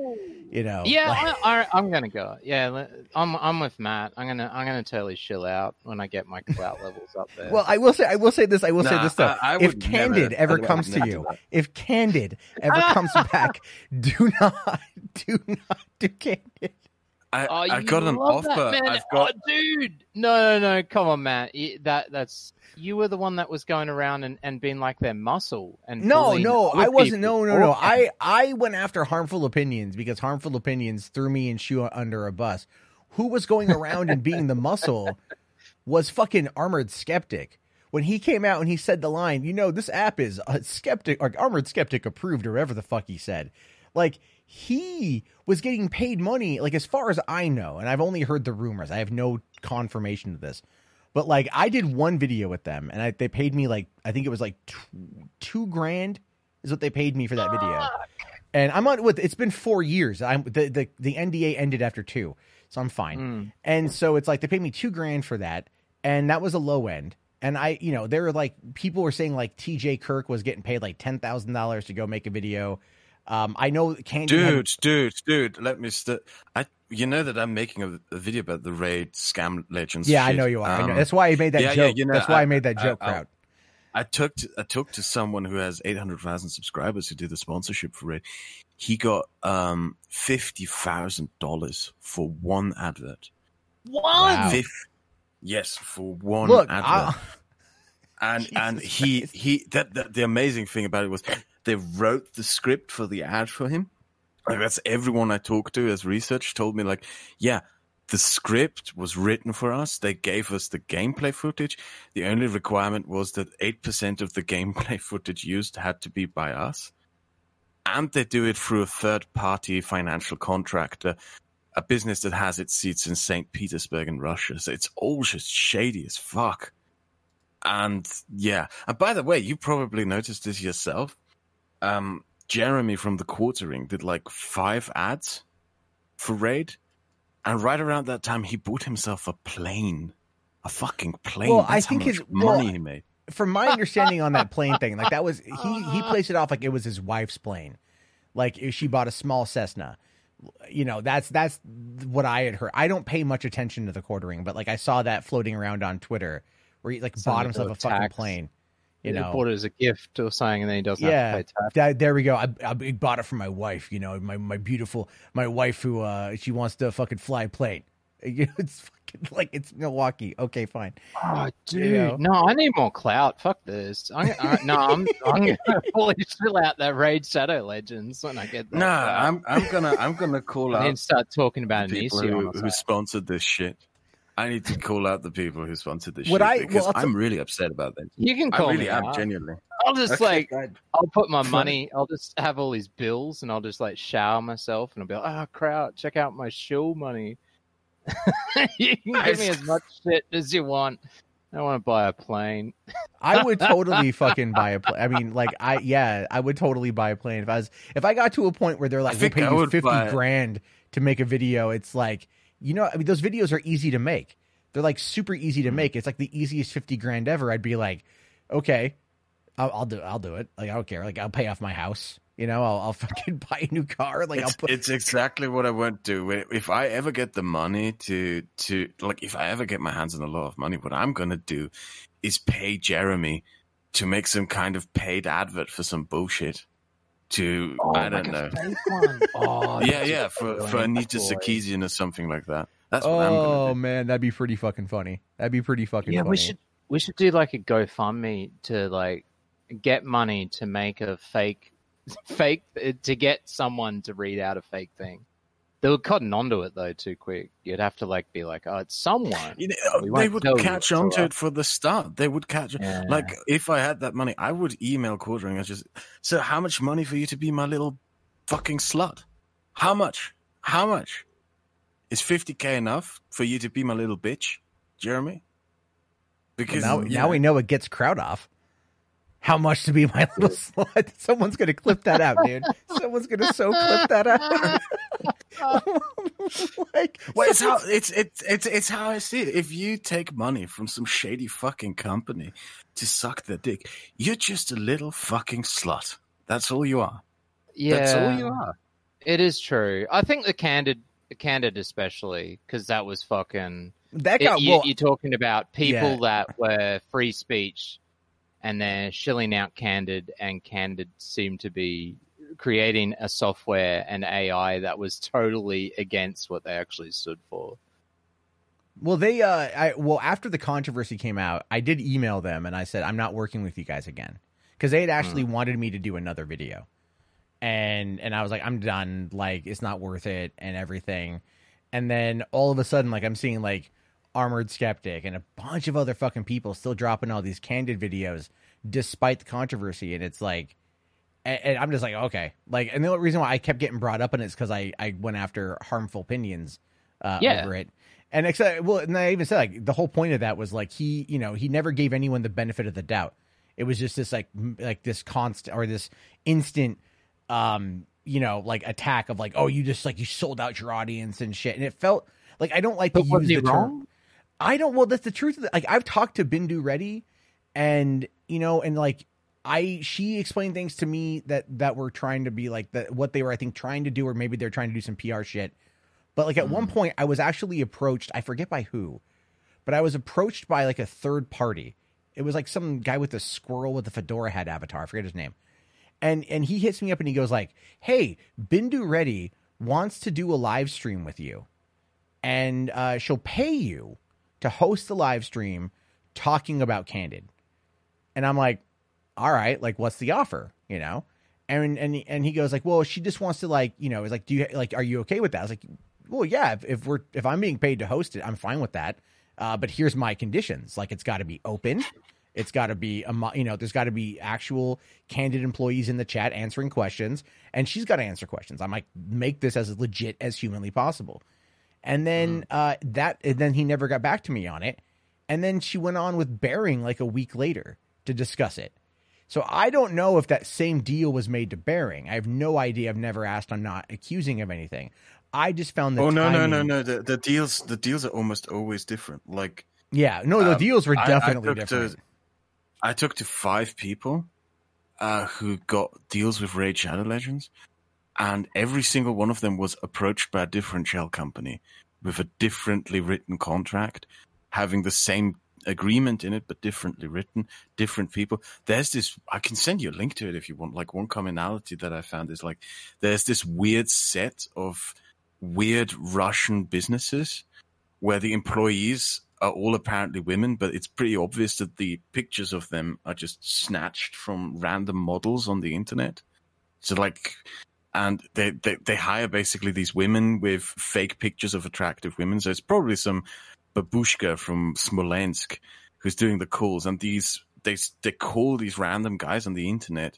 [SPEAKER 1] You know.
[SPEAKER 5] Yeah,
[SPEAKER 1] like-
[SPEAKER 5] I, I, I'm gonna go. Yeah, le- I'm I'm with Matt. I'm gonna I'm gonna totally chill out when I get my clout levels up there.
[SPEAKER 1] Well, I will say, I will say this. I will say
[SPEAKER 14] Nah,
[SPEAKER 1] this though.
[SPEAKER 14] I- I
[SPEAKER 1] if
[SPEAKER 14] would
[SPEAKER 1] Candid
[SPEAKER 14] never-
[SPEAKER 1] ever
[SPEAKER 14] I would
[SPEAKER 1] comes to
[SPEAKER 14] never do
[SPEAKER 1] you,
[SPEAKER 14] that.
[SPEAKER 1] if Candid ever comes back, do not, do not do Candid.
[SPEAKER 14] I,
[SPEAKER 5] Oh,
[SPEAKER 14] I
[SPEAKER 5] you
[SPEAKER 14] got an
[SPEAKER 5] love that,
[SPEAKER 14] offer.
[SPEAKER 5] man.
[SPEAKER 14] I've got.
[SPEAKER 5] Oh, dude. No, no, no. Come on, Matt. You- That that's you were the one that was going around and, and being like their muscle and
[SPEAKER 1] No,
[SPEAKER 5] bullying
[SPEAKER 1] no,
[SPEAKER 5] other
[SPEAKER 1] I wasn't.
[SPEAKER 5] people
[SPEAKER 1] No, no, no.
[SPEAKER 5] beforehand.
[SPEAKER 1] I, I went after Harmful Opinions because Harmful Opinions threw me and Shu under a bus. Who was going around and being the muscle was fucking Armored Skeptic. When he came out and he said the line, you know, this app is a skeptic or Armored Skeptic approved or whatever the fuck he said. Like, he was getting paid money, like, as far as I know, and I've only heard the rumors. I have no confirmation of this. But, like, I did one video with them, and I, they paid me, like, I think it was, like, two, two grand is what they paid me for that video. And I'm on with, it's been four years. I'm the, the, the N D A ended after two, so I'm fine.
[SPEAKER 5] Mm.
[SPEAKER 1] And so it's like, they paid me two grand for that, and that was a low end. And I, you know, there were, like, people were saying, like, T J Kirk was getting paid, like, ten thousand dollars to go make a video. Um, I know Candy had-
[SPEAKER 14] Dude, dude, dude, let me st- I you know that I'm making a, a video about the Raid Scam Legends.
[SPEAKER 1] Yeah, I
[SPEAKER 14] shit.
[SPEAKER 1] know you are. I know.
[SPEAKER 14] Um,
[SPEAKER 1] That's why I made that
[SPEAKER 14] yeah,
[SPEAKER 1] joke.
[SPEAKER 14] yeah, you know,
[SPEAKER 1] That's why I, made that joke,
[SPEAKER 14] I,
[SPEAKER 1] crowd.
[SPEAKER 14] I took to, I talked to someone who has eight hundred thousand subscribers who did the sponsorship for Raid. He got um fifty thousand dollars for one advert.
[SPEAKER 5] What?
[SPEAKER 14] Fif- yes, for one
[SPEAKER 1] Look,
[SPEAKER 14] advert.
[SPEAKER 1] I-
[SPEAKER 14] and and he he that, that the amazing thing about it was they wrote the script for the ad for him. Like, that's everyone I talked to as research told me, like, yeah, the script was written for us. They gave us the gameplay footage. The only requirement was that eight percent of the gameplay footage used had to be by us. And they do it through a third party financial contractor, a business that has its seats in Saint Petersburg in Russia. So it's all just shady as fuck. And yeah, and by the way, you probably noticed this yourself. Um, Jeremy from the Quartering did like five ads for Raid, and right around that time, he bought himself a plane, a fucking plane.
[SPEAKER 1] Well,
[SPEAKER 14] That's
[SPEAKER 1] I
[SPEAKER 14] how
[SPEAKER 1] think
[SPEAKER 14] much
[SPEAKER 1] his
[SPEAKER 14] money
[SPEAKER 1] well,
[SPEAKER 14] he made.
[SPEAKER 1] From my understanding on that plane thing, like that was he he placed it off like it was his wife's plane, like if she bought a small Cessna. You know, that's that's what I had heard. I don't pay much attention to the Quartering, but like I saw that floating around on Twitter where he like
[SPEAKER 5] Something
[SPEAKER 1] bought himself a
[SPEAKER 5] about
[SPEAKER 1] fucking
[SPEAKER 5] tax.
[SPEAKER 1] plane. You
[SPEAKER 5] He
[SPEAKER 1] know,
[SPEAKER 5] bought it as a gift or something, and then he doesn't have
[SPEAKER 1] yeah,
[SPEAKER 5] to pay tax.
[SPEAKER 1] that, there we go. I, I bought it for my wife. You know, my my beautiful my wife who uh she wants to fucking fly a plane. It's fucking like it's Milwaukee. Okay, fine.
[SPEAKER 5] Oh, dude,
[SPEAKER 1] You know?
[SPEAKER 5] no, I need more clout. Fuck this. I'm, I, no, I'm, I'm gonna fully fill out that Raid Shadow Legends when I get that.
[SPEAKER 14] Nah,
[SPEAKER 5] clout.
[SPEAKER 14] I'm I'm gonna I'm gonna call
[SPEAKER 5] and
[SPEAKER 14] out
[SPEAKER 5] then start talking about
[SPEAKER 14] the people
[SPEAKER 5] Anision
[SPEAKER 14] who,
[SPEAKER 5] or
[SPEAKER 14] who
[SPEAKER 5] something.
[SPEAKER 14] sponsored this shit. I need to call out the people who sponsored this
[SPEAKER 1] What
[SPEAKER 14] shit
[SPEAKER 1] I-
[SPEAKER 14] because
[SPEAKER 1] well, I'll
[SPEAKER 14] I'm
[SPEAKER 1] t-
[SPEAKER 14] really upset about this.
[SPEAKER 5] You can
[SPEAKER 14] I
[SPEAKER 5] call
[SPEAKER 14] really
[SPEAKER 5] me
[SPEAKER 14] am,
[SPEAKER 5] out.
[SPEAKER 14] genuinely.
[SPEAKER 5] I'll just
[SPEAKER 14] Okay,
[SPEAKER 5] like
[SPEAKER 14] good.
[SPEAKER 5] I'll put my money. I'll just have all these bills, and I'll just like shower myself, and I'll be like, "Ah, crowd, check out my show money." You can give me as much shit as you want. I want to buy a plane.
[SPEAKER 1] I would totally fucking buy a plane. I mean, like, I yeah, I would totally buy a plane if I was if I got to a point where they're like,
[SPEAKER 14] I
[SPEAKER 1] we'll
[SPEAKER 14] think
[SPEAKER 1] pay
[SPEAKER 14] I
[SPEAKER 1] you
[SPEAKER 14] would
[SPEAKER 1] fifty
[SPEAKER 14] buy-
[SPEAKER 1] grand to make a video. It's like, you know, I mean, those videos are easy to make. They're like super easy
[SPEAKER 14] Hmm.
[SPEAKER 1] to make. It's like the easiest fifty grand ever. I'd be like, okay, I'll, I'll do I'll do it. Like, I don't care. Like, I'll pay off my house. You know, I'll, I'll fucking buy a new car. Like,
[SPEAKER 14] it's,
[SPEAKER 1] I'll put.
[SPEAKER 14] it's exactly what I won't do. If I ever get the money to to like, if I ever get my hands on a lot of money, what I'm gonna do is pay Jeremy to make some kind of paid advert for some bullshit. To
[SPEAKER 5] Oh,
[SPEAKER 14] I don't
[SPEAKER 5] like
[SPEAKER 14] know.
[SPEAKER 5] a fake one. Oh,
[SPEAKER 14] yeah,
[SPEAKER 5] that's
[SPEAKER 14] yeah,
[SPEAKER 5] a
[SPEAKER 14] for for
[SPEAKER 5] brilliant
[SPEAKER 14] Anita
[SPEAKER 5] boy.
[SPEAKER 14] Sarkeesian or something like that. That's what I'm gonna
[SPEAKER 1] Oh
[SPEAKER 14] do.
[SPEAKER 1] man, that'd be pretty fucking funny. That'd be pretty fucking
[SPEAKER 5] Yeah,
[SPEAKER 1] funny.
[SPEAKER 5] we should we should do like a GoFundMe to like get money to make a fake fake to get someone to read out a fake thing. They would cotton onto it though too quick. You'd have to like be like, oh, it's someone.
[SPEAKER 14] You know,
[SPEAKER 5] We
[SPEAKER 14] they
[SPEAKER 5] won't
[SPEAKER 14] would
[SPEAKER 5] tell you
[SPEAKER 14] catch
[SPEAKER 5] it's
[SPEAKER 14] on to
[SPEAKER 5] all
[SPEAKER 14] it for the start. They would catch
[SPEAKER 5] Yeah.
[SPEAKER 14] like if I had that money, I would email Quartering. I just so how much money for you to be my little fucking slut? How much? How much? Is fifty k enough for you to be my little bitch, Jeremy? Because
[SPEAKER 1] now,
[SPEAKER 14] you
[SPEAKER 1] now
[SPEAKER 14] know,
[SPEAKER 1] we know it gets crowd off. How much to be my little slut? Someone's gonna clip that out, dude. Someone's gonna so clip that out. like,
[SPEAKER 14] well, it's how it's it's it's it's how I see it. If you take money from some shady fucking company to suck their dick, you're just a little fucking slut. That's all you are.
[SPEAKER 5] Yeah,
[SPEAKER 14] That's all you are.
[SPEAKER 5] It is true. I think the candid, the candid especially, because that was fucking.
[SPEAKER 1] That
[SPEAKER 5] it-
[SPEAKER 1] got
[SPEAKER 5] you,
[SPEAKER 1] well,
[SPEAKER 5] you're talking about people
[SPEAKER 1] Yeah.
[SPEAKER 5] that were free speech, and they're shilling out candid, and candid seemed to be creating a software and A I that was totally against what they actually stood for.
[SPEAKER 1] Well, they, uh, I, well, after the controversy came out, I did email them and I said, I'm not working with you guys again. Cause they had actually
[SPEAKER 5] Hmm.
[SPEAKER 1] wanted me to do another video. And, and I was like, I'm done. Like, it's not worth it and everything. And then all of a sudden, like, I'm seeing like Armored Skeptic and a bunch of other fucking people still dropping all these candid videos despite the controversy. And it's like, and, and I'm just like, okay. Like, and the only reason why I kept getting brought up in it is because I, I went after harmful opinions uh,
[SPEAKER 5] Yeah.
[SPEAKER 1] over it. And except, well, and I even said like the whole point of that was like he, you know, he never gave anyone the benefit of the doubt. It was just this like m- like this constant or this instant, um, you know, like attack of like, oh, you just like you sold out your audience and shit. And it felt like I don't like to
[SPEAKER 5] But was
[SPEAKER 1] use
[SPEAKER 5] he
[SPEAKER 1] the term.
[SPEAKER 5] wrong?
[SPEAKER 1] I don't. Well, that's the truth of it. Like I've talked to Bindu Reddy, and you know, and like I she explained things to me that that were trying to be like that what they were I think trying to do, or maybe they're trying to do some P R shit. But like at one point, I was actually approached. I forget by who, but I was approached by like a third party. It was like some guy with a squirrel with a fedora hat avatar. I forget his name. And and he hits me up and he goes like, "Hey, Bindu Reddy wants to do a live stream with you, and uh, she'll pay you to host the live stream talking about Candid." And I'm like, "All right, like what's the offer?" You know. And and and he goes like, "Well, she just wants to like, you know, is like, do you like, are you okay with that?" I was like, "Well, yeah, if, if we're if I'm being paid to host it, I'm fine with that. Uh, but here's my conditions. Like, it's got to be open. It's got to be a mo- you know, there's got to be actual Candid employees in the chat answering questions, and she's got to answer questions. I'm like, make this as legit as humanly possible." And then uh, that and then he never got back to me on it. And then she went on with Bearing like a week later to discuss it. So I don't know if that same deal was made to Bearing. I have no idea. I've never asked. I'm not accusing of anything. I just found the
[SPEAKER 14] Oh no, no,
[SPEAKER 1] timing-
[SPEAKER 14] no, no! The, the deals, the deals are almost always different. Like,
[SPEAKER 1] Yeah, no, the
[SPEAKER 14] um,
[SPEAKER 1] deals were
[SPEAKER 14] I- I
[SPEAKER 1] definitely
[SPEAKER 14] took
[SPEAKER 1] different.
[SPEAKER 14] To, I took to five people uh, who got deals with Raid Shadow Legends, and every single one of them was approached by a different shell company with a differently written contract, having the same agreement in it but differently written, different people. There's this, I can send you a link to it if you want. Like, one commonality that I found is like there's this weird set of weird Russian businesses where the employees are all apparently women, but it's pretty obvious that the pictures of them are just snatched from random models on the internet. So like, and they, they, they hire basically these women with fake pictures of attractive women. So it's probably some babushka from Smolensk who's doing the calls. And these, they, they call these random guys on the internet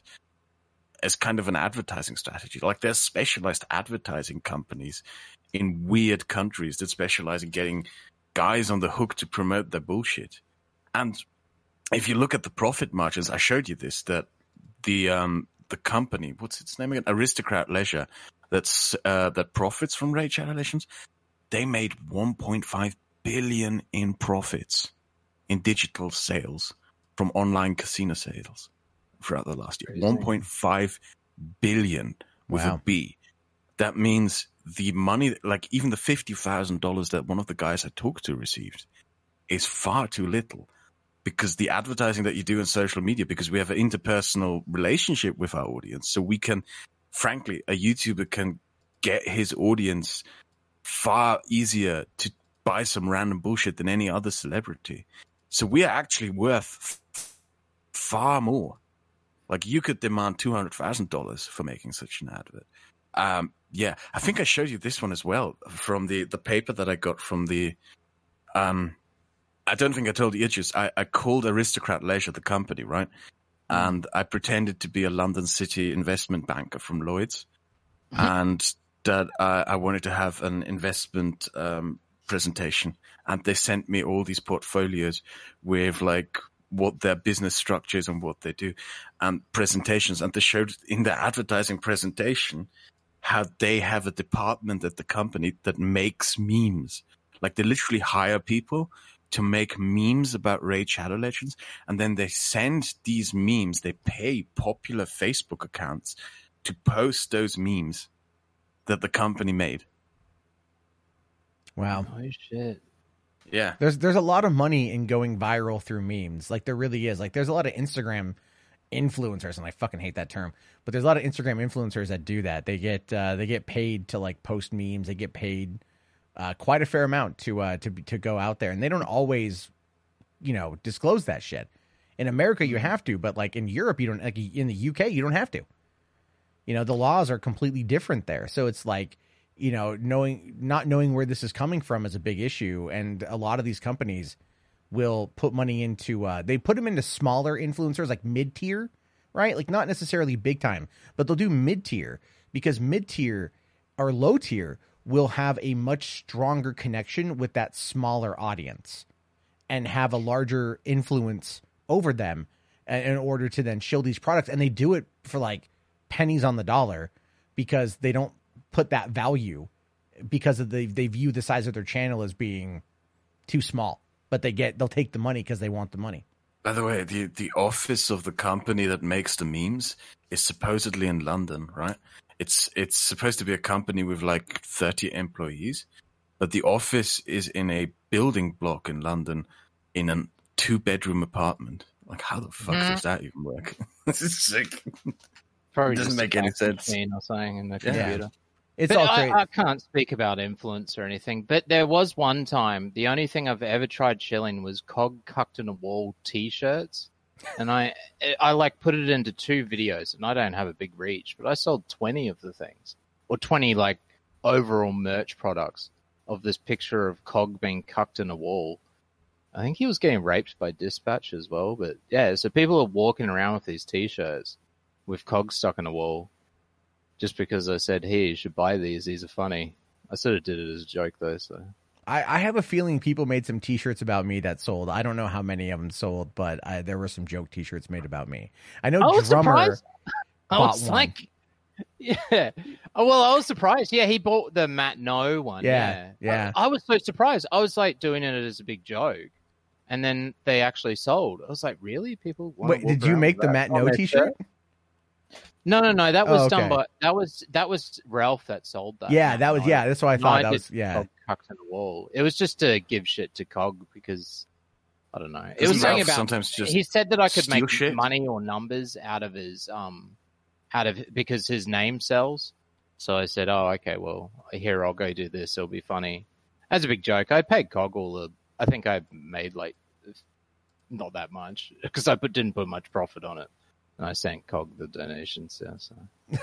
[SPEAKER 14] as kind of an advertising strategy. Like, there's specialized advertising companies in weird countries that specialize in getting guys on the hook to promote their bullshit. And if you look at the profit margins, I showed you this, that the um the company, what's its name again? Aristocrat Leisure, that's uh, that profits from Raid Shadow Legends, they made one point five billion in profits in digital sales from online casino sales throughout the last year.
[SPEAKER 5] Crazy.
[SPEAKER 14] one point five billion with
[SPEAKER 1] Wow.
[SPEAKER 14] a B. That means the money, like even the fifty thousand dollars that one of the guys I talked to received, is far too little, because the advertising that you do on social media, because we have an interpersonal relationship with our audience, so we can, frankly, a YouTuber can get his audience far easier to buy some random bullshit than any other celebrity. So we are actually worth far more. Like, you could demand two hundred thousand dollars for making such an advert. Um, yeah, I think I showed you this one as well from the, the paper that I got from the, um, I don't think I told you, just I, I called Aristocrat Leisure, the company, right? Mm. And I pretended to be a London City investment banker from Lloyd's, mm-hmm. and that I, I wanted to have an investment um, presentation. And they sent me all these portfolios with like what their business structure is and what they do, and presentations. And they showed in their advertising presentation how they have a department at the company that makes memes. Like, they literally hire people to make memes about Raid Shadow Legends, and then they send these memes, they pay popular Facebook accounts to post those memes that the company made.
[SPEAKER 1] Wow.
[SPEAKER 5] Oh shit.
[SPEAKER 14] Yeah.
[SPEAKER 1] There's there's a lot of money in going viral through memes. Like there really is. Like there's a lot of Instagram influencers, and I fucking hate that term, but there's a lot of Instagram influencers that do that. They get uh, they get paid to like post memes. They get paid uh, quite a fair amount to uh, to to go out there, and they don't always, you know, disclose that shit. In America, you have to, but like in Europe, you don't. Like in the U K, you don't have to. You know, the laws are completely different there, so it's like, you know, knowing not knowing where this is coming from is a big issue, and a lot of these companies will put money into uh, they put them into smaller influencers, like mid tier, right? Like not necessarily big time, but they'll do mid tier because mid tier or low tier will have a much stronger connection with that smaller audience and have a larger influence over them in order to then show these products, and they do it for like pennies on the dollar because they don't put that value because of the, they view the size of their channel as being too small, but they get, they'll take the money because they want the money.
[SPEAKER 14] By the way, the, the office of the company that makes the memes is supposedly in London, right? It's, it's supposed to be a company with like thirty employees, but the office is in a building block in London in a two bedroom apartment. Like, how the fuck
[SPEAKER 5] Mm.
[SPEAKER 14] does that even work? This is sick.
[SPEAKER 5] Probably
[SPEAKER 14] Doesn't
[SPEAKER 5] just
[SPEAKER 14] make
[SPEAKER 5] a
[SPEAKER 14] any
[SPEAKER 5] fax
[SPEAKER 14] sense.
[SPEAKER 5] machine or something in the
[SPEAKER 14] Yeah.
[SPEAKER 5] computer.
[SPEAKER 1] It's
[SPEAKER 5] But
[SPEAKER 1] all
[SPEAKER 5] I,
[SPEAKER 1] great.
[SPEAKER 5] I can't speak about influence or anything, but there was one time, the only thing I've ever tried shilling was Cog Cucked in a Wall t-shirts. And I, I like put it into two videos, and I don't have a big reach, but I sold twenty of the things, or twenty like overall merch products of this picture of Cog being cucked in a wall. I think he was getting raped by Dispatch as well, but yeah, so people are walking around with these t-shirts with Cog stuck in a wall. Just because I said, hey, you should buy these. These are funny. I sort of did it as a joke, though. So
[SPEAKER 1] I, I have a feeling people made some T-shirts about me that sold. I don't know how many of them sold, but I, there were some joke T-shirts made about me. I know
[SPEAKER 5] I was
[SPEAKER 1] Drummer
[SPEAKER 5] surprised. I
[SPEAKER 1] bought
[SPEAKER 5] was
[SPEAKER 1] one.
[SPEAKER 5] like, yeah. Oh, well, I was surprised. Yeah, he bought the Matt No one.
[SPEAKER 1] Yeah,
[SPEAKER 5] Yeah.
[SPEAKER 1] yeah.
[SPEAKER 5] I, I was so surprised. I was like doing it as a big joke. And then they actually sold. I was like, really? People want
[SPEAKER 1] Wait, did you make the Matt No T-shirt?
[SPEAKER 5] No, no, no. That was
[SPEAKER 1] Oh, okay.
[SPEAKER 5] done by that was that was Ralph that sold that.
[SPEAKER 1] Yeah,
[SPEAKER 5] Matt
[SPEAKER 1] that was
[SPEAKER 5] No.
[SPEAKER 1] yeah. That's what I
[SPEAKER 5] No,
[SPEAKER 1] thought. that
[SPEAKER 5] did
[SPEAKER 1] was yeah.
[SPEAKER 5] Cog Cucked in the Wall. It was just to give shit to Cog because I don't know. It
[SPEAKER 14] Doesn't
[SPEAKER 5] was something
[SPEAKER 14] Ralph
[SPEAKER 5] about.
[SPEAKER 14] sometimes just
[SPEAKER 5] He said that I could
[SPEAKER 14] steal
[SPEAKER 5] make
[SPEAKER 14] shit?
[SPEAKER 5] money or numbers out of his um, out of because his name sells. So I said, oh, okay, well, here I'll go do this. It'll be funny. As a big joke, I paid Cog all the. I think I made like not that much because I put, didn't put much profit on it, and I sent Cog the donations. Yeah, so.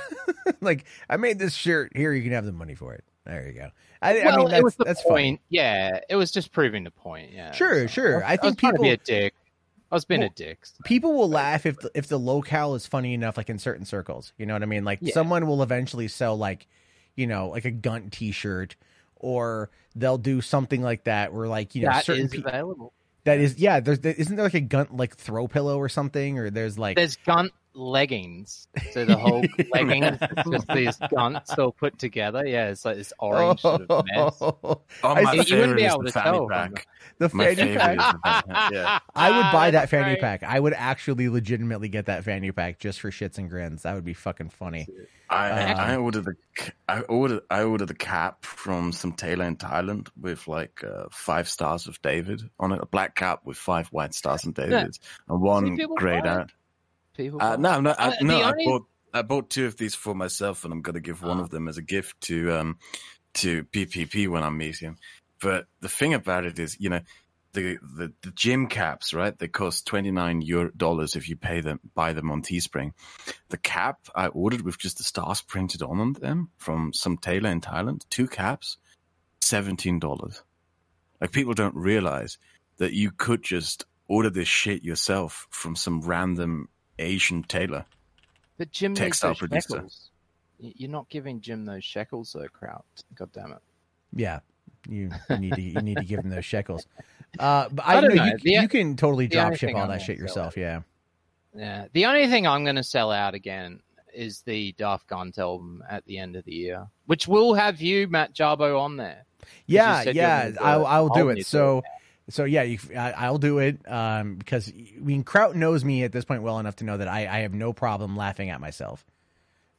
[SPEAKER 1] Like I made this shirt. Here, you can have the money for it. There you go. I,
[SPEAKER 5] well,
[SPEAKER 1] I mean,
[SPEAKER 5] it
[SPEAKER 1] that's
[SPEAKER 5] was the
[SPEAKER 1] that's
[SPEAKER 5] point.
[SPEAKER 1] fine.
[SPEAKER 5] Yeah, it was just proving the point. Yeah,
[SPEAKER 1] Sure,
[SPEAKER 5] so
[SPEAKER 1] sure.
[SPEAKER 5] I,
[SPEAKER 1] I
[SPEAKER 5] I
[SPEAKER 1] think
[SPEAKER 5] was trying to
[SPEAKER 1] people
[SPEAKER 5] be a dick. I was being
[SPEAKER 1] Well,
[SPEAKER 5] a dick. so.
[SPEAKER 1] People will laugh if the, if the locale is funny enough, like in certain circles. You know what I mean? Like
[SPEAKER 5] Yeah.
[SPEAKER 1] someone will eventually sell like, you know, like a Gunt T-shirt, or they'll do something like that where like you know
[SPEAKER 5] That
[SPEAKER 1] certain
[SPEAKER 5] is
[SPEAKER 1] pe-
[SPEAKER 5] available.
[SPEAKER 1] that is yeah. There's there, isn't there like a Gunt like throw pillow or something, or there's like
[SPEAKER 5] There's Gunt leggings. So the whole leggings is just these Gunts all put together. Yeah, it's like this orange sort of mess.
[SPEAKER 14] Oh,
[SPEAKER 1] I
[SPEAKER 14] my
[SPEAKER 1] see-
[SPEAKER 5] you wouldn't
[SPEAKER 14] favorite
[SPEAKER 5] be
[SPEAKER 14] is
[SPEAKER 5] able
[SPEAKER 14] the
[SPEAKER 5] to
[SPEAKER 14] fanny
[SPEAKER 5] tell from
[SPEAKER 14] pack.
[SPEAKER 1] the
[SPEAKER 14] My
[SPEAKER 1] fanny
[SPEAKER 14] favorite
[SPEAKER 1] pack.
[SPEAKER 14] is the fanny pack. Yeah.
[SPEAKER 1] I would buy that
[SPEAKER 5] That's
[SPEAKER 1] fanny
[SPEAKER 5] great.
[SPEAKER 1] pack. I would actually legitimately get that fanny pack just for shits and grins. That would be fucking funny.
[SPEAKER 14] I,
[SPEAKER 1] Uh,
[SPEAKER 14] I ordered the I ordered I ordered a cap from some tailor in Thailand with like uh, five stars of David on it, a black cap with five white stars and David, and one
[SPEAKER 5] people
[SPEAKER 14] grayed
[SPEAKER 5] buy it.
[SPEAKER 14] out.
[SPEAKER 5] People.
[SPEAKER 14] Uh,
[SPEAKER 5] buy
[SPEAKER 14] no, no, I,
[SPEAKER 5] Uh, the
[SPEAKER 14] no. I
[SPEAKER 5] only-
[SPEAKER 14] bought I bought two of these for myself, and I'm gonna give one of them as a gift to um to P P P when I meet him. But the thing about it is, you know, the the, the gym caps, right? They cost twenty nine euro dollars if you pay them buy them on Teespring. The cap I ordered with just the stars printed on them from some tailor in Thailand, two caps, seventeen dollars. Like people don't realize that you could just order this shit yourself from some random Asian tailor.
[SPEAKER 5] But Jim needs
[SPEAKER 14] textile
[SPEAKER 5] those
[SPEAKER 14] producer.
[SPEAKER 5] shekels. Y- You're not giving Jim those shekels, though, Kraut. God damn it.
[SPEAKER 1] Yeah, you, you need to you need to give them those shekels. Uh, but
[SPEAKER 5] I
[SPEAKER 1] I,
[SPEAKER 5] don't
[SPEAKER 1] know
[SPEAKER 5] know.
[SPEAKER 1] you,
[SPEAKER 5] The-
[SPEAKER 1] you can totally
[SPEAKER 5] the
[SPEAKER 1] drop
[SPEAKER 5] only
[SPEAKER 1] ship
[SPEAKER 5] thing
[SPEAKER 1] all
[SPEAKER 5] I
[SPEAKER 1] that
[SPEAKER 5] won't
[SPEAKER 1] shit
[SPEAKER 5] sell
[SPEAKER 1] yourself. Yeah.
[SPEAKER 5] Yeah. The only thing I'm going to sell out again is the Daft Gunt album at the end of the year, which will have you, Matt Jarbo, on there. 'Cause you
[SPEAKER 1] Yeah,
[SPEAKER 5] said you're
[SPEAKER 1] yeah,
[SPEAKER 5] gonna do
[SPEAKER 1] I'll,
[SPEAKER 5] it.
[SPEAKER 1] I'll do
[SPEAKER 5] I'll
[SPEAKER 1] it.
[SPEAKER 5] need to
[SPEAKER 1] So, so yeah, you, I, I'll do it um, because I mean, Kraut knows me at this point well enough to know that I, I have no problem laughing at myself.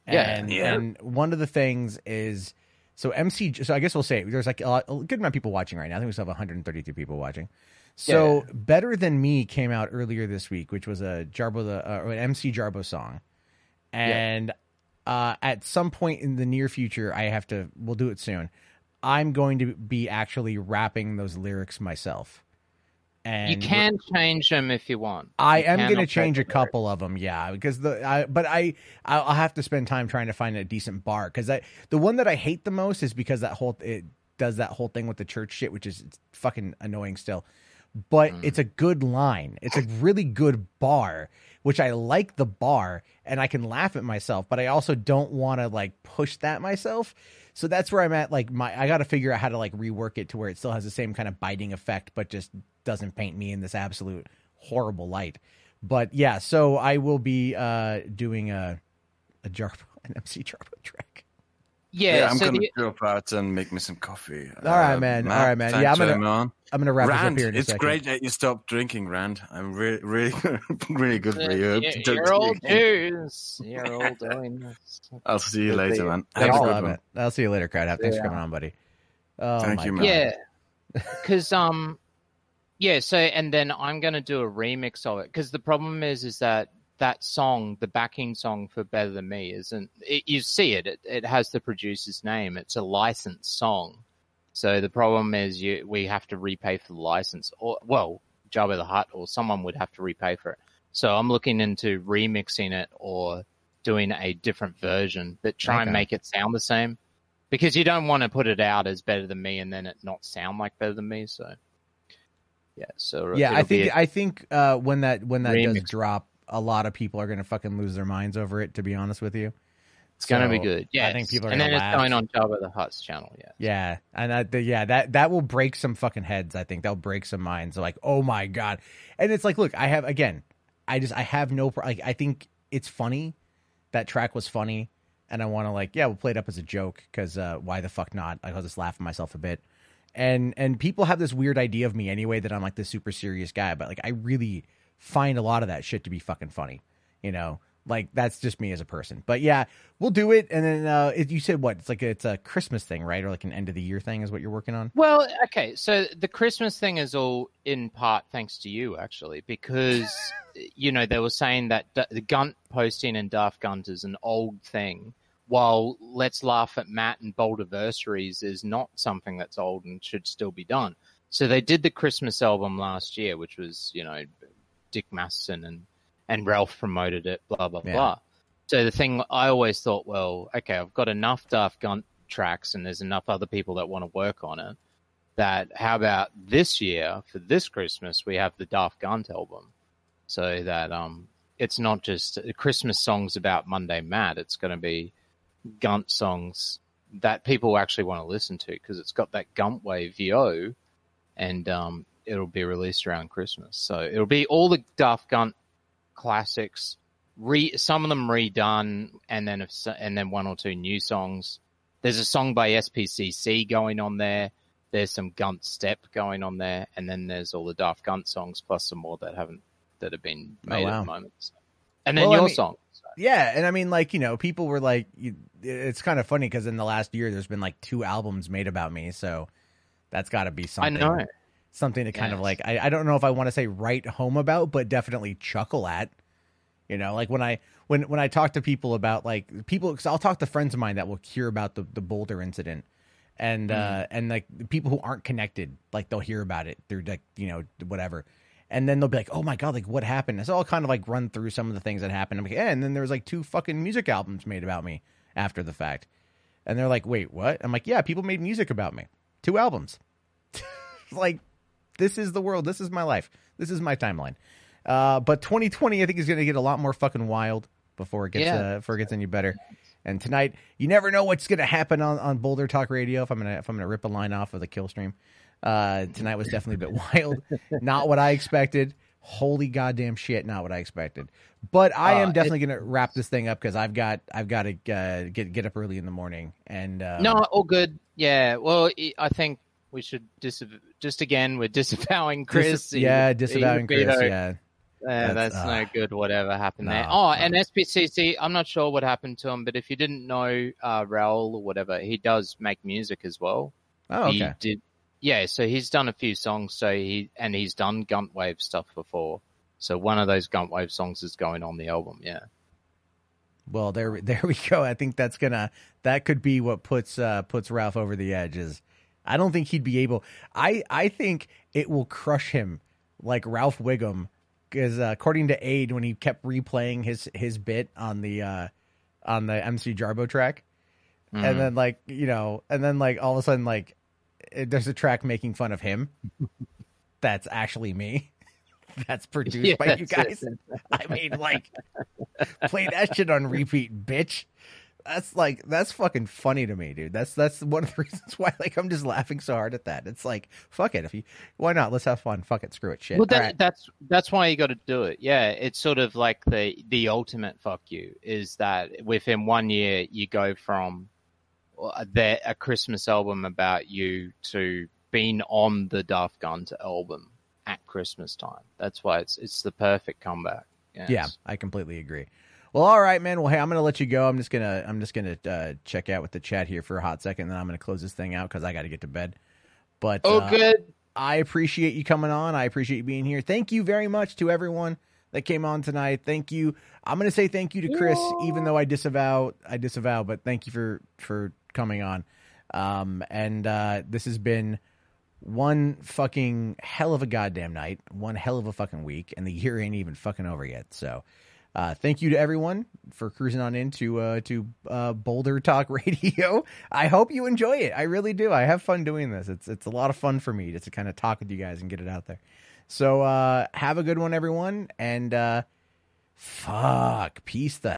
[SPEAKER 5] Yeah.
[SPEAKER 1] And,
[SPEAKER 5] Yeah.
[SPEAKER 1] and one of the things is, so M C, so I guess we'll say there's like a, lot, a good amount of people watching right now. I think we still have one hundred thirty-two people watching. So
[SPEAKER 5] Yeah.
[SPEAKER 1] Better Than Me came out earlier this week, which was a Jarbo, the, uh, or an M C Jarbo song. And uh, at some point in the near future, I have to, we'll do it soon. I'm going to be actually rapping those lyrics myself. And
[SPEAKER 5] You can change them if you want.
[SPEAKER 1] I
[SPEAKER 5] You
[SPEAKER 1] am
[SPEAKER 5] can
[SPEAKER 1] going to
[SPEAKER 5] update
[SPEAKER 1] change
[SPEAKER 5] the
[SPEAKER 1] a couple of them, yeah, because the I, but I I'll have to spend time trying to find a decent bar because I the one that I hate the most is because that whole it does that whole thing with the church shit, which is it's fucking annoying still. But
[SPEAKER 5] Mm.
[SPEAKER 1] it's a good line. It's a really good bar, which I like the bar and I can laugh at myself, but I also don't want to like push that myself. So that's where I'm at. Like my, I got to figure out how to like rework it to where it still has the same kind of biting effect, but just doesn't paint me in this absolute horrible light. But yeah, so I will be uh, doing a a Jarbo, an M C Jarbo track.
[SPEAKER 5] Yeah,
[SPEAKER 14] I'm
[SPEAKER 5] so
[SPEAKER 14] gonna
[SPEAKER 5] the-
[SPEAKER 14] go out and make me some coffee.
[SPEAKER 1] All right,
[SPEAKER 14] Uh,
[SPEAKER 1] man.
[SPEAKER 14] Matt,
[SPEAKER 1] All right, man.
[SPEAKER 14] thanks
[SPEAKER 1] Yeah, I'm gonna-
[SPEAKER 14] very much.
[SPEAKER 1] I'm gonna wrap this up
[SPEAKER 14] Rand,
[SPEAKER 1] here in a
[SPEAKER 14] it's
[SPEAKER 1] second.
[SPEAKER 14] great that you stopped drinking, Rand. I'm really, really, really good for you.
[SPEAKER 5] You're,
[SPEAKER 14] To talk
[SPEAKER 5] you're
[SPEAKER 14] to you
[SPEAKER 5] all
[SPEAKER 14] again.
[SPEAKER 5] dudes. You're all doing this.
[SPEAKER 14] I'll see you later, man.
[SPEAKER 1] They
[SPEAKER 14] Have a
[SPEAKER 1] all
[SPEAKER 14] good
[SPEAKER 1] love
[SPEAKER 14] one.
[SPEAKER 1] it. I'll see you later, Crowd. Thanks for
[SPEAKER 5] Yeah.
[SPEAKER 1] coming on, buddy. Oh,
[SPEAKER 14] Thank
[SPEAKER 1] my
[SPEAKER 14] you,
[SPEAKER 1] God.
[SPEAKER 14] man.
[SPEAKER 5] Yeah, because um, yeah. So and then I'm gonna do a remix of it because the problem is is that that song, the backing song for Better Than Me, isn't. It, you see it, it. It has the producer's name. It's a licensed song. So the problem is you we have to repay for the license, or well, Jabba the Hutt or someone would have to repay for it. So I'm looking into remixing it or doing a different version, but try
[SPEAKER 1] Okay.
[SPEAKER 5] and make it sound the same. Because you don't want to put it out as Better Than Me and then it not sound like Better Than Me. So yeah, so
[SPEAKER 1] Yeah, I
[SPEAKER 5] it'll be
[SPEAKER 1] think
[SPEAKER 5] a-
[SPEAKER 1] I think uh, when that when that does
[SPEAKER 5] Remix.
[SPEAKER 1] drop, a lot of people are gonna fucking lose their minds over it. To be honest with you,
[SPEAKER 5] it's gonna be
[SPEAKER 1] So,
[SPEAKER 5] good. Yeah,
[SPEAKER 1] I think people are
[SPEAKER 5] and
[SPEAKER 1] gonna
[SPEAKER 5] then
[SPEAKER 1] laugh.
[SPEAKER 5] it's going on Jabba the Hutt's channel. Yeah.
[SPEAKER 1] Yeah, and that, the, yeah, that that will break some fucking heads. I think that'll break some minds. Like, oh my God, and it's like, look, I have again, I just I have no. pro- Like, I think it's funny. That track was funny, and I want to like, yeah, we'll play it up as a joke because uh, why the fuck not? Like, I'll just laugh at myself a bit. And and people have this weird idea of me anyway that I'm like this super serious guy, but like I really find a lot of that shit to be fucking funny. You know, like that's just me as a person. But yeah, we'll do it. And then uh, it, you said what? It's like a, it's a Christmas thing, right? Or like an end of the year thing is what you're working on.
[SPEAKER 5] Well, okay, so the Christmas thing is all in part thanks to you, actually, because you know they were saying that D- the Gunt posting and Daft Gunt is an old thing, while Let's Laugh at Matt and Boulderversaries is not something that's old and should still be done. So they did the Christmas album last year, which was you know Dick Masterson and and Ralph promoted it, blah blah
[SPEAKER 1] Yeah.
[SPEAKER 5] blah. So the thing I always thought, well, okay, I've got enough Daft Gunt tracks and there's enough other people that want to work on it, that how about this year for this Christmas we have the Daft Gunt album, so that um it's not just Christmas songs about Monday Matt, it's going to be Gunt songs that people actually want to listen to because it's got that Gunt Wave V O, and um it'll be released around Christmas, so it'll be all the Daft Gunt classics, re some of them redone, and then if, and then one or two new songs. There's a song by S P C C going on there. There's some Gunt Step going on there, and then there's all the Daft Gunt songs plus some more that haven't that have been
[SPEAKER 1] Oh,
[SPEAKER 5] made
[SPEAKER 1] wow.
[SPEAKER 5] at the moment. So. And then
[SPEAKER 1] Well, I
[SPEAKER 5] your
[SPEAKER 1] mean-
[SPEAKER 5] song.
[SPEAKER 1] Yeah, and I mean, like you know, people were like, you, it's kind of funny because in the last year, there's been like two albums made about me, so that's got to be something.
[SPEAKER 5] know.
[SPEAKER 1] Something to kind of
[SPEAKER 5] Yes.
[SPEAKER 1] like, I, I don't know if I want to say write home about, but definitely chuckle at. You know, like when I when when I talk to people about like people, because I'll talk to friends of mine that will hear about the the Boulder incident, and uh, and like the people who aren't connected, like they'll hear about it through like you know whatever. And then they'll be like, "Oh my God, like what happened?" So I'll kind of like run through some of the things that happened. I'm like, "Yeah," and then there was like two fucking music albums made about me after the fact. And they're like, "Wait, what?" I'm like, "Yeah, people made music about me. Two albums." Like, this is the world. This is my life. This is my timeline. Uh, but twenty twenty, I think, is going to get a lot more fucking wild before it gets
[SPEAKER 5] Yeah.
[SPEAKER 1] uh, before it gets any better. And tonight, you never know what's going to happen on, on Boulder Talk Radio. If I'm gonna if I'm gonna rip a line off of the kill stream, uh, tonight was definitely a bit wild. Not what I expected. Holy goddamn shit! Not what I expected. But I am
[SPEAKER 5] Uh,
[SPEAKER 1] definitely going to wrap this thing up because I've got I've got to uh, get get up early in the morning. And uh,
[SPEAKER 5] No, all good. Yeah, well, I- I think we should dis- just again we're disavowing Chris.
[SPEAKER 1] Dis- yeah,
[SPEAKER 5] He-
[SPEAKER 1] disavowing
[SPEAKER 5] he-
[SPEAKER 1] Chris.
[SPEAKER 5] you know,
[SPEAKER 1] Yeah.
[SPEAKER 5] Yeah, that's,
[SPEAKER 1] That's, uh,
[SPEAKER 5] no good. Whatever happened there.
[SPEAKER 1] no,
[SPEAKER 5] Oh,
[SPEAKER 1] no.
[SPEAKER 5] and S P C C, I'm not sure what happened to him, but if you didn't know uh, Raul or whatever, he does make music as well.
[SPEAKER 1] Oh,
[SPEAKER 5] He
[SPEAKER 1] okay.
[SPEAKER 5] did, yeah. So he's done a few songs. So he and he's done Guntwave stuff before. So one of those Guntwave songs is going on the album. Yeah.
[SPEAKER 1] Well, there, there we go. I think that's gonna, that could be what puts uh, puts Ralph over the edge. Is I don't think he'd be able. I, I think it will crush him like Ralph Wiggum, because uh, according to Aid, when he kept replaying his his bit on the uh, on the M C Jarbo track,
[SPEAKER 5] Mm.
[SPEAKER 1] and then like you know, and then like all of a sudden like it, there's a track making fun of him. That's actually me. That's produced
[SPEAKER 5] Yeah,
[SPEAKER 1] by you
[SPEAKER 5] that's
[SPEAKER 1] guys.
[SPEAKER 5] it.
[SPEAKER 1] I mean, like, play that shit on repeat, bitch. That's like that's fucking funny to me, dude. That's that's one of the reasons why like I'm just laughing so hard at that. It's like fuck it, if you why not? Let's have fun. Fuck it, screw it, shit.
[SPEAKER 5] Well, that,
[SPEAKER 1] All right.
[SPEAKER 5] that's that's why you got to do it. Yeah, it's sort of like the the ultimate fuck you is that within one year you go from uh, the, a Christmas album about you to being on the Daft Guns album at Christmas time. That's why it's it's the perfect comeback. Yes.
[SPEAKER 1] Yeah, I completely agree. Well, all right, man. Well, hey, I'm gonna let you go. I'm just gonna I'm just gonna uh, check out with the chat here for a hot second, and then I'm gonna close this thing out because I got to get to bed. But
[SPEAKER 5] Oh,
[SPEAKER 1] uh,
[SPEAKER 5] good.
[SPEAKER 1] I appreciate you coming on. I appreciate you being here. Thank you very much to everyone that came on tonight. Thank you. I'm gonna say thank you to Chris, even though I disavow I disavow, but thank you for for coming on. Um, and uh, this has been one fucking hell of a goddamn night, one hell of a fucking week, and the year ain't even fucking over yet. So, uh, thank you to everyone for cruising on into uh, to uh, Boulder Talk Radio. I hope you enjoy it. I really do. I have fun doing this. It's it's a lot of fun for me just to kind of talk with you guys and get it out there. So, uh, have a good one, everyone, and uh, fuck, peace the